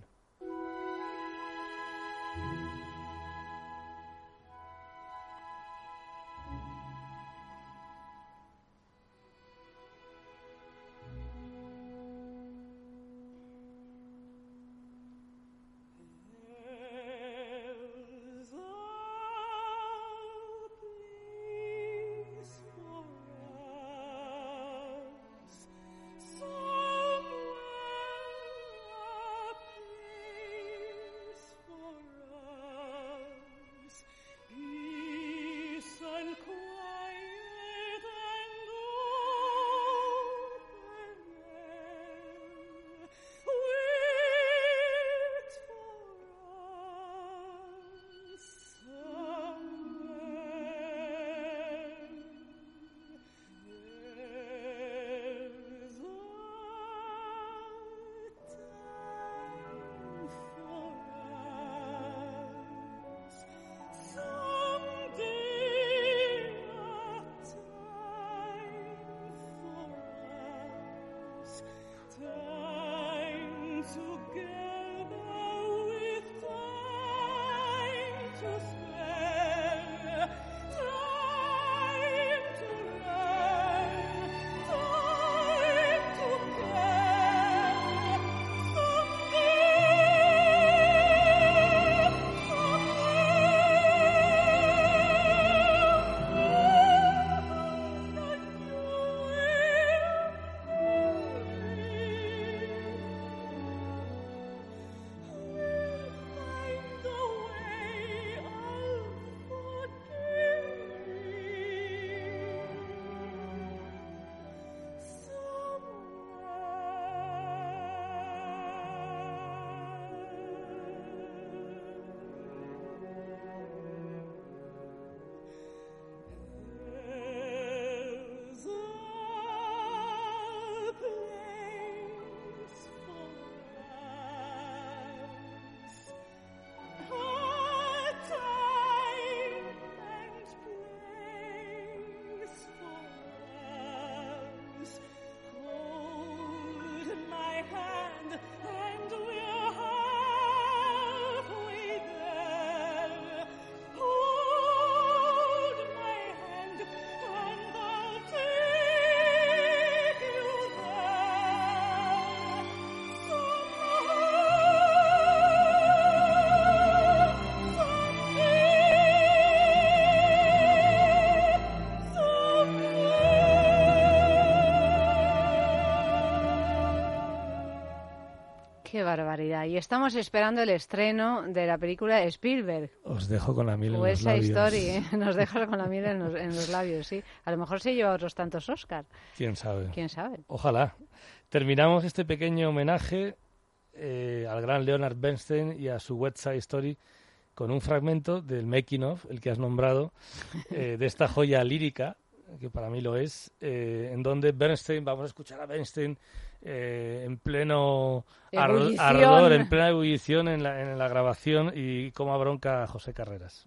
[SPEAKER 3] Qué barbaridad. Y estamos esperando el estreno de la película de Spielberg.
[SPEAKER 17] Os dejo con la miel en los
[SPEAKER 3] West Side
[SPEAKER 17] labios.
[SPEAKER 3] Story, ¿eh? Nos deja con la miel en los labios, sí. A lo mejor se lleva otros tantos Oscar.
[SPEAKER 17] ¿Quién sabe?
[SPEAKER 3] ¿Quién sabe?
[SPEAKER 17] Ojalá. Terminamos este pequeño homenaje al gran Leonard Bernstein y a su West Side Story con un fragmento del making of, el que has nombrado, de esta joya lírica, que para mí lo es, en donde Bernstein, vamos a escuchar a Bernstein en pleno ardor, en plena ebullición en la grabación, y cómo abronca a José Carreras.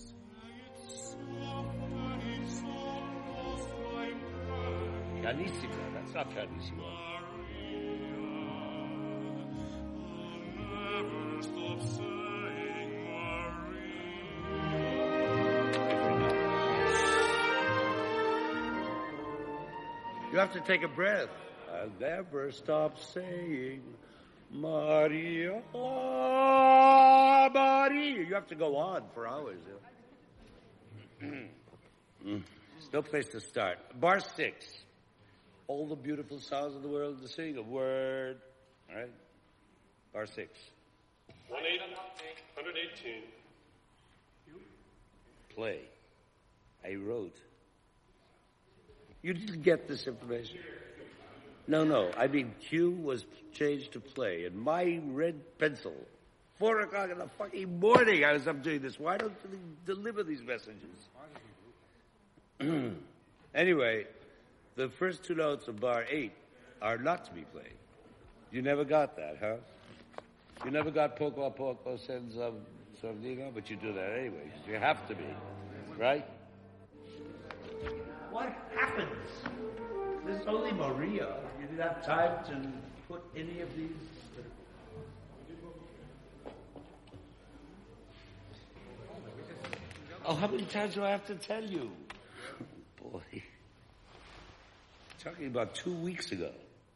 [SPEAKER 21] Pianissimo, that's not pianissimo. You have to take a breath. I'll never stop saying, Maria, Maria. You have to go on for hours. No place to start. Bar 6. All the beautiful sounds of the world to sing. A word. All right? Bar 6.
[SPEAKER 22] 118.
[SPEAKER 21] Play. I wrote. You didn't get this information. No. I mean, Q was changed to play, and my red pencil. 4 o'clock in the fucking morning, I was up doing this. Why don't you deliver these messages? Anyway, the first 2 notes of bar 8 are not to be played. You never got that, huh? You never got poco a poco senza sordino, but you do that anyway, 'cause you have to be, right? What happens? There's only Maria. You didn't have time to put any of these. Oh, how many times do I have to tell you? Boy. Talking about 2 weeks ago.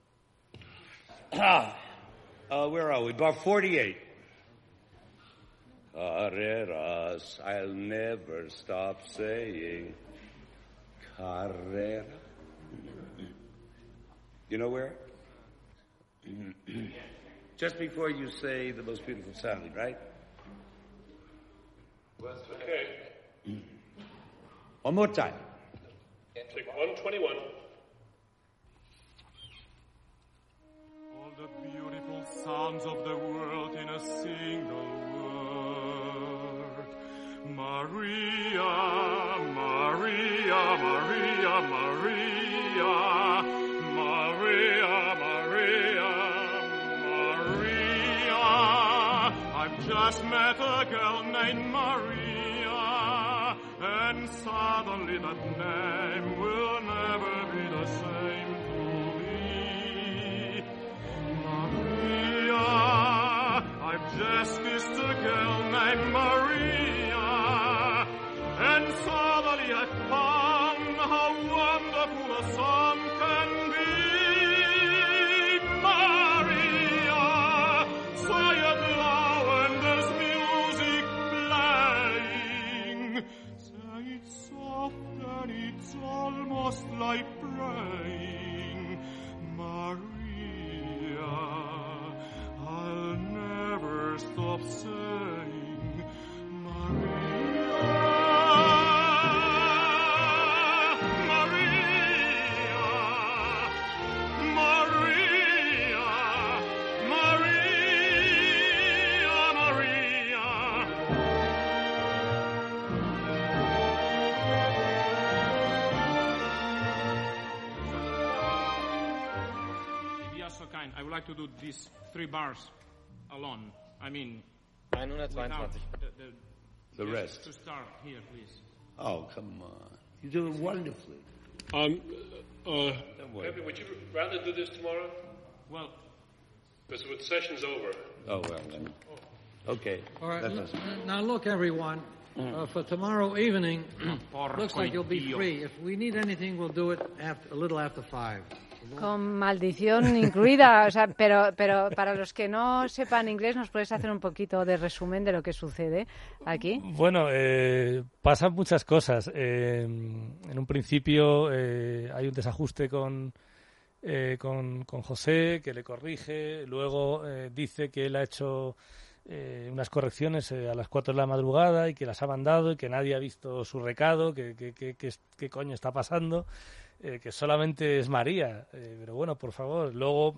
[SPEAKER 21] Where are we? Bar 48. Carreras, I'll never stop saying. Carrera. You know where? Just before you say the most beautiful sounding, right?
[SPEAKER 22] Okay.
[SPEAKER 21] One more time.
[SPEAKER 22] Take 121.
[SPEAKER 11] All the beautiful sounds of the world in a single word. Maria, Maria, Maria, Maria, Maria, Maria, Maria. I've just met a girl named Maria, and suddenly that name will never be the same to me. Maria, I've just kissed a girl named Maria, and suddenly I found how wonderful a song can be. Maria, say it loud and there's music playing. Say it soft and it's almost like praying. Maria, I'll never stop saying, Maria, Maria, Maria, Maria,
[SPEAKER 23] If you are so kind, I would like to do these 3 bars alone. I mean,
[SPEAKER 21] 122. The
[SPEAKER 23] yes,
[SPEAKER 21] rest.
[SPEAKER 23] To start here, please.
[SPEAKER 21] Oh, come on. You do it wonderfully.
[SPEAKER 22] Don't worry. Pepe, would you rather do this tomorrow?
[SPEAKER 23] Well,
[SPEAKER 22] because the session's over.
[SPEAKER 21] Oh, well, then. Okay.
[SPEAKER 24] All right,
[SPEAKER 21] That doesn't-
[SPEAKER 24] now look, everyone, for tomorrow evening, looks like you'll be
[SPEAKER 23] Dios.
[SPEAKER 24] free. If we need anything, we'll do it a little after 5.
[SPEAKER 3] Con maldición incluida, o sea, pero para los que no sepan inglés, ¿nos puedes hacer un poquito de resumen de lo que sucede aquí?
[SPEAKER 17] Bueno, pasan muchas cosas. En un principio hay un desajuste con con José, que le corrige, luego dice que él ha hecho unas correcciones a las 4 de la madrugada y que las ha mandado y que nadie ha visto su recado, qué coño está pasando, que solamente es María, pero bueno, por favor, luego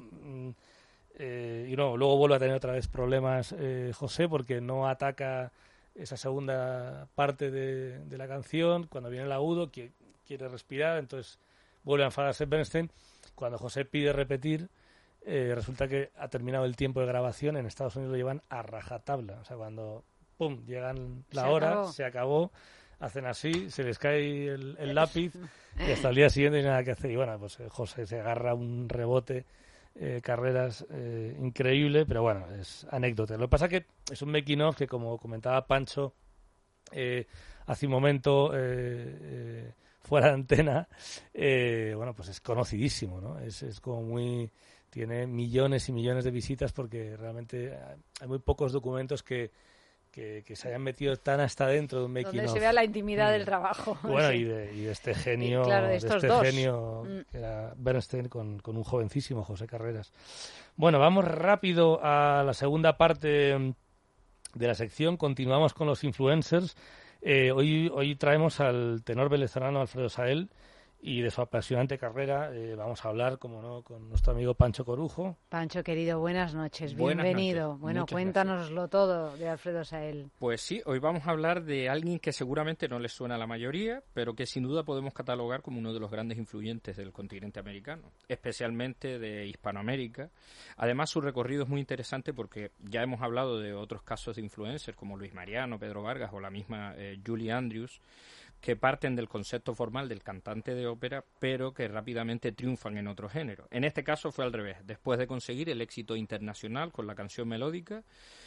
[SPEAKER 17] luego vuelve a tener otra vez problemas José, porque no ataca esa segunda parte de la canción, cuando viene el agudo, que quiere respirar, entonces vuelve a enfadarse Bernstein. Cuando José pide repetir, resulta que ha terminado el tiempo de grabación. En Estados Unidos lo llevan a rajatabla. O sea, cuando pum, llegan la hora, se acabó, hacen así, se les cae el lápiz y hasta el día siguiente no hay nada que hacer. Y bueno, pues José se agarra un rebote, carreras increíble, pero bueno, es anécdota. Lo que pasa que es un making of que, como comentaba Pancho hace un momento, fuera de antena, bueno, pues es conocidísimo, ¿no? Es como muy... Tiene millones y millones de visitas, porque realmente hay muy pocos documentos que se hayan metido tan hasta dentro de un making of.
[SPEAKER 3] Donde se vea la intimidad del trabajo.
[SPEAKER 17] Bueno,
[SPEAKER 3] sí.
[SPEAKER 17] y de este genio,
[SPEAKER 3] claro, de estos dos.
[SPEAKER 17] Genio que era Bernstein con un jovencísimo José Carreras. Bueno, vamos rápido a la segunda parte de la sección. Continuamos con los influencers. Hoy traemos al tenor venezolano Alfredo Sael, y de su apasionante carrera vamos a hablar, como no, con nuestro amigo Pancho Corujo.
[SPEAKER 3] Pancho, querido, buenas noches,
[SPEAKER 2] buenas
[SPEAKER 3] bienvenido.
[SPEAKER 2] Noches.
[SPEAKER 3] Bueno,
[SPEAKER 2] Muchas
[SPEAKER 3] cuéntanoslo
[SPEAKER 2] gracias.
[SPEAKER 3] Todo de Alfredo Sael.
[SPEAKER 2] Pues sí, hoy vamos a hablar de alguien que seguramente no les suena a la mayoría, pero que sin duda podemos catalogar como uno de los grandes influyentes del continente americano, especialmente de Hispanoamérica. Además, su recorrido es muy interesante porque ya hemos hablado de otros casos de influencers como Luis Mariano, Pedro Vargas o la misma Julie Andrews, que parten del concepto formal del cantante de ópera, pero que rápidamente triunfan en otro género. En este caso fue al revés. Después de conseguir el éxito internacional con la canción melódica,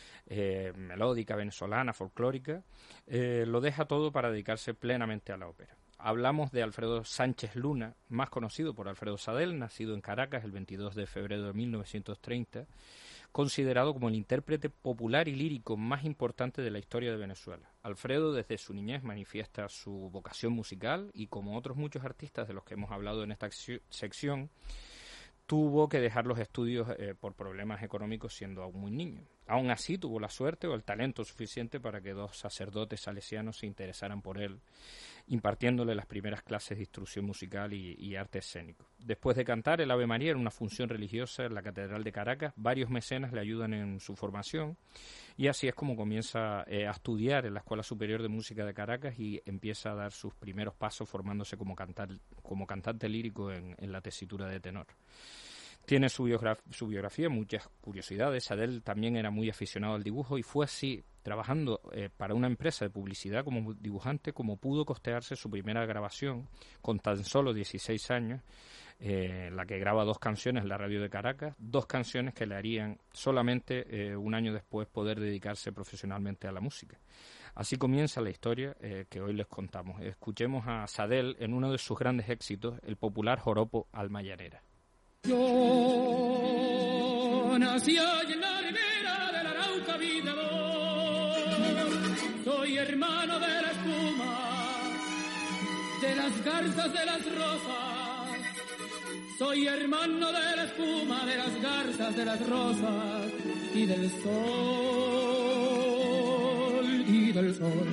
[SPEAKER 2] venezolana, folclórica, lo deja todo para dedicarse plenamente a la ópera. Hablamos de Alfredo Sánchez Luna, más conocido por Alfredo Sadel, nacido en Caracas el 22 de febrero de 1930, considerado como el intérprete popular y lírico más importante de la historia de Venezuela. Alfredo desde su niñez manifiesta su vocación musical y, como otros muchos artistas de los que hemos hablado en esta sección, tuvo que dejar los estudios por problemas económicos siendo aún muy niño. Aún así tuvo la suerte o el talento suficiente para que 2 sacerdotes salesianos se interesaran por él, impartiéndole las primeras clases de instrucción musical y arte escénico. Después de cantar el Ave María en una función religiosa en la Catedral de Caracas, varios mecenas le ayudan en su formación, y así es como comienza a estudiar en la Escuela Superior de Música de Caracas y empieza a dar sus primeros pasos formándose como cantante lírico en la tesitura de tenor. Tiene su biografía, muchas curiosidades. Adel también era muy aficionado al dibujo y fue así, trabajando para una empresa de publicidad como dibujante, como pudo costearse su primera grabación con tan solo 16 años, la que graba 2 canciones en la radio de Caracas, 2 canciones que le harían solamente un año después poder dedicarse profesionalmente a la música. Así comienza la historia que hoy les contamos. Escuchemos a Sadel en uno de sus grandes éxitos, el popular joropo Alma Llanera.
[SPEAKER 4] Yo nací allí en la ribera del Arauca Vidador, soy hermano de la espuma, de las garzas, de las rosas, soy hermano de la espuma, de las garzas, de las rosas y del sol, y del sol.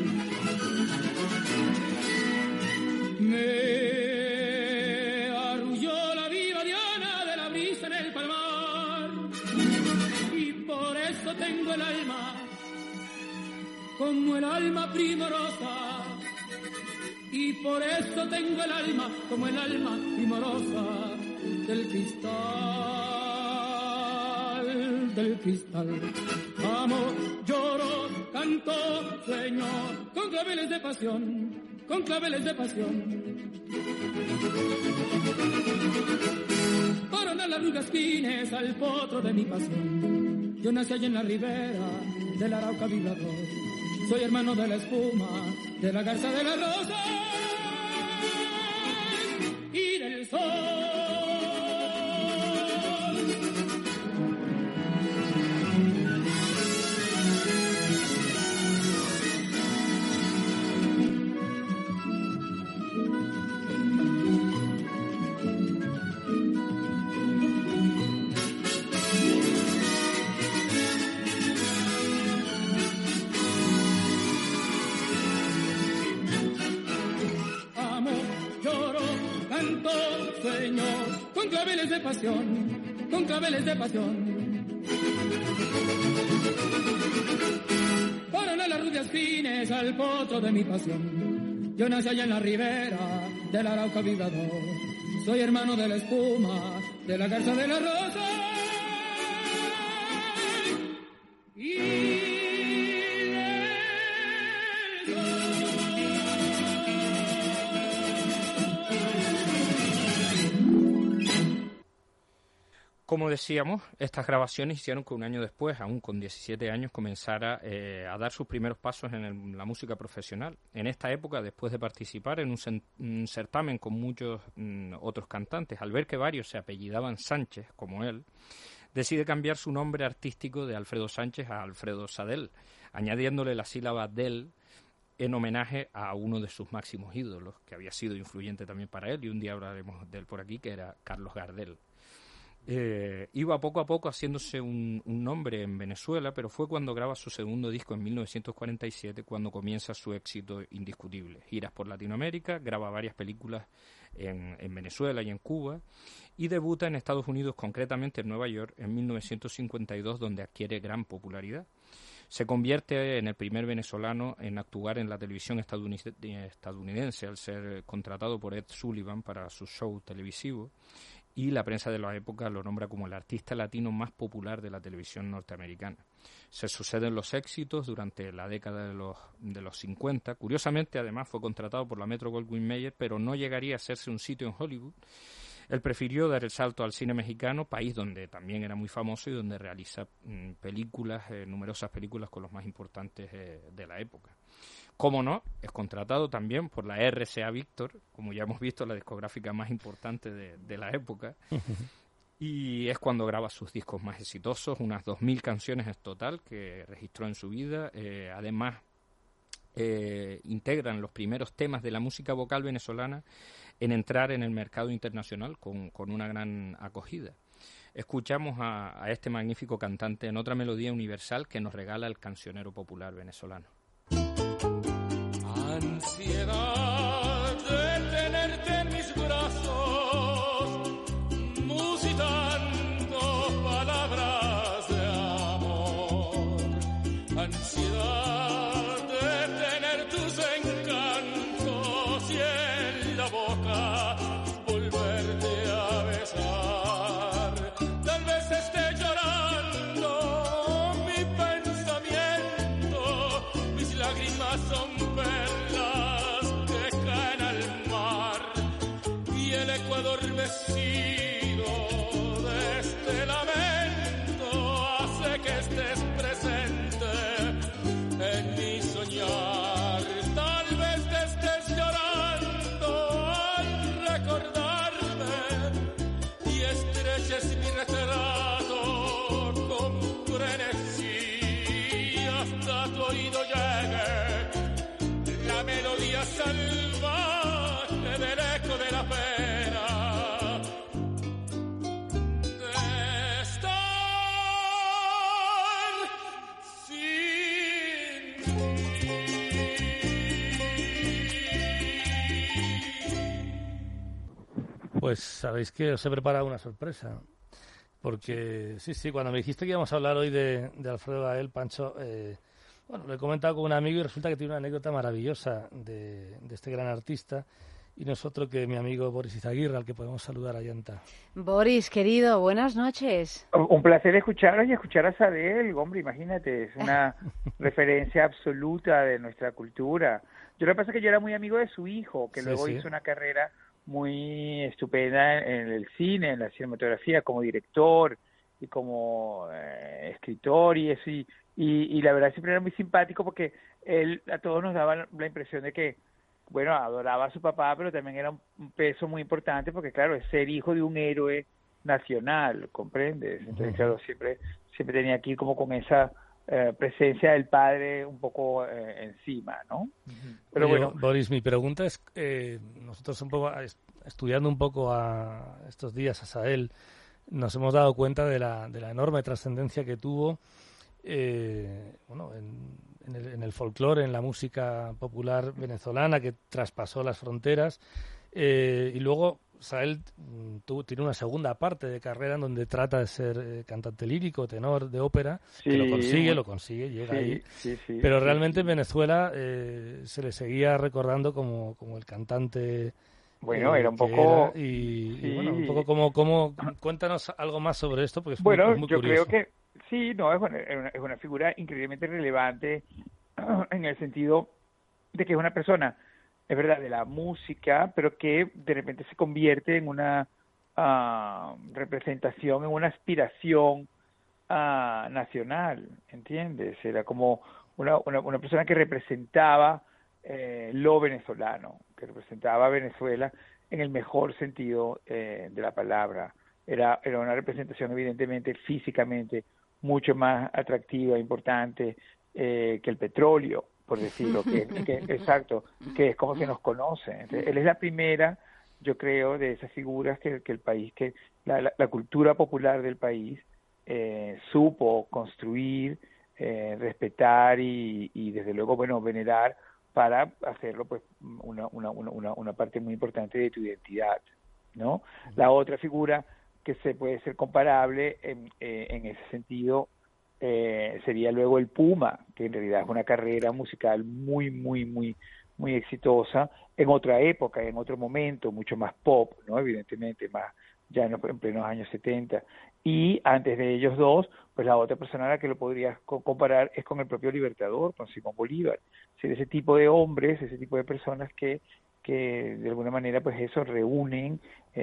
[SPEAKER 4] Tengo el alma como el alma primorosa, y por eso tengo el alma como el alma primorosa del cristal. Amo, lloro, canto, sueño, con claveles de pasión, con claveles de pasión. Coronar las rugas fines al potro de mi pasión. Yo nací allí en la ribera del Arauca vibrador, soy hermano de la espuma, de la garza, de la rosa y del sol. sueño, con claveles de pasión, con claveles de pasión. Fueron a las rubias fines al potro de mi pasión. Yo nací allá en la ribera del Arauca Vibrador. Soy hermano de la espuma, de la garza de la rosa.
[SPEAKER 2] Como decíamos, estas grabaciones hicieron que un año después, aún con 17 años, comenzara a dar sus primeros pasos en la música profesional. En esta época, después de participar en un certamen con muchos otros cantantes, al ver que varios se apellidaban Sánchez, como él, decide cambiar su nombre artístico de Alfredo Sánchez a Alfredo Sadel, añadiéndole la sílaba del en homenaje a uno de sus máximos ídolos, que había sido influyente también para él, y un día hablaremos de él por aquí, que era Carlos Gardel. Iba poco a poco haciéndose un nombre en Venezuela, pero fue cuando graba su segundo disco en 1947 cuando comienza su éxito indiscutible. Giras por Latinoamérica, graba varias películas en Venezuela y en Cuba y debuta en Estados Unidos, concretamente en Nueva York, en 1952, donde adquiere gran popularidad. Se convierte en el primer venezolano en actuar en la televisión estadounidense al ser contratado por Ed Sullivan para su show televisivo. Y la prensa de la época lo nombra como el artista latino más popular de la televisión norteamericana. Se suceden los éxitos durante la década de los 50. Curiosamente, además, fue contratado por la Metro-Goldwyn-Mayer, pero no llegaría a hacerse un sitio en Hollywood. Él prefirió dar el salto al cine mexicano, país donde también era muy famoso y donde realiza numerosas películas con los más importantes de la época. Cómo no, es contratado también por la RCA Víctor, como ya hemos visto, la discográfica más importante de la época, y es cuando graba sus discos más exitosos, unas 2.000 canciones en total que registró en su vida. Además, integran los primeros temas de la música vocal venezolana en entrar en el mercado internacional con una gran acogida. Escuchamos a este magnífico cantante en otra melodía universal que nos regala el cancionero popular venezolano.
[SPEAKER 4] Ansiedad de tenerte en mis brazos, musitando palabras de amor. Ansiedad de tener tus encantos y en la boca volverte a besar. Tal vez esté llorando mi pensamiento, mis lágrimas son adormecido de este lamento hace que estés presente en mi soñar. Tal vez te estés llorando al recordarme y estreches mi retrato con frenesí hasta tu oído llegue la melodía salvaje del eco de la pena.
[SPEAKER 17] Pues sabéis que os he preparado una sorpresa, porque sí, cuando me dijiste que íbamos a hablar hoy de Alfredo Gael, Pancho, lo he comentado con un amigo y resulta que tiene una anécdota maravillosa de este gran artista, y no es otro que mi amigo Boris Izaguirre, al que podemos saludar a Llanta.
[SPEAKER 3] Boris, querido, buenas noches.
[SPEAKER 6] Un placer escucharlo y escuchar a Sadel, hombre, imagínate, es una referencia absoluta de nuestra cultura. Yo lo que pasa es que yo era muy amigo de su hijo, que luego hizo una carrera muy estupenda en el cine, en la cinematografía, como director y como escritor y eso, y la verdad siempre era muy simpático porque él a todos nos daba la impresión de que, bueno, adoraba a su papá, pero también era un peso muy importante porque, claro, es ser hijo de un héroe nacional, ¿comprendes? Entonces, claro, siempre tenía aquí como con esa presencia del padre un poco encima, ¿no? Pero
[SPEAKER 17] oye,
[SPEAKER 6] bueno,
[SPEAKER 17] Boris, mi pregunta es, nosotros un poco estudiando un poco a estos días a Sadel, nos hemos dado cuenta de la enorme trascendencia que tuvo en el folclore, en la música popular venezolana, que traspasó las fronteras, y luego Sael tiene una segunda parte de carrera en donde trata de ser cantante lírico, tenor de ópera, que lo consigue, llega ahí. Pero realmente en Venezuela se le seguía recordando como el cantante.
[SPEAKER 6] Bueno, era un poco...
[SPEAKER 17] Bueno, un poco como cuéntanos algo más sobre esto, porque es muy
[SPEAKER 6] yo
[SPEAKER 17] curioso.
[SPEAKER 6] Creo que sí, no, es una figura increíblemente relevante en el sentido de que es una persona, es verdad, de la música, pero que de repente se convierte en una representación, en una aspiración nacional, ¿entiendes? Era como una persona que representaba lo venezolano, que representaba a Venezuela en el mejor sentido de la palabra. Era una representación evidentemente físicamente mucho más atractiva, importante que el petróleo, por decirlo, exacto, que es como que nos conoce. Entonces, él es la primera, yo creo, de esas figuras que el país, que la cultura popular del país supo construir, respetar y desde luego, bueno, venerar, para hacerlo pues una parte muy importante de tu identidad, ¿no? La otra figura que se puede ser comparable en ese sentido sería luego el Puma, que en realidad es una carrera musical muy exitosa en otra época, en otro momento, mucho más pop, ¿no? Evidentemente, más ya en plenos años 70. Y antes de ellos dos, pues la otra persona a la que lo podrías comparar es con el propio Libertador, con Simón Bolívar. Es decir, ese tipo de hombres, ese tipo de personas que de alguna manera pues eso reúnen,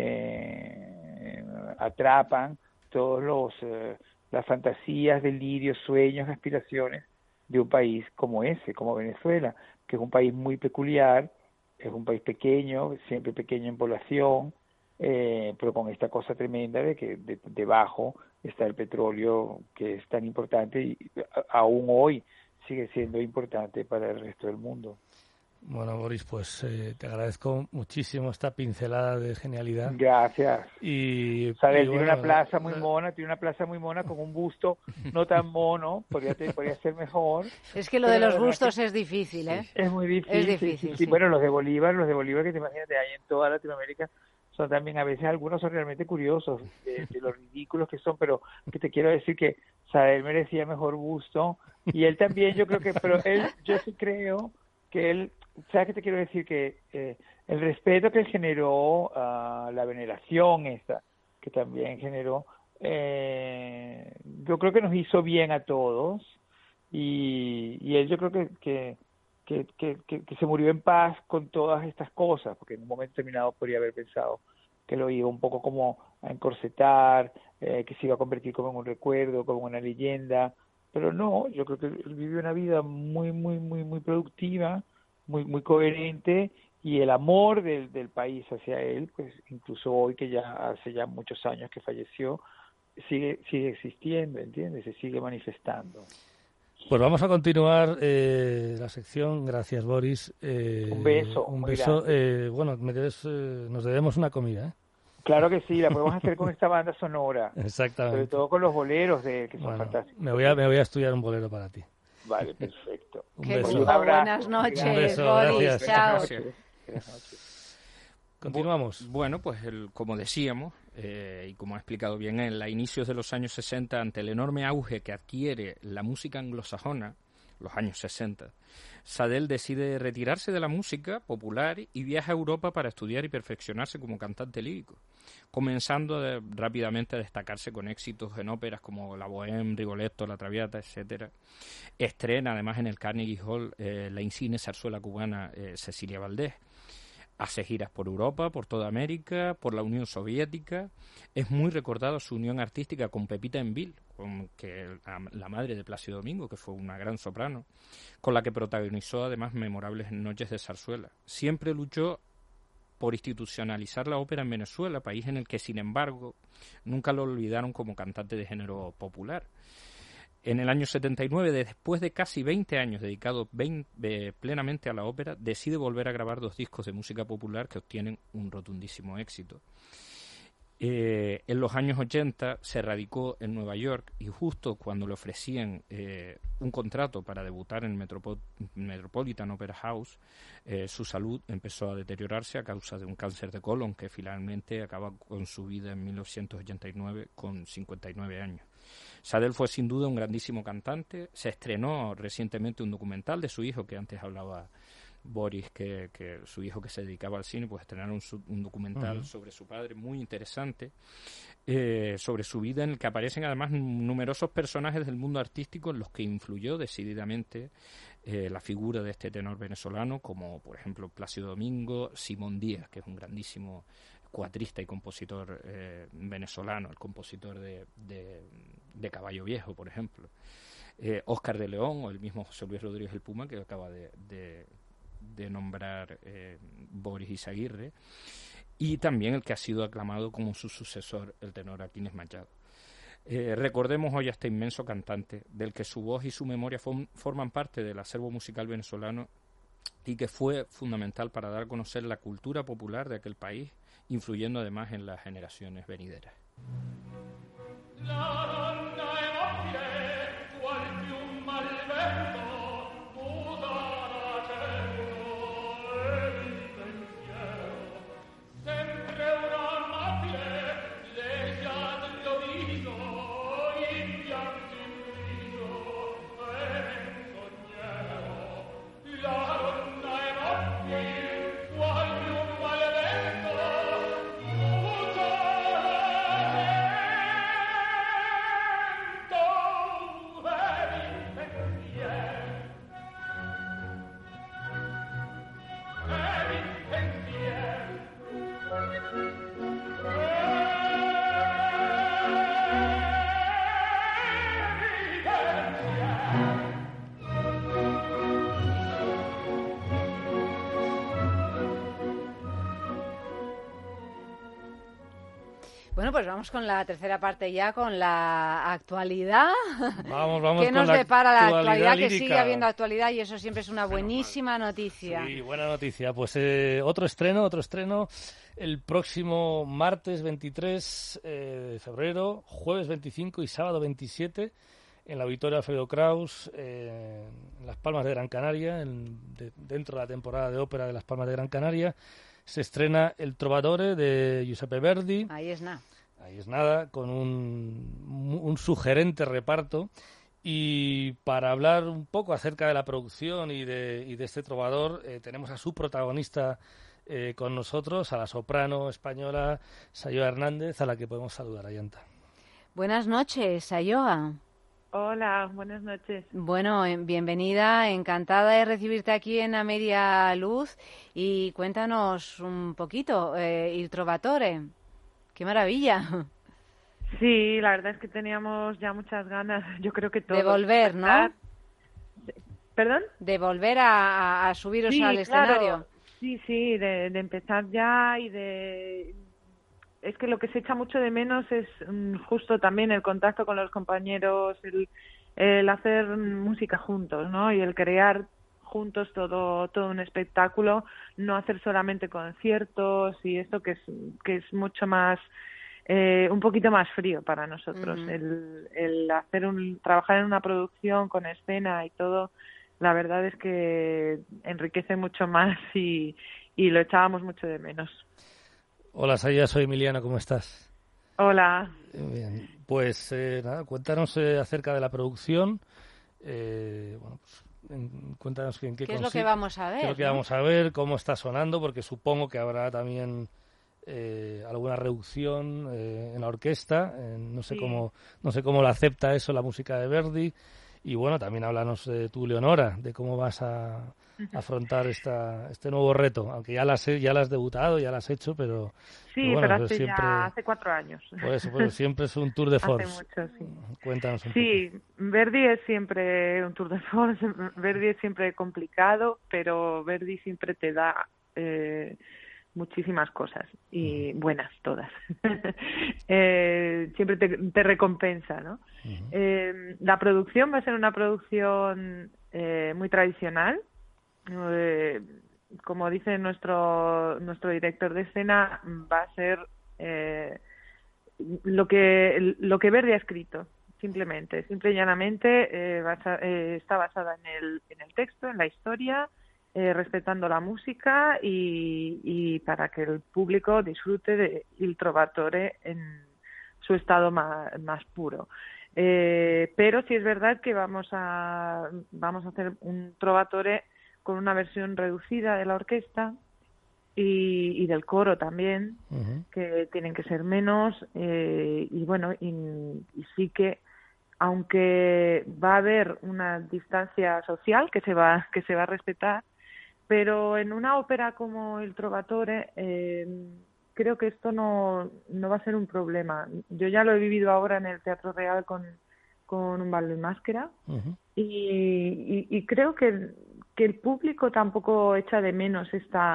[SPEAKER 6] atrapan todos las fantasías, delirios, sueños, aspiraciones de un país como ese, como Venezuela, que es un país muy peculiar, es un país pequeño, siempre pequeño en población, pero con esta cosa tremenda de que debajo está el petróleo, que es tan importante y aún hoy sigue siendo importante para el resto del mundo.
[SPEAKER 17] Bueno, Boris, pues te agradezco muchísimo esta pincelada de genialidad.
[SPEAKER 6] Gracias.
[SPEAKER 17] Y
[SPEAKER 6] tiene una plaza muy mona, con un busto no tan mono, podría ser mejor.
[SPEAKER 3] Es que lo de los bustos es difícil, ¿eh?
[SPEAKER 6] Es muy difícil.
[SPEAKER 3] Es difícil, sí.
[SPEAKER 6] Bueno, los de Bolívar que te imaginas hay en toda Latinoamérica, son también, a veces algunos son realmente curiosos de los ridículos que son, pero que te quiero decir que Sael merecía mejor busto, y él también, yo sí creo que él, ¿sabes qué te quiero decir? Que el respeto que él generó, la veneración esta que también generó, yo creo que nos hizo bien a todos, y él yo creo que se murió en paz con todas estas cosas, porque en un momento determinado podría haber pensado que lo iba un poco como a encorsetar, que se iba a convertir como en un recuerdo, como en una leyenda, pero no, yo creo que él vivió una vida muy productiva, muy coherente, y el amor del país hacia él, pues incluso hoy, que ya hace ya muchos años que falleció, sigue existiendo, ¿entiendes? Se sigue manifestando.
[SPEAKER 17] Pues vamos a continuar la sección. Gracias, Boris.
[SPEAKER 6] Un beso.
[SPEAKER 17] Un beso. Bueno, nos debemos una comida, ¿eh?
[SPEAKER 6] Claro que sí, la podemos hacer con esta banda sonora.
[SPEAKER 17] Exactamente.
[SPEAKER 6] Sobre todo con los boleros que son fantásticos.
[SPEAKER 17] Me voy a estudiar un bolero para ti.
[SPEAKER 6] Vale, perfecto.
[SPEAKER 17] Un beso.
[SPEAKER 6] Un abrazo.
[SPEAKER 3] Buenas noches,
[SPEAKER 17] Un beso,
[SPEAKER 3] Boris.
[SPEAKER 17] gracias.
[SPEAKER 3] Chao.
[SPEAKER 6] Buenas noches.
[SPEAKER 17] Continuamos.
[SPEAKER 2] Bueno, pues como decíamos, y como ha explicado bien él, a inicios de los años 60, ante el enorme auge que adquiere la música anglosajona, los años 60, Sael decide retirarse de la música popular y viaja a Europa para estudiar y perfeccionarse como cantante lírico, comenzando rápidamente a destacarse con éxitos en óperas como La Bohème, Rigoletto, La Traviata, etcétera. Estrena además en el Carnegie Hall la insigne zarzuela cubana Cecilia Valdés. Hace giras por Europa, por toda América, por la Unión Soviética. Es muy recordado su unión artística con Pepita Enville, la madre de Plácido Domingo, que fue una gran soprano, con la que protagonizó además memorables noches de zarzuela. Siempre luchó por institucionalizar la ópera en Venezuela, país en el que, sin embargo, nunca lo olvidaron como cantante de género popular. En el año 79, después de casi 20 años dedicado plenamente a la ópera, decide volver a grabar 2 discos de música popular que obtienen un rotundísimo éxito. En los años 80 se radicó en Nueva York y justo cuando le ofrecían un contrato para debutar en Metropolitan Opera House, su salud empezó a deteriorarse a causa de un cáncer de colon que finalmente acaba con su vida en 1989 con 59 años. Sade fue sin duda un grandísimo cantante. Se estrenó recientemente un documental de su hijo, que antes hablaba Boris, que su hijo que se dedicaba al cine, pues estrenaron un documental sobre su padre muy interesante, sobre su vida, en el que aparecen además numerosos personajes del mundo artístico en los que influyó decididamente la figura de este tenor venezolano, como por ejemplo Plácido Domingo, Simón Díaz, que es un grandísimo cuatrista y compositor venezolano, el compositor de Caballo Viejo, por ejemplo, Óscar de León o el mismo José Luis Rodríguez el Puma, que acaba de nombrar Boris Izaguirre, y también el que ha sido aclamado como su sucesor, el tenor Aquiles Machado. Recordemos hoy a este inmenso cantante, del que su voz y su memoria forman parte del acervo musical venezolano y que fue fundamental para dar a conocer la cultura popular de aquel país, influyendo además en las generaciones venideras.
[SPEAKER 3] Bueno, pues vamos con la tercera parte ya, con la actualidad.
[SPEAKER 17] Vamos
[SPEAKER 3] ¿Qué nos
[SPEAKER 17] con
[SPEAKER 3] depara la actualidad?
[SPEAKER 17] lírica.
[SPEAKER 3] Que sigue habiendo actualidad y eso siempre es una buenísima noticia.
[SPEAKER 17] Sí, buena noticia. Pues otro estreno. El próximo martes 23 de febrero, jueves 25 y sábado 27, en la Auditorio Alfredo Kraus, en Las Palmas de Gran Canaria, dentro de la temporada de ópera de Las Palmas de Gran Canaria, se estrena El Trovatore de Giuseppe Verdi.
[SPEAKER 3] Ahí es nada,
[SPEAKER 17] con un sugerente reparto. Y para hablar un poco acerca de la producción y de este trovador, tenemos a su protagonista con nosotros, a la soprano española Sayoa Hernández, a la que podemos saludar, Ayanta.
[SPEAKER 3] Buenas noches, Sayoa.
[SPEAKER 5] Hola, buenas noches.
[SPEAKER 3] Bueno, bienvenida, encantada de recibirte aquí en A Media Luz y cuéntanos un poquito, Il Trovatore, qué maravilla.
[SPEAKER 5] Sí, la verdad es que teníamos ya muchas ganas, yo creo que todos.
[SPEAKER 3] De volver, ¿no?
[SPEAKER 5] ¿Perdón?
[SPEAKER 3] De volver a subiros al escenario.
[SPEAKER 5] Claro. Sí, de empezar ya y de... Es que lo que se echa mucho de menos es justo también el contacto con los compañeros, el hacer música juntos, ¿no? Y el crear juntos todo un espectáculo, no hacer solamente conciertos y esto que es mucho más, un poquito más frío para nosotros. Uh-huh. El trabajar en una producción con escena y todo, la verdad es que enriquece mucho más y lo echábamos mucho de menos.
[SPEAKER 17] Hola, Saya, soy Emiliano, ¿cómo estás?
[SPEAKER 5] Hola.
[SPEAKER 17] Bien, pues nada, cuéntanos acerca de la producción. Cuéntanos en qué
[SPEAKER 3] es lo que vamos a ver.
[SPEAKER 17] ¿Qué es lo que vamos a ver? ¿Cómo está sonando? Porque supongo que habrá también alguna reducción en la orquesta. No sé cómo lo acepta eso la música de Verdi. Y bueno, también háblanos de tú, Leonora, de cómo vas a afrontar este nuevo reto, aunque ya la has debutado, ya la has hecho, pero...
[SPEAKER 5] Sí, pero hace 4 años.
[SPEAKER 17] Pues siempre es un tour de force.
[SPEAKER 5] Hace mucho, sí.
[SPEAKER 17] Cuéntanos un poco.
[SPEAKER 5] Sí, Verdi es siempre un tour de force, Verdi es siempre complicado, pero Verdi siempre te da muchísimas cosas, y buenas todas. Siempre te recompensa, ¿no? Uh-huh. La producción va a ser una producción muy tradicional. Como dice nuestro director de escena, va a ser lo que Verdi ha escrito, simple y llanamente está basada en el texto, en la historia, respetando la música y para que el público disfrute de Il Trovatore en su estado más puro. Pero sí es verdad que vamos a hacer un Trovatore con una versión reducida de la orquesta y del coro también, que tienen que ser menos, y bueno, y sí que aunque va a haber una distancia social que se va a respetar, pero en una ópera como El Trovatore creo que esto no va a ser un problema. Yo ya lo he vivido ahora en el Teatro Real con un ballet Máscara, y creo que el público tampoco echa de menos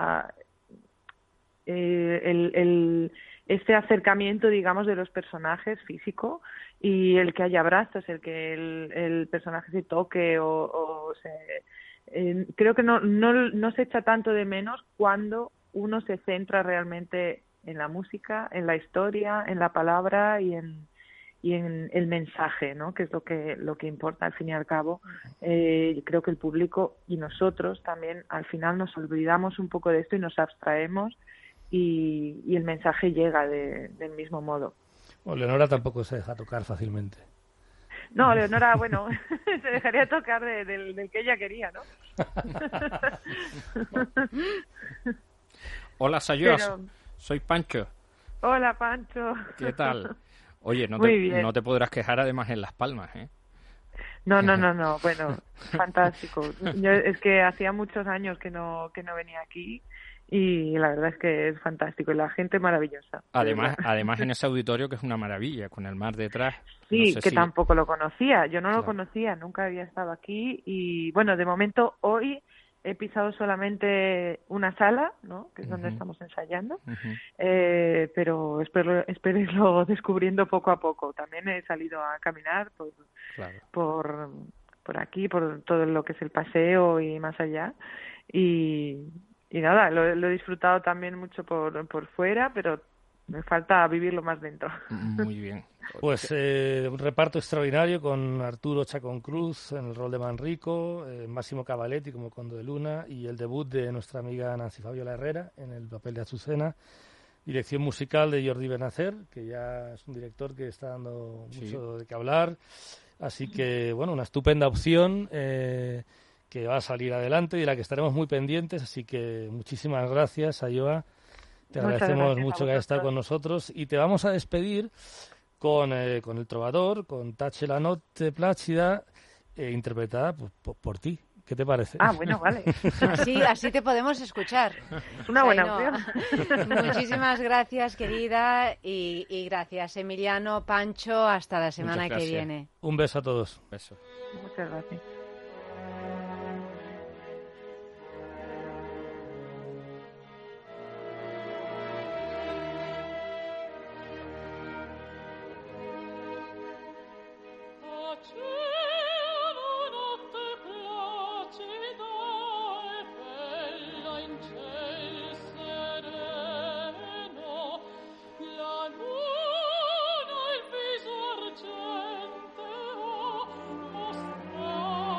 [SPEAKER 5] este acercamiento, digamos, de los personajes físico, y el que haya abrazos, el que el personaje se toque o se... creo que no se echa tanto de menos cuando uno se centra realmente en la música, en la historia, en la palabra y en el mensaje, ¿no? Que es lo que importa al fin y al cabo. Creo que el público y nosotros también al final nos olvidamos un poco de esto y nos abstraemos, y el mensaje llega del mismo modo.
[SPEAKER 17] Bueno, Leonora tampoco se deja tocar fácilmente.
[SPEAKER 5] No, Leonora, bueno, se dejaría tocar del que ella quería, ¿no?
[SPEAKER 2] Hola, Sayua,
[SPEAKER 5] Pero...
[SPEAKER 2] soy Pancho.
[SPEAKER 5] Hola, Pancho.
[SPEAKER 2] ¿Qué tal? Oye, no te podrás quejar además en Las Palmas, ¿eh?
[SPEAKER 5] No, bueno, fantástico. Es que hacía muchos años que no venía aquí, y la verdad es que es fantástico, y la gente maravillosa.
[SPEAKER 2] Además en ese auditorio, que es una maravilla, con el mar detrás.
[SPEAKER 5] Sí, no sé tampoco lo conocía, yo no lo conocía, nunca había estado aquí, y bueno, de momento hoy he pisado solamente una sala, ¿no? Que es donde estamos ensayando, pero espero irlo descubriendo poco a poco. También he salido a caminar por aquí, por todo lo que es el paseo y más allá, y nada, lo he disfrutado también mucho por fuera, pero me falta vivirlo más dentro.
[SPEAKER 2] Muy bien.
[SPEAKER 17] Pues un reparto extraordinario con Arturo Chacón Cruz en el rol de Manrico, Máximo Cavaletti como Conde de Luna, y el debut de nuestra amiga Nancy Fabiola Herrera en el papel de Azucena. Dirección musical de Jordi Benacer, que ya es un director que está dando mucho de qué hablar. Así que, bueno, una estupenda opción que va a salir adelante y de la que estaremos muy pendientes. Así que muchísimas gracias, Sayua. Te agradecemos mucho que hayas estado con nosotros, y te vamos a despedir con El Trovador, con Tace la notte plácida, interpretada por ti. ¿Qué te parece?
[SPEAKER 5] Ah, bueno, vale.
[SPEAKER 3] Así te podemos escuchar.
[SPEAKER 5] Una buena opción.
[SPEAKER 3] Muchísimas gracias, querida, y gracias, Emiliano, Pancho, hasta la semana que viene.
[SPEAKER 17] Un beso a todos.
[SPEAKER 2] Beso.
[SPEAKER 5] Muchas gracias.
[SPEAKER 20] La luna il viso argenteo mostra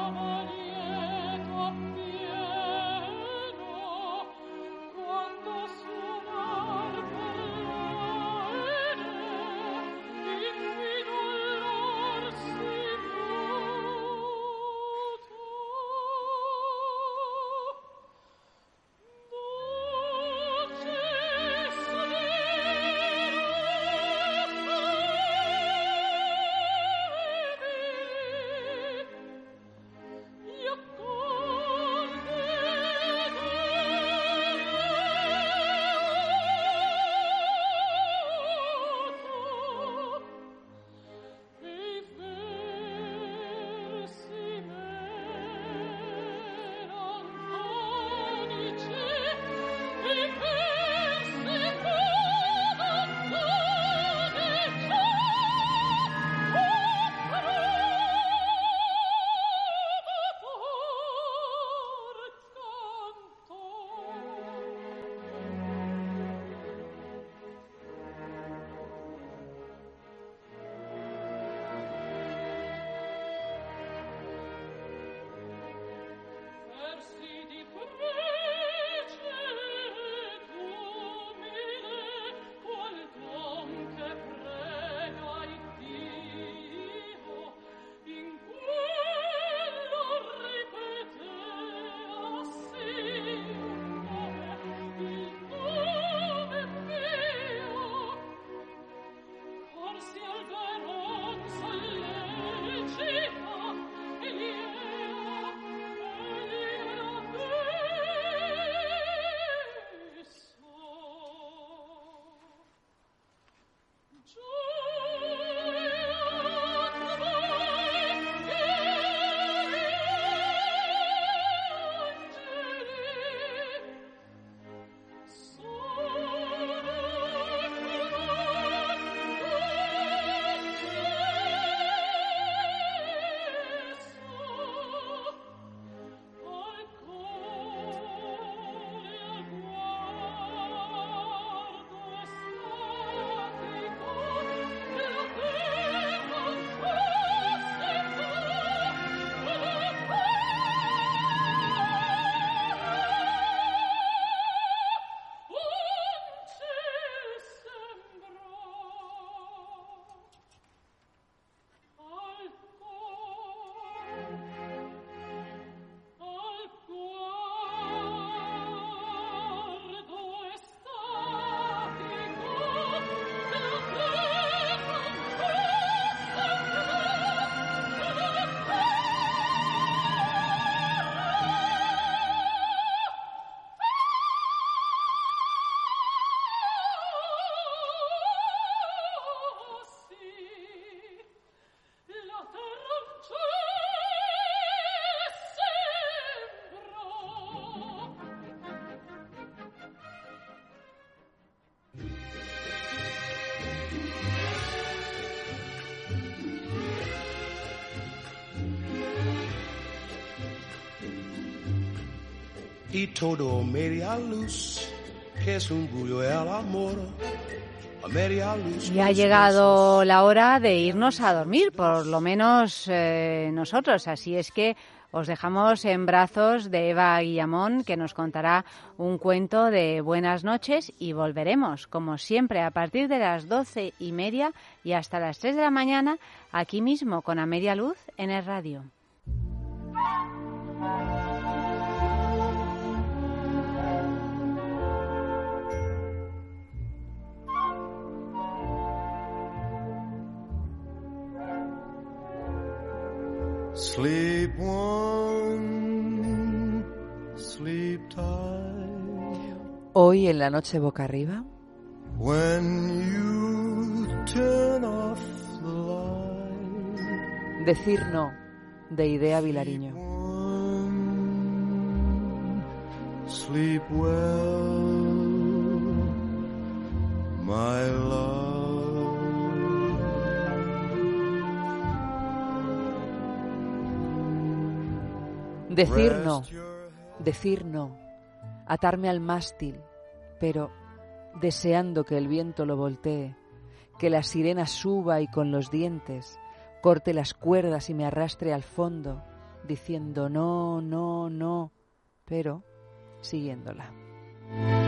[SPEAKER 7] y todo media luz, que es un bullo el amor.
[SPEAKER 3] Y ha llegado la hora de irnos a dormir, por lo menos nosotros. Así es que os dejamos en brazos de Eva Guillamón, que nos contará un cuento de buenas noches, y volveremos, como siempre, a partir de las 12:30 y hasta las 3 de la mañana, aquí mismo con A Media Luz en Es Radio.
[SPEAKER 7] Sleep one, sleep tight.
[SPEAKER 8] Hoy en la noche boca arriba.
[SPEAKER 7] When you turn off the light.
[SPEAKER 8] Decir no, de Idea Vilariño.
[SPEAKER 7] Sleep well, my love.
[SPEAKER 8] Decir no, atarme al mástil, pero deseando que el viento lo voltee, que la sirena suba y con los dientes corte las cuerdas y me arrastre al fondo, diciendo no, no, no, pero siguiéndola.